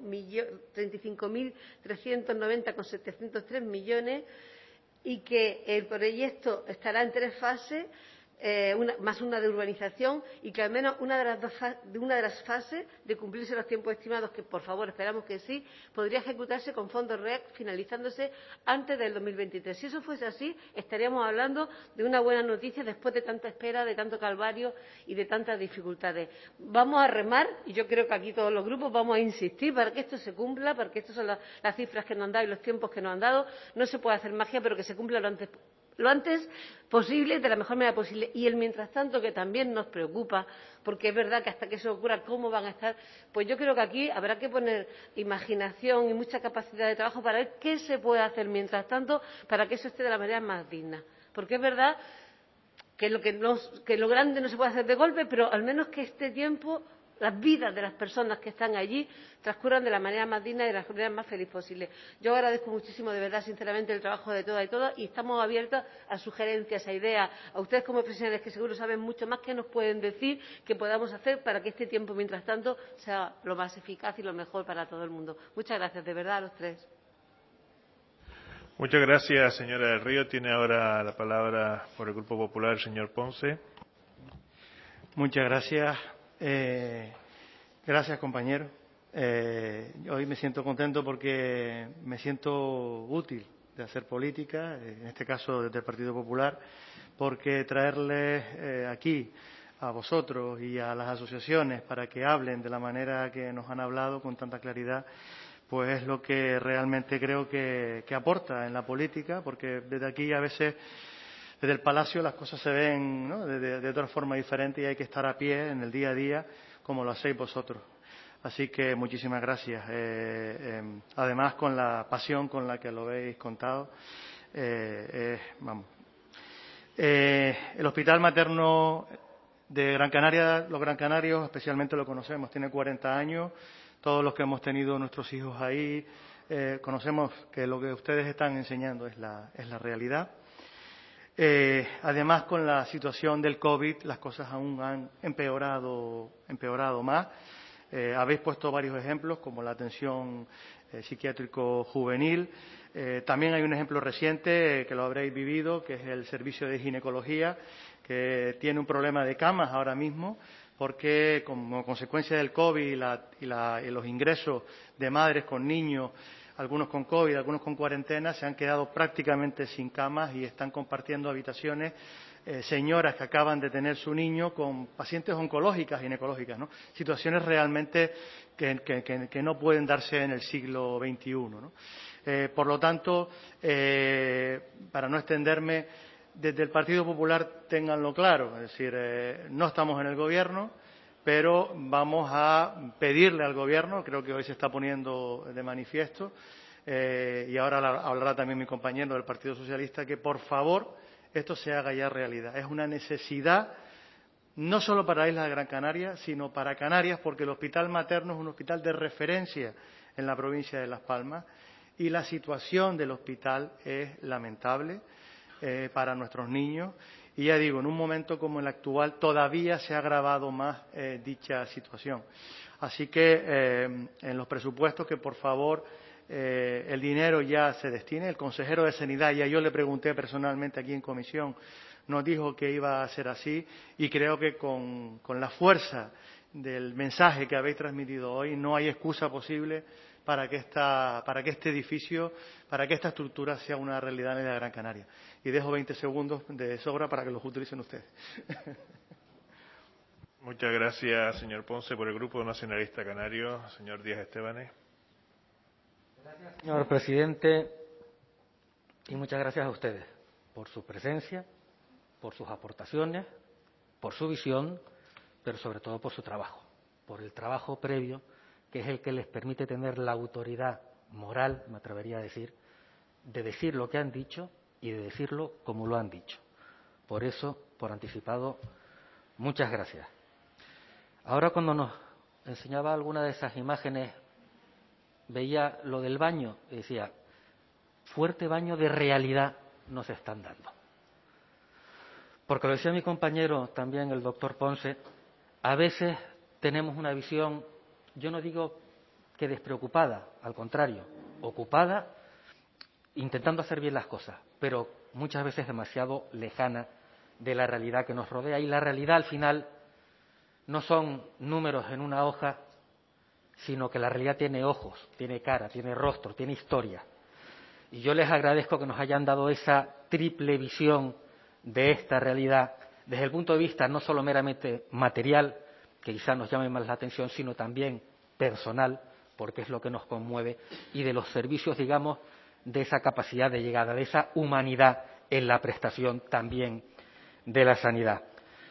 mil trescientos noventa coma setecientos tres millones y que el proyecto estará en tres fases, eh, una, más una de urbanización, y que al menos una de las dos de una de las fases de cumplirse los tiempos estimados, que por favor esperamos que sí, podría ejecutarse con fondos R E C finalizándose antes del dos mil veintitrés. Si eso fuese así, estaríamos hablando de una buena noticia después de tanta espera, de tanto calvario y de tantas dificultades. Vamos a remar, y yo creo que aquí todos los grupos vamos a insistir para que esto se cumpla, porque estas son las, las cifras que nos han dado y los tiempos que nos han dado. No se puede hacer magia, pero que se cumpla lo antes lo antes posible, de la mejor manera posible. Y el mientras tanto, que también nos preocupa, porque es verdad que hasta que eso ocurra, ¿cómo van a estar? Pues yo creo que aquí habrá que poner imaginación y mucha capacidad de trabajo para ver qué se puede hacer mientras tanto para que eso esté de la manera más digna. Porque es verdad que lo, que, nos, que lo grande no se puede hacer de golpe, pero al menos que este tiempo, las vidas de las personas que están allí transcurran de la manera más digna y de la manera más feliz posible. Yo agradezco muchísimo, de verdad, sinceramente, el trabajo de todas y todos, y estamos abiertos a sugerencias, a ideas, a ustedes como profesionales que seguro saben mucho más que nos pueden decir que podamos hacer para que este tiempo, mientras tanto, sea lo más eficaz y lo mejor para todo el mundo. Muchas gracias, de verdad, a los tres. Muchas gracias, señora del Río. Tiene ahora la palabra por el Grupo Popular el señor Ponce. Muchas gracias. Eh, gracias, compañero. Eh, hoy me siento contento porque me siento útil de hacer política, en este caso desde el Partido Popular, porque traerles eh, aquí a vosotros y a las asociaciones para que hablen de la manera que nos han hablado con tanta claridad, pues es lo que realmente creo que, que aporta en la política, porque desde aquí a veces, desde el Palacio, las cosas se ven, ¿no?, de, de, de otra forma diferente y hay que estar a pie en el día a día como lo hacéis vosotros. Así que muchísimas gracias. Eh, eh, además, con la pasión con la que lo habéis contado, eh, eh, vamos. Eh, el Hospital Materno de Gran Canaria, los Gran Canarios especialmente lo conocemos, tiene cuarenta años. Todos los que hemos tenido nuestros hijos ahí eh, conocemos que lo que ustedes están enseñando es la, es la realidad. Eh, además, con la situación del COVID, las cosas aún han empeorado, empeorado más. Eh, habéis puesto varios ejemplos, como la atención eh, psiquiátrico-juvenil. Eh, también hay un ejemplo reciente eh, que lo habréis vivido, que es el servicio de ginecología, que tiene un problema de camas ahora mismo, porque como consecuencia del COVID y, la, y, la, y los ingresos de madres con niños, algunos con COVID, algunos con cuarentena, se han quedado prácticamente sin camas y están compartiendo habitaciones eh, señoras que acaban de tener su niño con pacientes oncológicas, ginecológicas, ¿no? Situaciones realmente que, que, que, que no pueden darse en el siglo veintiuno, ¿no? Eh, por lo tanto, eh, para no extenderme, desde el Partido Popular ténganlo claro, es decir, eh, no estamos en el Gobierno, pero vamos a pedirle al Gobierno, creo que hoy se está poniendo de manifiesto, eh, y ahora hablará también mi compañero del Partido Socialista, que por favor esto se haga ya realidad. Es una necesidad no solo para la isla de Gran Canaria, sino para Canarias, porque el Hospital Materno es un hospital de referencia en la provincia de Las Palmas y la situación del hospital es lamentable eh, para nuestros niños. Y ya digo, en un momento como el actual todavía se ha agravado más eh, dicha situación. Así que eh, en los presupuestos que por favor eh, el dinero ya se destine. El consejero de Sanidad, ya yo le pregunté personalmente aquí en comisión nos dijo que iba a ser así y creo que con, con la fuerza del mensaje que habéis transmitido hoy no hay excusa posible para que, esta, para que este edificio, para que esta estructura sea una realidad en la Gran Canaria. Y dejo veinte segundos de sobra para que los utilicen ustedes. Muchas gracias, señor Ponce. Por el Grupo Nacionalista Canario, señor Díaz Estebanes. Gracias, señor presidente, y muchas gracias a ustedes por su presencia, por sus aportaciones, por su visión, pero sobre todo por su trabajo, por el trabajo previo, que es el que les permite tener la autoridad moral, me atrevería a decir, de decir lo que han dicho y de decirlo como lo han dicho. Por eso, por anticipado, muchas gracias. Ahora, cuando nos enseñaba alguna de esas imágenes, veía lo del baño y decía, fuerte baño de realidad nos están dando. Porque lo decía mi compañero también, el doctor Ponce, a veces tenemos una visión, yo no digo que despreocupada, al contrario, ocupada, intentando hacer bien las cosas, pero muchas veces demasiado lejana de la realidad que nos rodea. Y la realidad, al final, no son números en una hoja, sino que la realidad tiene ojos, tiene cara, tiene rostro, tiene historia. Y yo les agradezco que nos hayan dado esa triple visión de esta realidad desde el punto de vista no solo meramente material, que quizá nos llame más la atención, sino también personal, porque es lo que nos conmueve, y de los servicios, digamos, de esa capacidad de llegada, de esa humanidad en la prestación también de la sanidad.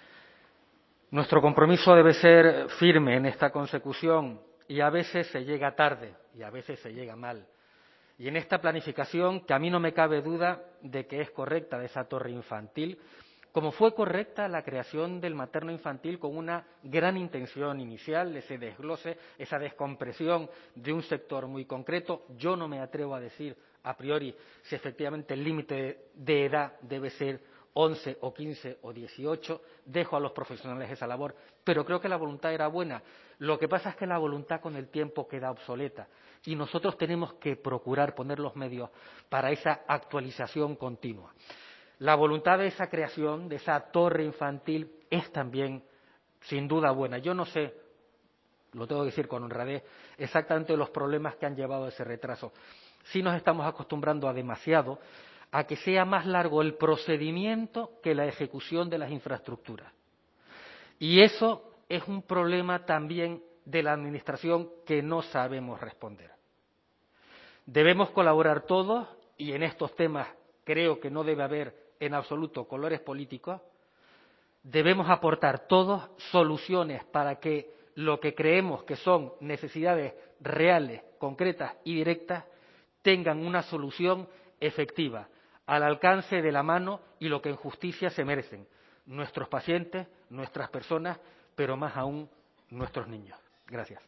Nuestro compromiso debe ser firme en esta consecución y a veces se llega tarde y a veces se llega mal. Y en esta planificación, que a mí no me cabe duda de que es correcta, de esa torre infantil, como fue correcta la creación del materno infantil con una gran intención inicial, ese desglose, esa descompresión de un sector muy concreto. Yo no me atrevo a decir a priori si efectivamente el límite de edad debe ser once o quince o dieciocho, dejo a los profesionales esa labor, pero creo que la voluntad era buena. Lo que pasa es que la voluntad con el tiempo queda obsoleta y nosotros tenemos que procurar poner los medios para esa actualización continua. La voluntad de esa creación, de esa torre infantil, es también, sin duda, buena. Yo no sé, lo tengo que decir con honradez, exactamente los problemas que han llevado a ese retraso. Sí nos estamos acostumbrando a demasiado a que sea más largo el procedimiento que la ejecución de las infraestructuras. Y eso es un problema también de la Administración que no sabemos responder. Debemos colaborar todos y en estos temas creo que no debe haber en absoluto colores políticos. Debemos aportar todos soluciones para que lo que creemos que son necesidades reales, concretas y directas tengan una solución efectiva, al alcance de la mano y lo que en justicia se merecen nuestros pacientes, nuestras personas, pero más aún nuestros niños. Gracias.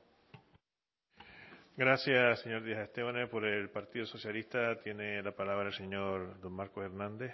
Gracias, señor Díaz Estebanes. Por el Partido Socialista tiene la palabra el señor don Marcos Hernández.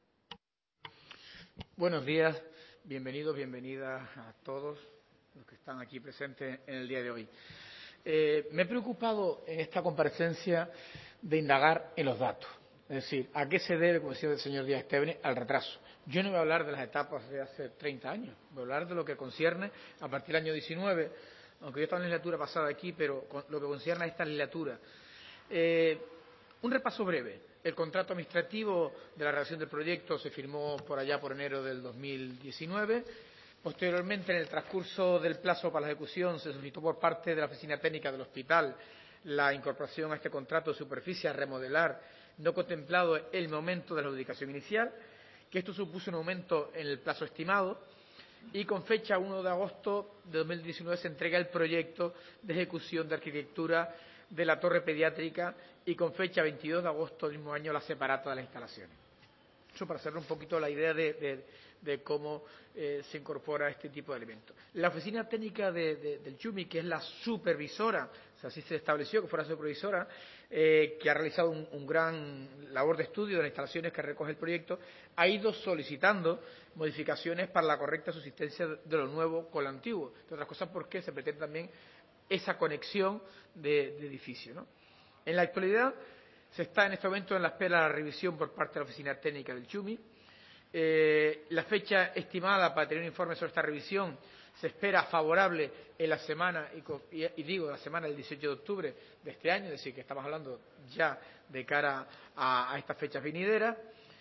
Buenos días, bienvenidos, bienvenidas a todos los que están aquí presentes en el día de hoy. Eh, me he preocupado en esta comparecencia de indagar en los datos. Es decir, ¿a qué se debe, como decía el señor Díaz Estebanes, al retraso? Yo no voy a hablar de las etapas de hace treinta años, voy a hablar de lo que concierne a partir del año diecinueve, aunque yo estaba en la legislatura pasada aquí, pero con lo que concierne a esta legislatura. Eh, un repaso breve. El contrato administrativo de la redacción del proyecto se firmó por allá por enero del dos mil diecinueve. Posteriormente, en el transcurso del plazo para la ejecución, se solicitó por parte de la Oficina Técnica del Hospital la incorporación a este contrato de superficie a remodelar no contemplado en el momento de la adjudicación inicial, que esto supuso un aumento en el plazo estimado, y con fecha uno de agosto de dos mil diecinueve se entrega el proyecto de ejecución de arquitectura de la torre pediátrica y con fecha veintidós de agosto del mismo año la separata de las instalaciones. Eso para hacer un poquito la idea de, de, de cómo eh, se incorpora este tipo de elementos. La oficina técnica de, de, del CHUMI, que es la supervisora, o sea, así se estableció que fuera supervisora, eh, que ha realizado un, un gran labor de estudio de las instalaciones que recoge el proyecto, ha ido solicitando modificaciones para la correcta subsistencia de lo nuevo con lo antiguo. Entre otras cosas porque se pretende también esa conexión de, de edificio, ¿no? En la actualidad se está en este momento en la espera de la revisión por parte de la Oficina Técnica del CHUMI Eh, la fecha estimada para tener un informe sobre esta revisión se espera favorable en la semana, y, y digo la semana del dieciocho de octubre de este año, es decir, que estamos hablando ya de cara a, a estas fechas venideras.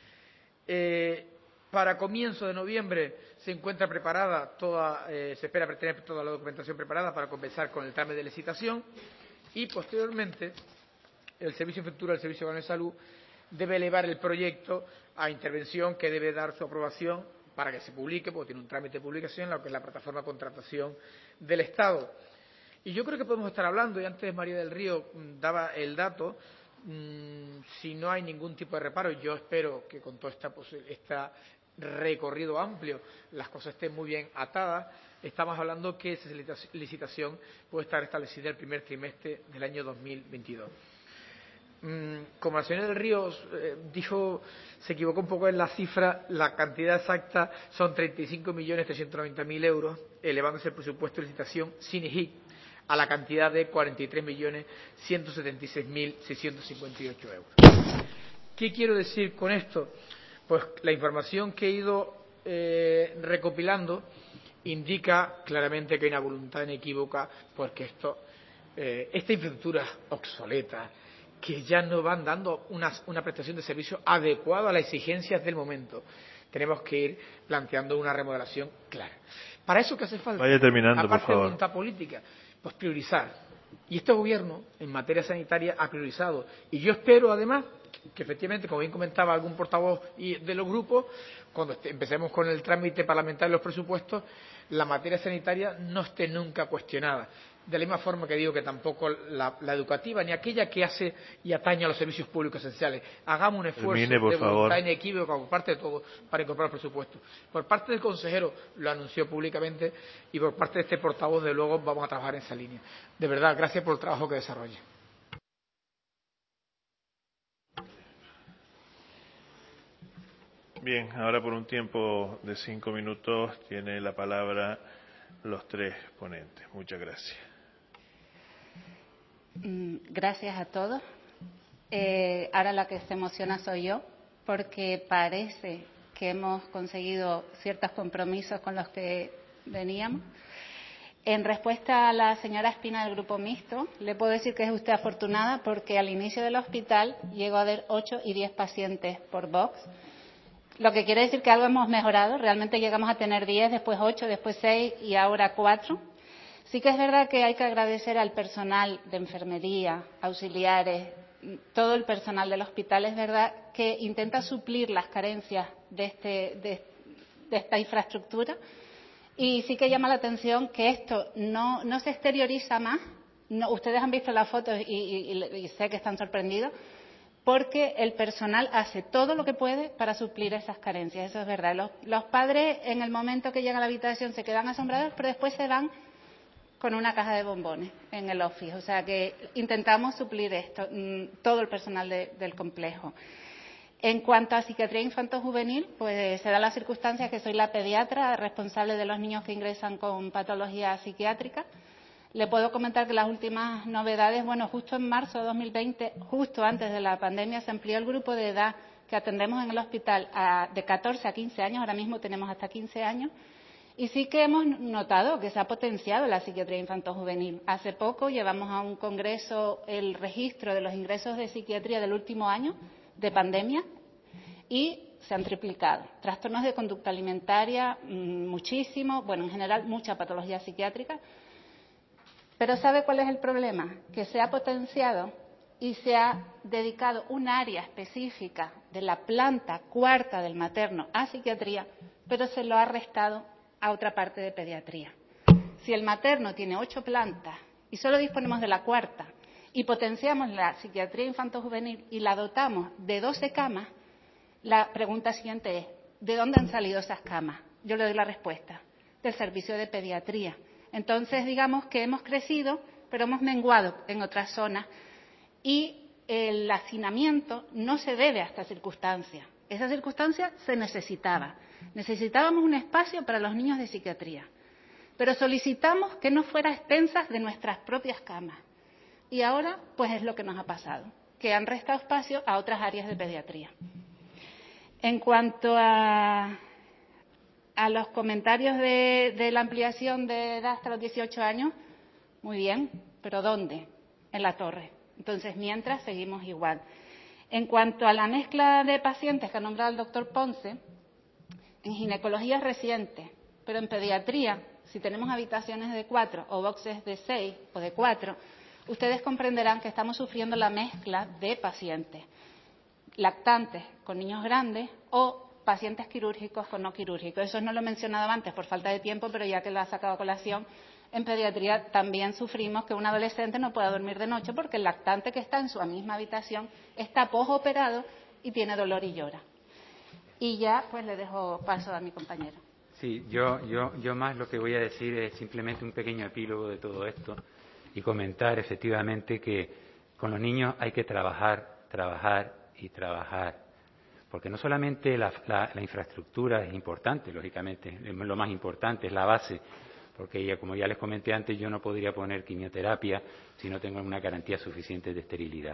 Eh, para comienzo de noviembre se encuentra preparada toda, eh, se espera tener toda la documentación preparada para comenzar con el trámite de licitación, y posteriormente el Servicio de Infraestructura del Servicio Canario de Salud debe elevar el proyecto a intervención, que debe dar su aprobación para que se publique, porque tiene un trámite de publicación en lo que es la plataforma de contratación del Estado. Y yo creo que podemos estar hablando, y antes María del Río daba el dato, mmm, si no hay ningún tipo de reparo, yo espero que con todo esta, este recorrido amplio las cosas estén muy bien atadas, estamos hablando que esa licitación puede estar establecida el primer trimestre del año dos mil veintidós. Como la señora del Río eh, dijo, se equivocó un poco en la cifra, la cantidad exacta son treinta y cinco millones trescientos noventa mil euros, elevándose el presupuesto de licitación sin I G I a la cantidad de cuarenta y tres millones ciento setenta y seis mil seiscientos cincuenta y ocho euros. ¿Qué quiero decir con esto? Pues la información que he ido eh, recopilando indica claramente que hay una voluntad inequívoca, porque esto, eh, esta infraestructura obsoleta, que ya no van dando una, una prestación de servicio adecuada a las exigencias del momento. Tenemos que ir planteando una remodelación clara. Para eso, ¿qué hace falta? Vaya terminando, aparte por favor. de voluntad política, pues priorizar. Y este Gobierno, en materia sanitaria, ha priorizado. Y yo espero, además, que efectivamente, como bien comentaba algún portavoz de los grupos, cuando empecemos con el trámite parlamentario de los presupuestos, la materia sanitaria no esté nunca cuestionada. De la misma forma que digo que tampoco la, la educativa, ni aquella que hace y atañe a los servicios públicos esenciales. Hagamos un esfuerzo Termine, por de voluntad favor. inequívoca por parte de todos para incorporar el presupuesto. Por parte del consejero lo anunció públicamente, y por parte de este portavoz, de luego, vamos a trabajar en esa línea. De verdad, gracias por el trabajo que desarrolla. Bien, ahora por un tiempo de cinco minutos tiene la palabra los tres ponentes. Muchas gracias. Gracias a todos. Eh, ahora la que se emociona soy yo, porque parece que hemos conseguido ciertos compromisos con los que veníamos. En respuesta a la señora Espina del Grupo Mixto, le puedo decir que es usted afortunada, porque al inicio del hospital llegó a haber ocho y diez pacientes por box, lo que quiere decir que algo hemos mejorado. Realmente llegamos a tener diez, después ocho, después seis y ahora cuatro. Sí que es verdad que hay que agradecer al personal de enfermería, auxiliares, todo el personal del hospital, es verdad, que intenta suplir las carencias de, este, de, de esta infraestructura. Y sí que llama la atención que esto no, no se exterioriza más. No, ustedes han visto las fotos y, y, y sé que están sorprendidos, porque el personal hace todo lo que puede para suplir esas carencias. Eso es verdad. Los, los padres, en el momento que llegan a la habitación, se quedan asombrados, pero después se van con una caja de bombones en el office. O sea que intentamos suplir esto, todo el personal de, del complejo. En cuanto a psiquiatría infanto-juvenil, pues se da la circunstancia que soy la pediatra responsable de los niños que ingresan con patología psiquiátrica. Le puedo comentar que las últimas novedades, bueno, justo en marzo de dos mil veinte, justo antes de la pandemia, se amplió el grupo de edad que atendemos en el hospital a, de catorce a quince años, ahora mismo tenemos hasta quince años, y sí que hemos notado que se ha potenciado la psiquiatría infanto-juvenil. Hace poco llevamos a un congreso el registro de los ingresos de psiquiatría del último año de pandemia y se han triplicado. Trastornos de conducta alimentaria, muchísimo, bueno, en general mucha patología psiquiátrica. Pero ¿sabe cuál es el problema? Que se ha potenciado y se ha dedicado un área específica de la planta cuarta del materno a psiquiatría, pero se lo ha restado a otra parte de pediatría. Si el materno tiene ocho plantas y solo disponemos de la cuarta y potenciamos la psiquiatría infanto-juvenil y la dotamos de doce camas, la pregunta siguiente es, ¿de dónde han salido esas camas? Yo le doy la respuesta, del servicio de pediatría. Entonces, digamos que hemos crecido, pero hemos menguado en otras zonas y el hacinamiento no se debe a esta circunstancia. Esa circunstancia se necesitaba. Necesitábamos un espacio para los niños de psiquiatría, pero solicitamos que no fuera a expensas de nuestras propias camas. Y ahora, pues es lo que nos ha pasado, que han restado espacio a otras áreas de pediatría. En cuanto a, a los comentarios de, de la ampliación de edad hasta los dieciocho años, muy bien, pero ¿dónde? En la torre. Entonces, mientras, seguimos igual. En cuanto a la mezcla de pacientes que ha nombrado el doctor Ponce, en ginecología es reciente, pero en pediatría, si tenemos habitaciones de cuatro o boxes de seis o de cuatro, ustedes comprenderán que estamos sufriendo la mezcla de pacientes lactantes con niños grandes o pacientes quirúrgicos con no quirúrgicos. Eso no lo he mencionado antes por falta de tiempo, pero ya que lo ha sacado a colación, en pediatría también sufrimos que un adolescente no pueda dormir de noche porque el lactante que está en su misma habitación está posoperado y tiene dolor y llora. Y ya, pues le dejo paso a mi compañero. Sí, yo, yo, yo más lo que voy a decir es simplemente un pequeño epílogo de todo esto y comentar efectivamente que con los niños hay que trabajar, trabajar y trabajar, porque no solamente la, la, la infraestructura es importante, lógicamente, es lo más importante, es la base, porque ya, como ya les comenté antes, yo no podría poner quimioterapia si no tengo una garantía suficiente de esterilidad.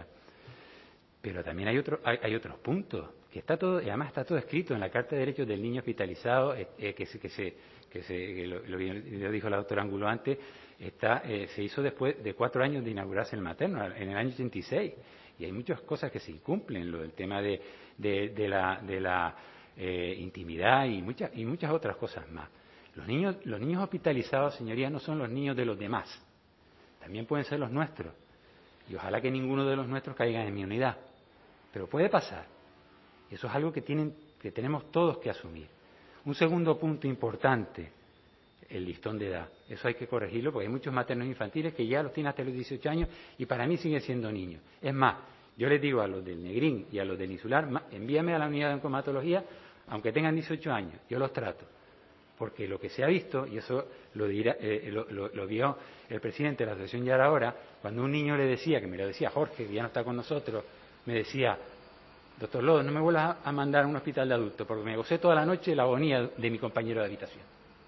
Pero también hay, otro, hay, hay otros puntos, que está todo, y además está todo escrito en la Carta de Derechos del Niño Hospitalizado, eh, eh, que, se, que, se, que, se, que lo, lo, lo dijo la doctora Angulo antes, está, eh, se hizo después de cuatro años de inaugurarse el materno, en el año ochenta y seis. Y hay muchas cosas que se incumplen, lo del tema de, de, de la, de la eh, intimidad y muchas, y muchas otras cosas más. Los niños, los niños hospitalizados, señorías, no son los niños de los demás, también pueden ser los nuestros. Y ojalá que ninguno de los nuestros caiga en mi unidad. Pero puede pasar. Y eso es algo que, tienen, que tenemos todos que asumir. Un segundo punto importante, el listón de edad. Eso hay que corregirlo porque hay muchos maternos infantiles que ya los tienen hasta los dieciocho años y para mí siguen siendo niños. Es más, yo les digo a los del Negrín y a los del Insular, envíame a la unidad de oncomatología, aunque tengan dieciocho años, yo los trato. Porque lo que se ha visto, y eso lo, dirá, eh, lo, lo, lo vio el presidente de la Asociación Ya era hora, cuando un niño le decía, que me lo decía Jorge, que ya no está con nosotros, me decía, doctor Lodo, no me vuelvas a mandar a un hospital de adultos, porque me gocé toda la noche la agonía de mi compañero de habitación.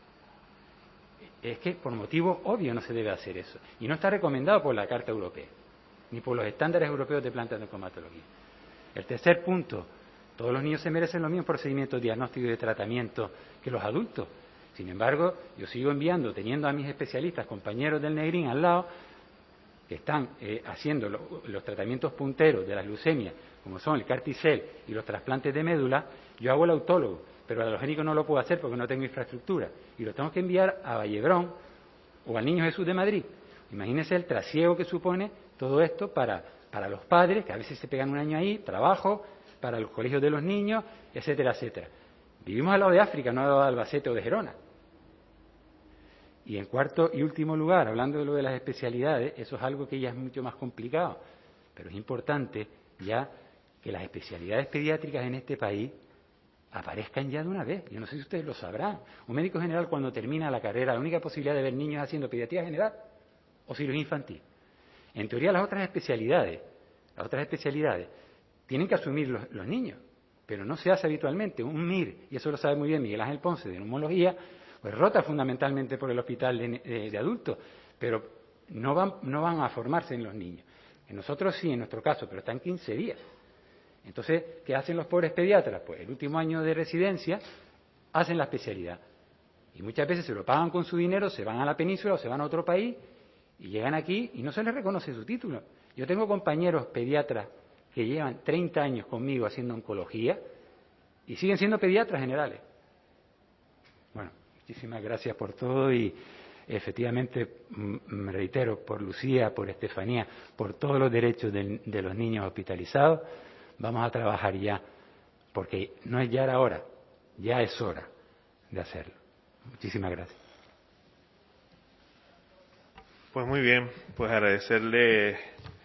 Es que por motivo obvio no se debe hacer eso. Y no está recomendado por la Carta Europea, ni por los estándares europeos de plantas de oncomatología. El tercer punto, todos los niños se merecen los mismos procedimientos diagnósticos y de tratamiento que los adultos. Sin embargo, yo sigo enviando, teniendo a mis especialistas, compañeros del Negrín al lado, que están eh, haciendo lo, los tratamientos punteros de las leucemias, como son el Carticel y los trasplantes de médula, yo hago el autólogo, pero el halogénico no lo puedo hacer porque no tengo infraestructura. Y lo tengo que enviar a Vallebrón o al Niño Jesús de Madrid. Imagínense el trasiego que supone todo esto para, para los padres, que a veces se pegan un año ahí, trabajo, para los colegios de los niños, etcétera, etcétera. Vivimos al lado de África, no al lado de Albacete o de Gerona. Y en cuarto y último lugar, hablando de lo de las especialidades, eso es algo que ya es mucho más complicado, pero es importante ya que las especialidades pediátricas en este país aparezcan ya de una vez. Yo no sé si ustedes lo sabrán. Un médico general cuando termina la carrera, la única posibilidad de ver niños haciendo pediatría general o cirugía infantil. En teoría las otras especialidades, las otras especialidades tienen que asumir los, los niños, pero no se hace habitualmente. Un M I R, y eso lo sabe muy bien Miguel Ángel Ponce, de neumología, pues rota fundamentalmente por el hospital de, de, de adultos, pero no van, no van a formarse en los niños. En nosotros sí, en nuestro caso, pero están quince días. Entonces, ¿qué hacen los pobres pediatras? Pues el último año de residencia hacen la especialidad. Y muchas veces se lo pagan con su dinero, se van a la península o se van a otro país y llegan aquí y no se les reconoce su título. Yo tengo compañeros pediatras que llevan treinta años conmigo haciendo oncología y siguen siendo pediatras generales. Bueno, muchísimas gracias por todo y efectivamente me reitero, por Lucía, por Estefanía, por todos los derechos de, de los niños hospitalizados, vamos a trabajar ya, porque no es ya era hora, ya es hora de hacerlo. Muchísimas gracias. Pues muy bien, pues agradecerle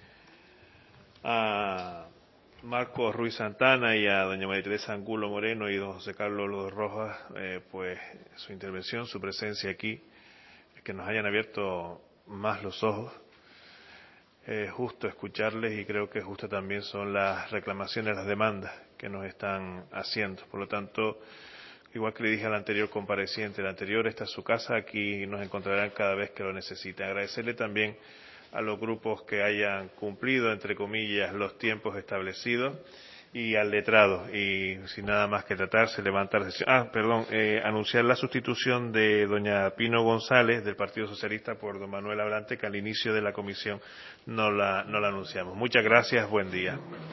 a Marcos Ruiz Santana y a doña María Teresa Angulo Moreno y don José Carlos Lodo Rojas, eh, pues su intervención, su presencia aquí, que nos hayan abierto más los ojos. Es justo escucharles y creo que justo también son las reclamaciones, las demandas que nos están haciendo. Por lo tanto, igual que le dije al anterior compareciente, el anterior, esta es su casa, aquí nos encontrarán cada vez que lo necesiten. Agradecerle también a los grupos que hayan cumplido, entre comillas, los tiempos establecidos y al letrado. Y sin nada más que tratar, se levanta la sesión. Ah, perdón, eh, anunciar la sustitución de doña Pino González del Partido Socialista por don Manuel Abrante, que al inicio de la comisión no la, no la anunciamos. Muchas gracias, buen día.